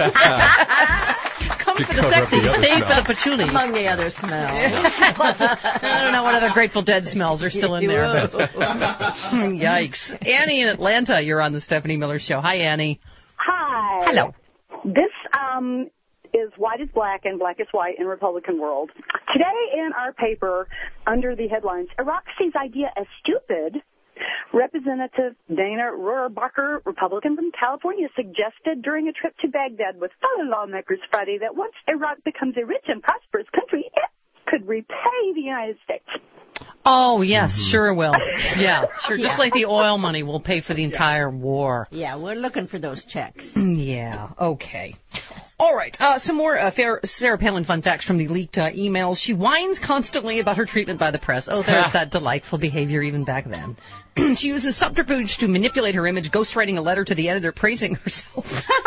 Y: Come
A: To
Y: for the
A: cover up
Y: sexy,
A: the other
Y: stay
A: smell.
Y: for the patchouli.
S: Among the other smells.
Y: I don't know what other Grateful Dead smells are still in there. But yikes. Annie in Atlanta, you're on the Stephanie Miller Show. Hi, Annie.
U: Hi.
Y: Hello.
U: This um, is White is Black and Black is White in Republican World. Today in our paper, under the headlines, Iraq sees idea as stupid, Representative Dana Rohrabacher, Republican from California, suggested during a trip to Baghdad with fellow lawmakers Friday that once Iraq becomes a rich and prosperous country, it could repay the United States.
Y: Oh, yes,
A: Mm-hmm.
Y: sure will. Yeah, sure.
S: Yeah.
Y: Just like the oil money will pay for the entire war.
S: Yeah, we're looking for those checks.
Y: Yeah, okay. All right, uh, some more uh, fair, Sarah Palin fun facts from the leaked uh, emails. She whines constantly about her treatment by the press. Oh, there's that delightful behavior even back then. She uses subterfuge to manipulate her image, ghostwriting a letter to the editor praising herself.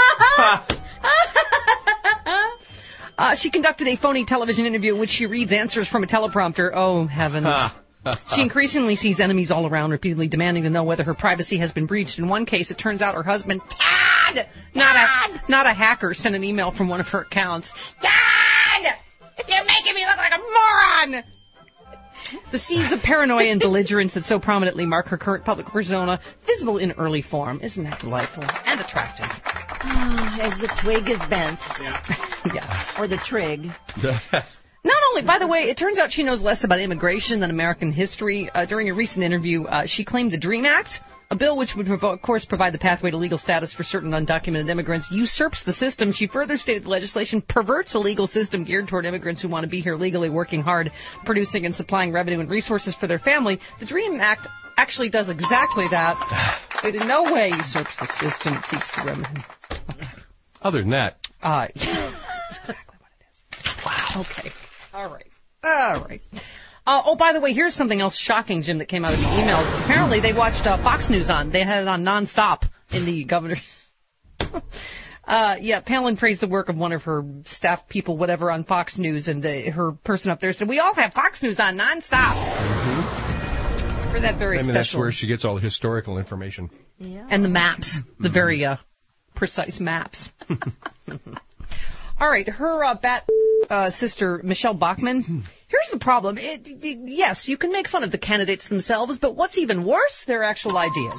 Y: Uh, she conducted a phony television interview in which she reads answers from a teleprompter. Oh, heavens. She increasingly sees enemies all around, repeatedly demanding to know whether her privacy has been breached. In one case, it turns out her husband, Dad, not a, not a hacker, sent an email from one of her accounts. Dad, you're making me look like a moron! The seeds of paranoia and belligerence that so prominently mark her current public persona, visible in early form. Isn't that delightful and attractive?
S: As the twig is bent.
Y: Yeah.
S: Or the trig.
Y: Not only, by the way, it turns out she knows less about immigration than American history. Uh, during a recent interview, uh, she claimed the DREAM Act, a bill which would, of course, provide the pathway to legal status for certain undocumented immigrants, usurps the system. She further stated the legislation perverts a legal system geared toward immigrants who want to be here legally, working hard, producing and supplying revenue and resources for their family. The DREAM Act actually does exactly that. It in no way usurps the system. It seeks to remedy. Okay.
A: Other than that.
Y: Uh, exactly what it is. Wow. Okay. All right. All right. Uh, oh, by the way, here's something else shocking, Jim, that came out of the emails. Apparently, they watched uh, Fox News on. They had it on nonstop in the governor. uh, yeah, Palin praised the work of one of her staff people, whatever, on Fox News, and uh, her person up there said, "We all have Fox News on nonstop." Mm-hmm. For that very
A: I mean,
Y: special.
A: that's where she gets all the historical information.
S: Yeah.
Y: And the maps, the very uh, precise maps. All right, her uh, bat uh, sister, Michelle Bachmann. Here's the problem. It, it, yes, you can make fun of the candidates themselves, but what's even worse, their actual ideas.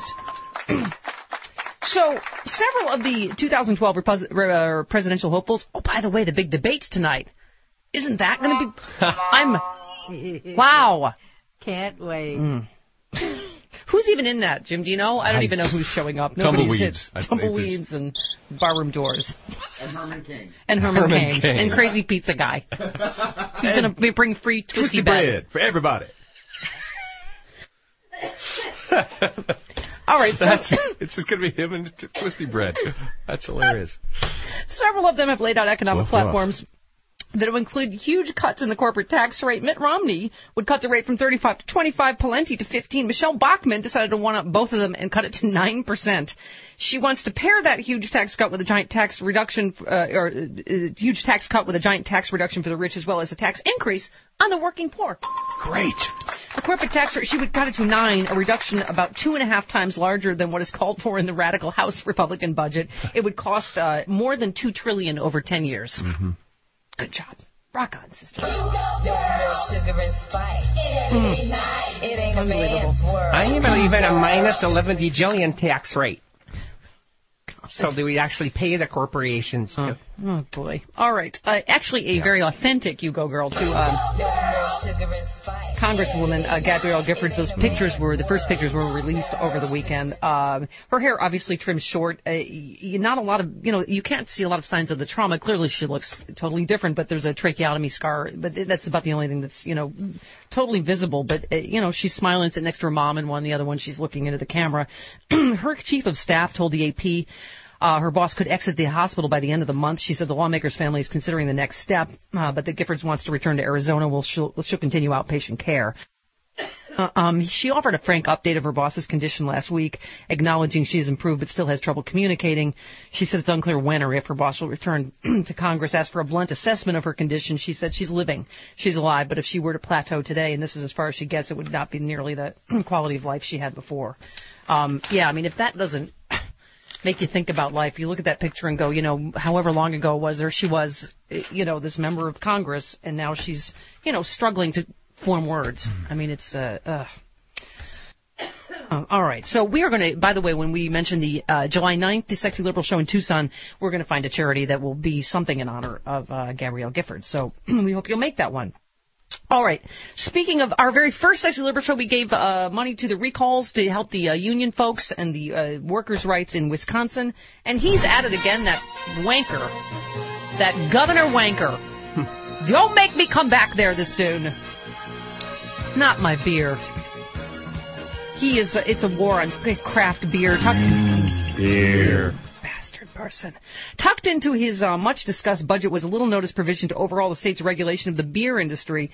Y: So, several of the two thousand twelve repos- uh, presidential hopefuls, oh, by the way, the big debate tonight, isn't that going to be... I'm... Wow.
S: Can't wait.
Y: Mm. Who's even in that, Jim? Do you know? I don't
B: I-
Y: even know who's showing up. Nobody's
B: Tumbleweeds.
Y: in-
B: I think
Y: Tumbleweeds and barroom doors.
B: And Herman King.
Y: And Herman,
B: Herman
Y: Cain.
B: Cain.
Y: And Crazy Pizza Guy. He's going to bring free twisty,
A: Twisty
Y: bread.
A: bread for everybody.
Y: All right, so
A: That's, it's just going to be him and t- Twisty bread. That's hilarious.
Y: several of them have laid out economic
A: Woof, woof.
Y: platforms that would include huge cuts in the corporate tax rate. Mitt Romney would cut the rate from thirty-five to twenty-five, Pawlenty to fifteen. Michelle Bachmann decided to one up both of them and cut it to nine percent. She wants to pair that huge tax cut with a giant tax reduction, uh, or uh, huge tax cut with a giant tax reduction for the rich, as well as a tax increase on the working poor.
A: Great.
Y: The corporate tax rate, she would cut it to nine, a reduction about two and a half times larger than what is called for in the radical House Republican budget. It would cost uh, more than two trillion dollars over ten years.
A: Mm-hmm.
Y: Good job. Rock on, sister.
T: Mm.
Y: Unbelievable.
T: I believe in a minus eleven bajillion tax rate. So do we actually pay the corporations to...
Y: Oh, boy. All right. Uh, actually, a
T: Yeah.
Y: very authentic You Go Girl to um, Congresswoman uh, Gabrielle Giffords. Those pictures were, the first pictures were released over the weekend. Um, her hair obviously trimmed short. Uh, y- not a lot of, you know, you can't see a lot of signs of the trauma. Clearly she looks totally different, but there's a tracheotomy scar. But that's about the only thing that's, you know, totally visible. But, uh, you know, she's smiling, sitting next to her mom, and one, the other one, she's looking into the camera. Her chief of staff told the A P Uh, her boss could exit the hospital by the end of the month. She said the lawmaker's family is considering the next step, uh, but that Giffords wants to return to Arizona. Will she'll, she'll continue outpatient care. Uh, um, she offered a frank update of her boss's condition last week, acknowledging she has improved but still has trouble communicating. She said it's unclear when or if her boss will return to Congress. Asked for a blunt assessment of her condition. She said she's living, she's alive, but if she were to plateau today, and this is as far as she gets, it would not be nearly the quality of life she had before. Um, yeah, I mean, if that doesn't make you think about life, you look at that picture and go, you know, however long ago was there she was, you know, this member of Congress, and now she's, you know, struggling to form words. I mean, it's, uh, uh. Uh, all right. So we are going to, by the way, when we mentioned the uh, July ninth, the Sexy Liberal Show in Tucson, we're going to find a charity that will be something in honor of uh, Gabrielle Giffords. So we hope you'll make that one. All right. Speaking of our very first Sexy Liberal Show, we gave uh, money to the recalls to help the uh, union folks and the uh, workers' rights in Wisconsin. And he's at it again, that wanker, that Governor Wanker. Don't make me come back there this soon. Not my beer. He is. A, it's a war on craft beer. Tucked
A: Mm, beer.
Y: Bastard person. Tucked into his uh, much-discussed budget was a little notice provision to overhaul the state's regulation of the beer industry.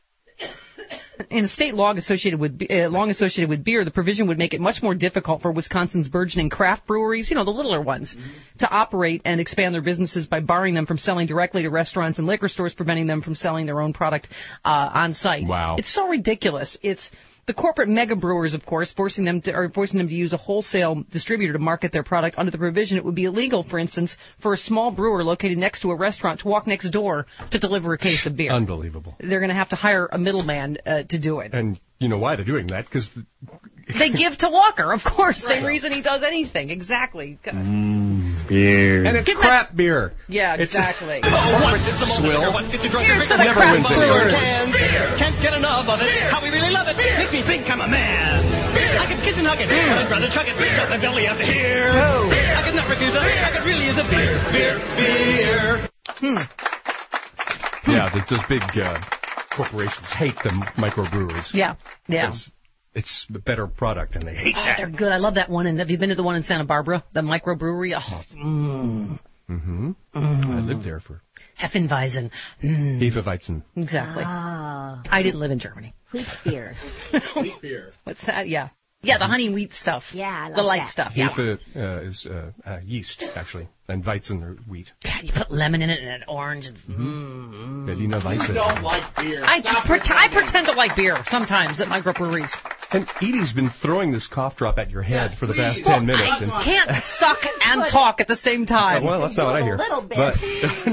Y: In a state law associated with uh, long associated with beer, the provision would make it much more difficult for Wisconsin's burgeoning craft breweries, you know, the littler ones, mm-hmm. to operate and expand their businesses by barring them from selling directly to restaurants and liquor stores, preventing them from selling their own product uh, on site.
A: Wow.
Y: It's so ridiculous. It's the corporate mega brewers, of course, forcing them to, or forcing them to use a wholesale distributor to market their product. Under the provision, it would be illegal, for instance, for a small brewer located next to a restaurant to walk next door to deliver a case of beer.
A: Unbelievable.
Y: They're going to have to hire a middleman uh, to do it.
A: And you know why they're doing that? Because
Y: they give to Walker, of course.
A: Right.
Y: Same reason he does anything. Exactly.
A: Mm, beer. And it's
Y: Give
A: crap
Y: that-
A: beer.
Y: Yeah, exactly.
F: Oh, what? It's the moment
A: Swill.
F: what gets you drunk
Y: Here's
F: every
Y: to the
F: time.
Y: craft
F: Never wins
Y: brewers.
F: any Beer. Can't get enough of it. How we really love it. Makes me think I'm a man. I could kiss and hug it. I'd rather chug it. Got my belly out to here. I could not refuse it. I could really use a beer. Beer. Beer.
Y: Hmm.
A: Yeah, the, those big uh, corporations hate the microbreweries.
Y: Yeah, yeah.
A: Because it's a better product, and they hate
Y: Oh,
A: that.
Y: they're good. I love that one. And have you been to the one in Santa Barbara, the microbrewery? Oh, mm.
A: Mm-hmm.
Y: Mm.
A: I lived there for
Y: Heffenweisen. Mm.
A: Hefeweizen.
Y: Exactly.
S: Ah.
Y: I didn't live in Germany.
S: Wheat beer.
B: Wheat beer.
Y: What's that? Yeah. Yeah, the honey wheat stuff.
S: Yeah, I love
Y: The light
S: that.
Y: stuff, yeah.
A: Hefe uh, is uh, uh, yeast, actually, and Weizen are wheat.
Y: Yeah, you put lemon in it and an orange. And,
A: Mm-hmm. Berliner Weisse.
B: You don't like beer.
Y: I,
B: Stop
Y: pre- I
B: pretending.
Y: pretend to like beer sometimes at microbreweries.
A: And Edie's been throwing this cough drop at your head
B: Yes,
A: for the past
B: please.
A: ten minutes.
Y: I
A: and,
Y: can't suck and talk at the same time.
A: well, that's not what I hear.
S: A little bit.
A: But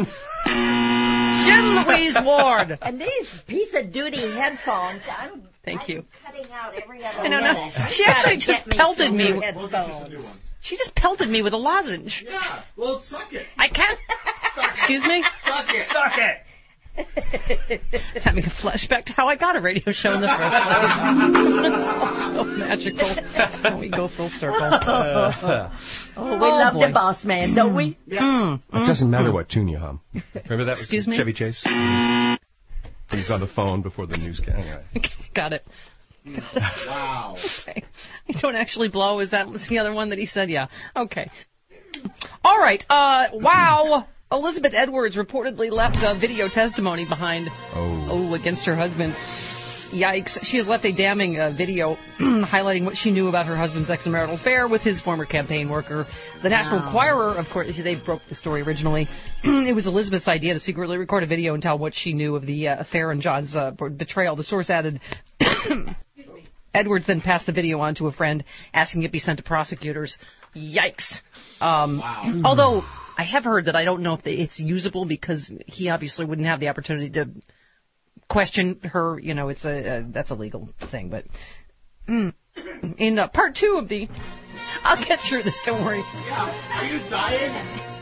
Y: Jim Louise Ward.
S: And these piece of duty headphones, I'm,
Y: Thank
S: I'm
Y: you.
S: cutting out every other
Y: I know, no.
S: minute.
Y: She
S: Gotta
Y: actually
S: get
Y: just
S: me
Y: pelted
S: some
Y: me
S: new
Y: with-
B: We'll get you some
S: headphones.
B: new ones.
Y: She just pelted me with a lozenge.
B: Yeah, well, suck it.
Y: I can't.
B: Suck it.
Y: Excuse me?
B: Suck it.
F: Suck it.
Y: Having a flashback to how I got a radio show in the first place. It's all so magical. When we go full circle.
S: Uh, oh, we
Y: oh,
S: love
Y: boy.
S: the boss man, don't we?
Y: Yeah. Mm,
A: It doesn't
Y: mm,
A: matter
Y: mm.
A: what tune you hum. Remember that?
Y: Excuse
A: was
Y: me?
A: Chevy Chase? He's on the phone before the newscast. Anyway.
Y: Got it.
B: Wow.
Y: Okay. You don't actually blow. Is that the other one that he said? Yeah. Okay. All right. Uh, wow. Elizabeth Edwards reportedly left a video testimony behind.
A: Oh.
Y: Oh, against her husband. Yikes. She has left a damning uh, video highlighting what she knew about her husband's extramarital affair with his former campaign worker. The National
S: Wow.
Y: Enquirer, of course, they broke the story originally. It was Elizabeth's idea to secretly record a video and tell what she knew of the uh, affair and John's uh, betrayal. The source added, Edwards then passed the video on to a friend, asking it be sent to prosecutors. Yikes. Um,
B: Wow.
Y: Although, I have heard that I don't know if it's usable because he obviously wouldn't have the opportunity to question her. You know, it's a uh, that's a legal thing. But mm, in uh, part two of the, I'll get through this. Don't worry.
B: Are you dying?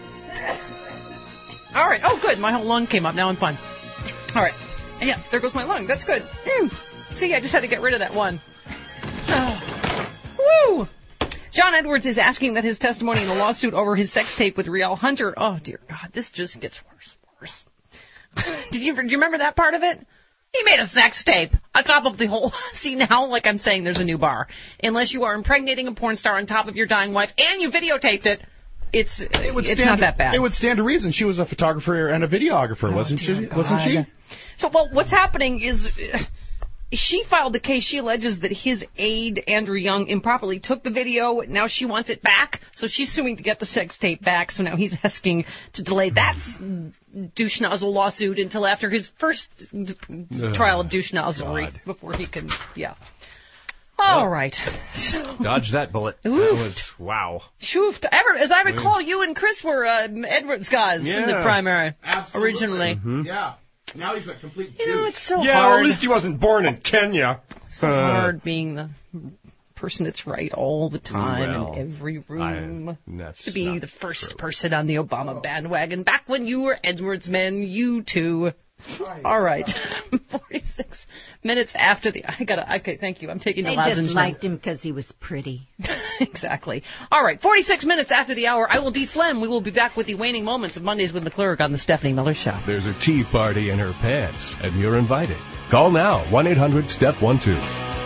Y: All right. Oh, good. My whole lung came up. Now I'm fine. All right. Yeah, there goes my lung. That's good. Mm. See, I just had to get rid of that one. Woo! John Edwards is asking that his testimony in the lawsuit over his sex tape with Riel Hunter. Oh, dear God, this just gets worse and worse. Did you, do you remember that part of it? He made a sex tape on top of the whole... See, now, like I'm saying, there's a new bar. Unless you are impregnating a porn star on top of your dying wife and you videotaped it, it's
B: It would
Y: it's
B: stand,
Y: not that bad.
B: It would stand to reason. She was a photographer and a videographer,
Y: Oh,
B: wasn't
Y: dear
B: she?
Y: God.
B: Wasn't she?
Y: So, well, what's happening is... Uh, she filed the case. She alleges that his aide, Andrew Young, improperly took the video. Now she wants it back. So she's suing to get the sex tape back. So now he's asking to delay that douche nozzle lawsuit until after his first
A: Ugh,
Y: trial of douche nozzlery
A: God.
Y: before he can, yeah. All right. So,
A: Dodge that bullet. That
Y: Oof.
A: was, wow.
Y: shoofed. Ever, as I recall, you and Chris were uh, Edwards guys in the
A: Yeah.
Y: primary
B: Absolutely.
Y: originally.
A: Mm-hmm.
B: Yeah. Now he's a complete
Y: You know,
B: douche.
Y: it's so
A: Yeah,
Y: hard.
A: well, at least he wasn't born in Kenya.
Y: So hard being the person that's right all the time
A: Well,
Y: in every room.
A: I- that's
Y: to be
A: not
Y: the first
A: true.
Y: person on the Obama bandwagon. Back when you were Edwards men, you too. All right. forty-six minutes after the... I gotta... Okay, thank you. I'm taking the
S: They
Y: lozenge
S: just
Y: now.
S: liked him because he was pretty.
Y: Exactly. All right, forty-six minutes after the hour, I will deflem. We will be back with the waning moments of Mondays with McClurg on the Stephanie Miller Show.
A: There's a tea party in her pants, and you're invited. Call now, one eight hundred step one two.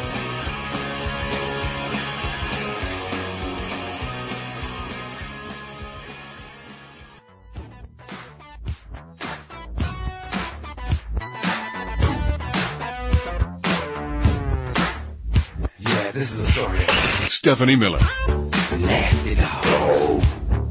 G: Yeah, this is a story.
A: Stephanie Miller.
G: Nasty dog.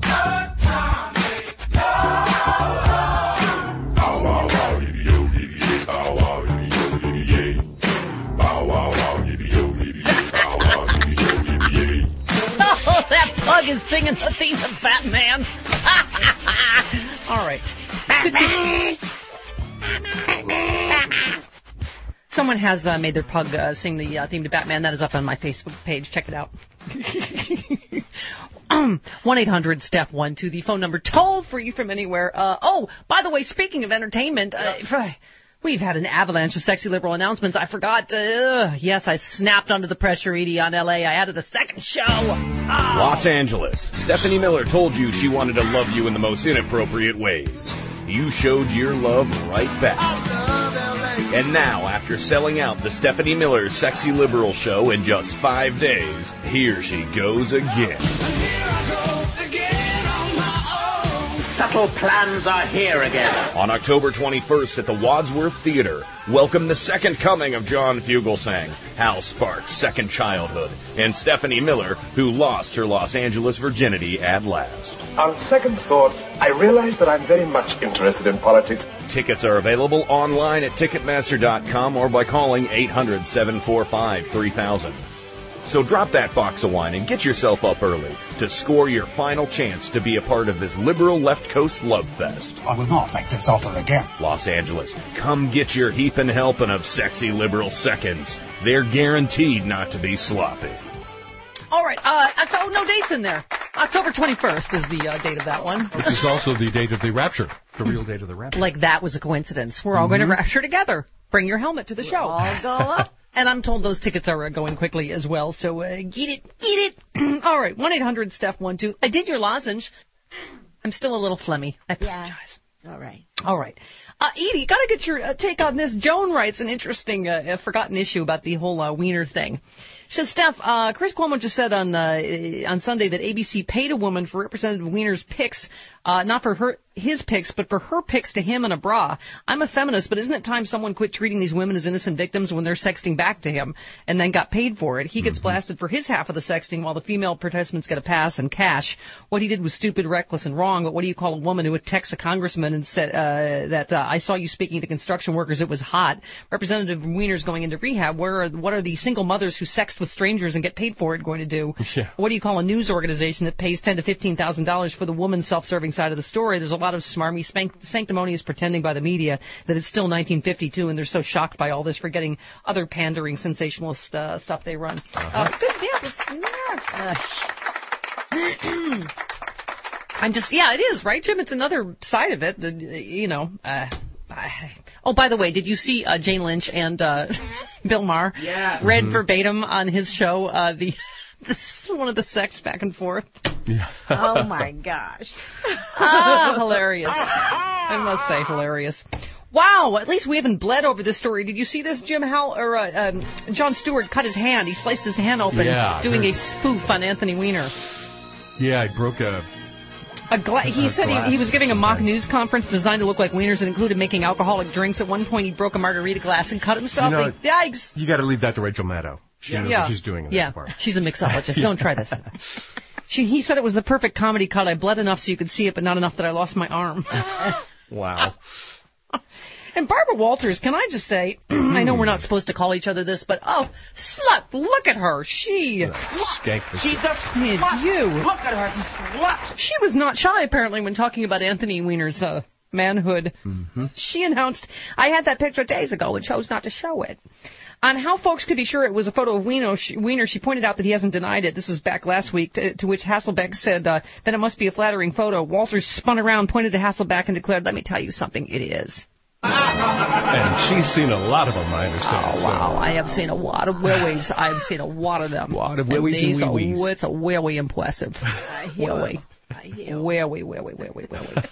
Y: Oh, that pug is singing the theme of Batman. All right. Someone has uh, made their pug uh, sing the uh, theme to Batman. That is up on my Facebook page. Check it out. one eight hundred step one two, the phone number, toll free from anywhere. Uh, oh, by the way, speaking of entertainment, uh, we've had an avalanche of sexy liberal announcements. I forgot. Uh, yes, I snapped under the pressure, Edie, on L A. I added a second show. Oh.
K: Los Angeles. Stephanie Miller told you she wanted to love you in the most inappropriate ways. You showed your love right back. And now, after selling out the Stephanie Miller Sexy Liberal show in just five days, here she goes again.
G: Subtle plans are here again.
K: On October twenty-first at the Wadsworth Theater, welcome the second coming of John Fugelsang, Hal Sparks' second childhood, and Stephanie Miller, who lost her Los Angeles virginity at last.
M: On second thought, I realize that I'm very much interested in politics.
K: Tickets are available online at Ticketmaster dot com or by calling eight hundred, seven four five, three thousand. So drop that box of wine and get yourself up early to score your final chance to be a part of this liberal left coast love fest.
M: I will not make this alter again.
K: Los Angeles, come get your heaping helping of sexy liberal seconds. They're guaranteed not to be sloppy.
Y: All right. Uh, oh, no dates in there. October twenty-first is the uh, date of that one.
A: Which is also the date of the rapture. the real date of the rapture.
Y: Like that was a coincidence. We're all mm-hmm. going to rapture together. Bring your helmet to the
S: we'll
Y: show.
S: All go up.
Y: And I'm told those tickets are uh, going quickly as well, so uh, get it, get it. All right, one eight hundred Steph one two. I did your lozenge. I'm still a little phlegmy. I apologize.
S: Yeah. All right.
Y: All right. Uh, Edie, got to get your uh, take on this. Joan writes an interesting, uh, forgotten issue about the whole uh, wiener thing. She says, Steph, uh, Chris Cuomo just said on uh, on Sunday that A B C paid a woman for Representative Wiener's pics, uh, not for her his pics, but for her pics to him in a bra. I'm a feminist, but isn't it time someone quit treating these women as innocent victims when they're sexting back to him and then got paid for it? He gets mm-hmm. blasted for his half of the sexting while the female participants get a pass and cash. What he did was stupid, reckless, and wrong, but what do you call a woman who would text a congressman and said uh, that uh, I saw you speaking to construction workers, it was hot? Representative Wiener's going into rehab. Where are, what are the single mothers who sexed with strangers and get paid for it going to do?
A: Yeah.
Y: What do you call a news organization that pays ten to fifteen thousand dollars for the woman's self-serving side of the story? There's a lot of smarmy, spank, sanctimonious pretending by the media that it's still nineteen fifty-two, and they're so shocked by all this, forgetting other pandering, sensationalist uh, stuff they run. Uh-huh. Uh, good, yeah, this, yeah. Uh, I'm just, yeah, it is, right, Jim? It's another side of it, uh, you know. Uh, I, oh, by the way, did you see uh, Jane Lynch and uh, Bill Maher
A: yes.
Y: read
A: mm-hmm.
Y: verbatim on his show uh, the this one of the sex back and forth?
A: Yeah.
S: Oh, my gosh.
Y: Ah, hilarious. I must say, hilarious. Wow, at least we haven't bled over this story. Did you see this, Jim? Hal or uh, um, Jon Stewart cut his hand. He sliced his hand open
A: yeah,
Y: doing a spoof on Anthony Weiner.
A: Yeah, I broke a...
Y: A gla- he a said he, he was giving a mock news conference designed to look like Wiener's and included making alcoholic drinks. At one point, he broke a margarita glass and cut himself.
A: You know,
Y: Yikes!
A: You got to leave that to Rachel Maddow. She
Y: yeah.
A: knows
Y: yeah.
A: what she's doing in
Y: yeah.
A: that part.
Y: She's a mixologist. yeah. Don't try this. She, he said it was the perfect comedy cut. I bled enough so you could see it, but not enough that I lost my arm.
A: Wow.
Y: And Barbara Walters, can I just say, I know we're not supposed to call each other this, but oh, slut, look at her. She...
A: Skank.
Y: She's a slut. You.
G: Look at her, slut.
Y: She was not shy, apparently, when talking about Anthony Weiner's uh, manhood.
A: Mm-hmm.
Y: She announced, I had that picture days ago and chose not to show it. On how folks could be sure it was a photo of Weiner, she, Weiner, she pointed out that he hasn't denied it. This was back last week, to, to which Hasselbeck said uh, that it must be a flattering photo. Walters spun around, pointed to Hasselbeck, and declared, let me tell you something, it is.
A: And she's seen a lot of them, I understand.
Y: Oh, wow. So. I have seen a lot of willies. I have seen a lot of them.
A: A lot of willies and, and wee-wees.
Y: It's a very impressive. Willy.
S: Very,
Y: very, very, very, very.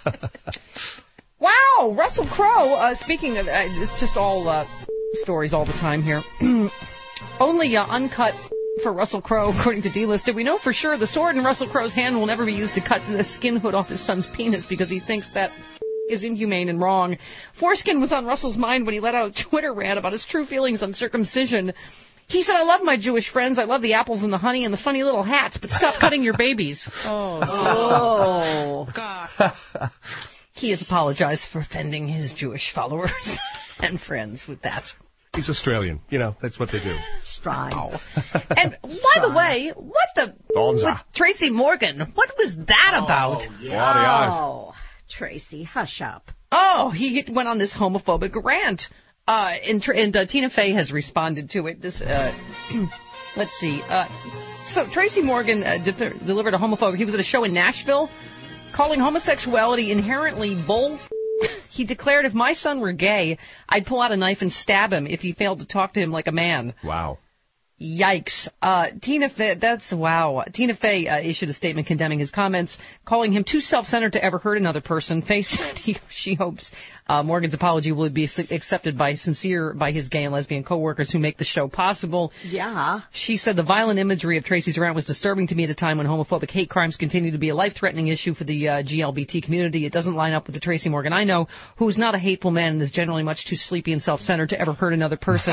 Y: Wow, Russell Crowe, uh, speaking of, uh, it's just all uh, stories all the time here. Only uh, uncut for Russell Crowe, according to D-List. Did we know for sure the sword in Russell Crowe's hand will never be used to cut the skin hood off his son's penis because he thinks that is inhumane and wrong. Foreskin was on Russell's mind when he let out a Twitter rant about his true feelings on circumcision. He said, I love my Jewish friends. I love the apples and the honey and the funny little hats, but stop cutting your babies.
S: Oh, oh.
Y: God. He has apologized for offending his Jewish followers and friends with that.
A: He's Australian. You know, that's what they do.
Y: Strong. Oh. And by the way, what the...
A: Bonza.
Y: With Tracy Morgan, what was that
A: oh,
Y: about?
A: Yeah.
S: Oh, Tracy, hush up.
Y: Oh, he went on this homophobic rant. Uh, and and uh, Tina Fey has responded to it. This, uh, let's see. Uh, so Tracy Morgan uh, de- delivered a homophobic... He was at a show in Nashville calling homosexuality inherently bull. He declared, if my son were gay, I'd pull out a knife and stab him if he failed to talk to him like a man.
A: Wow.
Y: Yikes. Uh, Tina Fey, that's, wow. Tina Fey uh, issued a statement condemning his comments, calling him too self-centered to ever hurt another person. Fey said he, she hopes uh, Morgan's apology will be accepted by sincere, by his gay and lesbian co-workers who make the show possible.
S: Yeah.
Y: She said the violent imagery of Tracy's rant was disturbing to me at a time when homophobic hate crimes continue to be a life-threatening issue for the uh, G L B T community. It doesn't line up with the Tracy Morgan I know, who's not a hateful man and is generally much too sleepy and self-centered to ever hurt another person.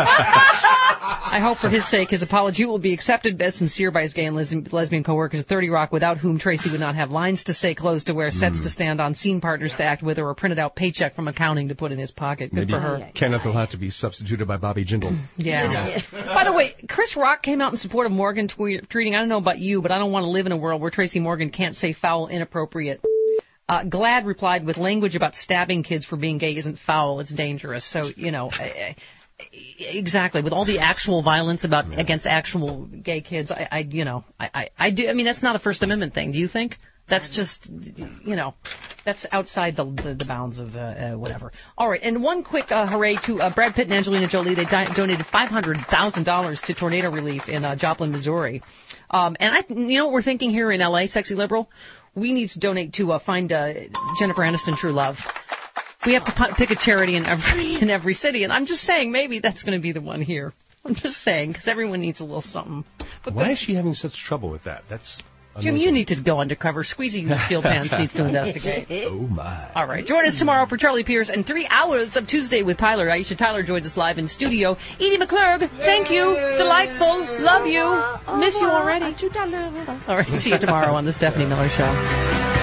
Y: I hope for his sake his apology will be accepted as sincere by his gay and les- lesbian co-workers at thirty Rock, without whom Tracy would not have lines to say, clothes to wear, sets mm. to stand on, scene partners to act with, or a printed out paycheck from accounting to put in his pocket. Good
A: Maybe
Y: for her.
A: Kenneth will have to be substituted by Bobby Jindal.
Y: Yeah. yeah. By the way, Chris Rock came out in support of Morgan tweet- tweeting, I don't know about you, but I don't want to live in a world where Tracy Morgan can't say foul, inappropriate. Uh, Glad replied with language about stabbing kids for being gay isn't foul, it's dangerous. So, you know... I, I, Exactly. With all the actual violence about yeah. against actual gay kids, I, I you know, I, I, I do. I mean, that's not a First Amendment thing. Do you think? That's just, you know, That's outside the the, the bounds of uh, uh, whatever. All right, and one quick uh, hooray to uh, Brad Pitt and Angelina Jolie. They di- donated five hundred thousand dollars to tornado relief in uh, Joplin, Missouri. Um, and I, you know what we're thinking here in L A, Sexy Liberal? We need to donate to uh, find uh, Jennifer Aniston True Love. We have to p- pick a charity in every in every city, and I'm just saying maybe that's going to be the one here. I'm just saying, because everyone needs a little something. But
A: Why is she having such trouble with that? That's
Y: Jim, you need to go undercover. Squeezy Steel Pants needs to investigate.
A: Oh, my.
Y: All right. Join us tomorrow for Charlie Pierce and three hours of Tuesday with Tyler. Aisha Tyler joins us live in studio. Edie McClurg, thank you. Delightful. Love you. Miss you already. All right. See you tomorrow on The Stephanie Miller Show.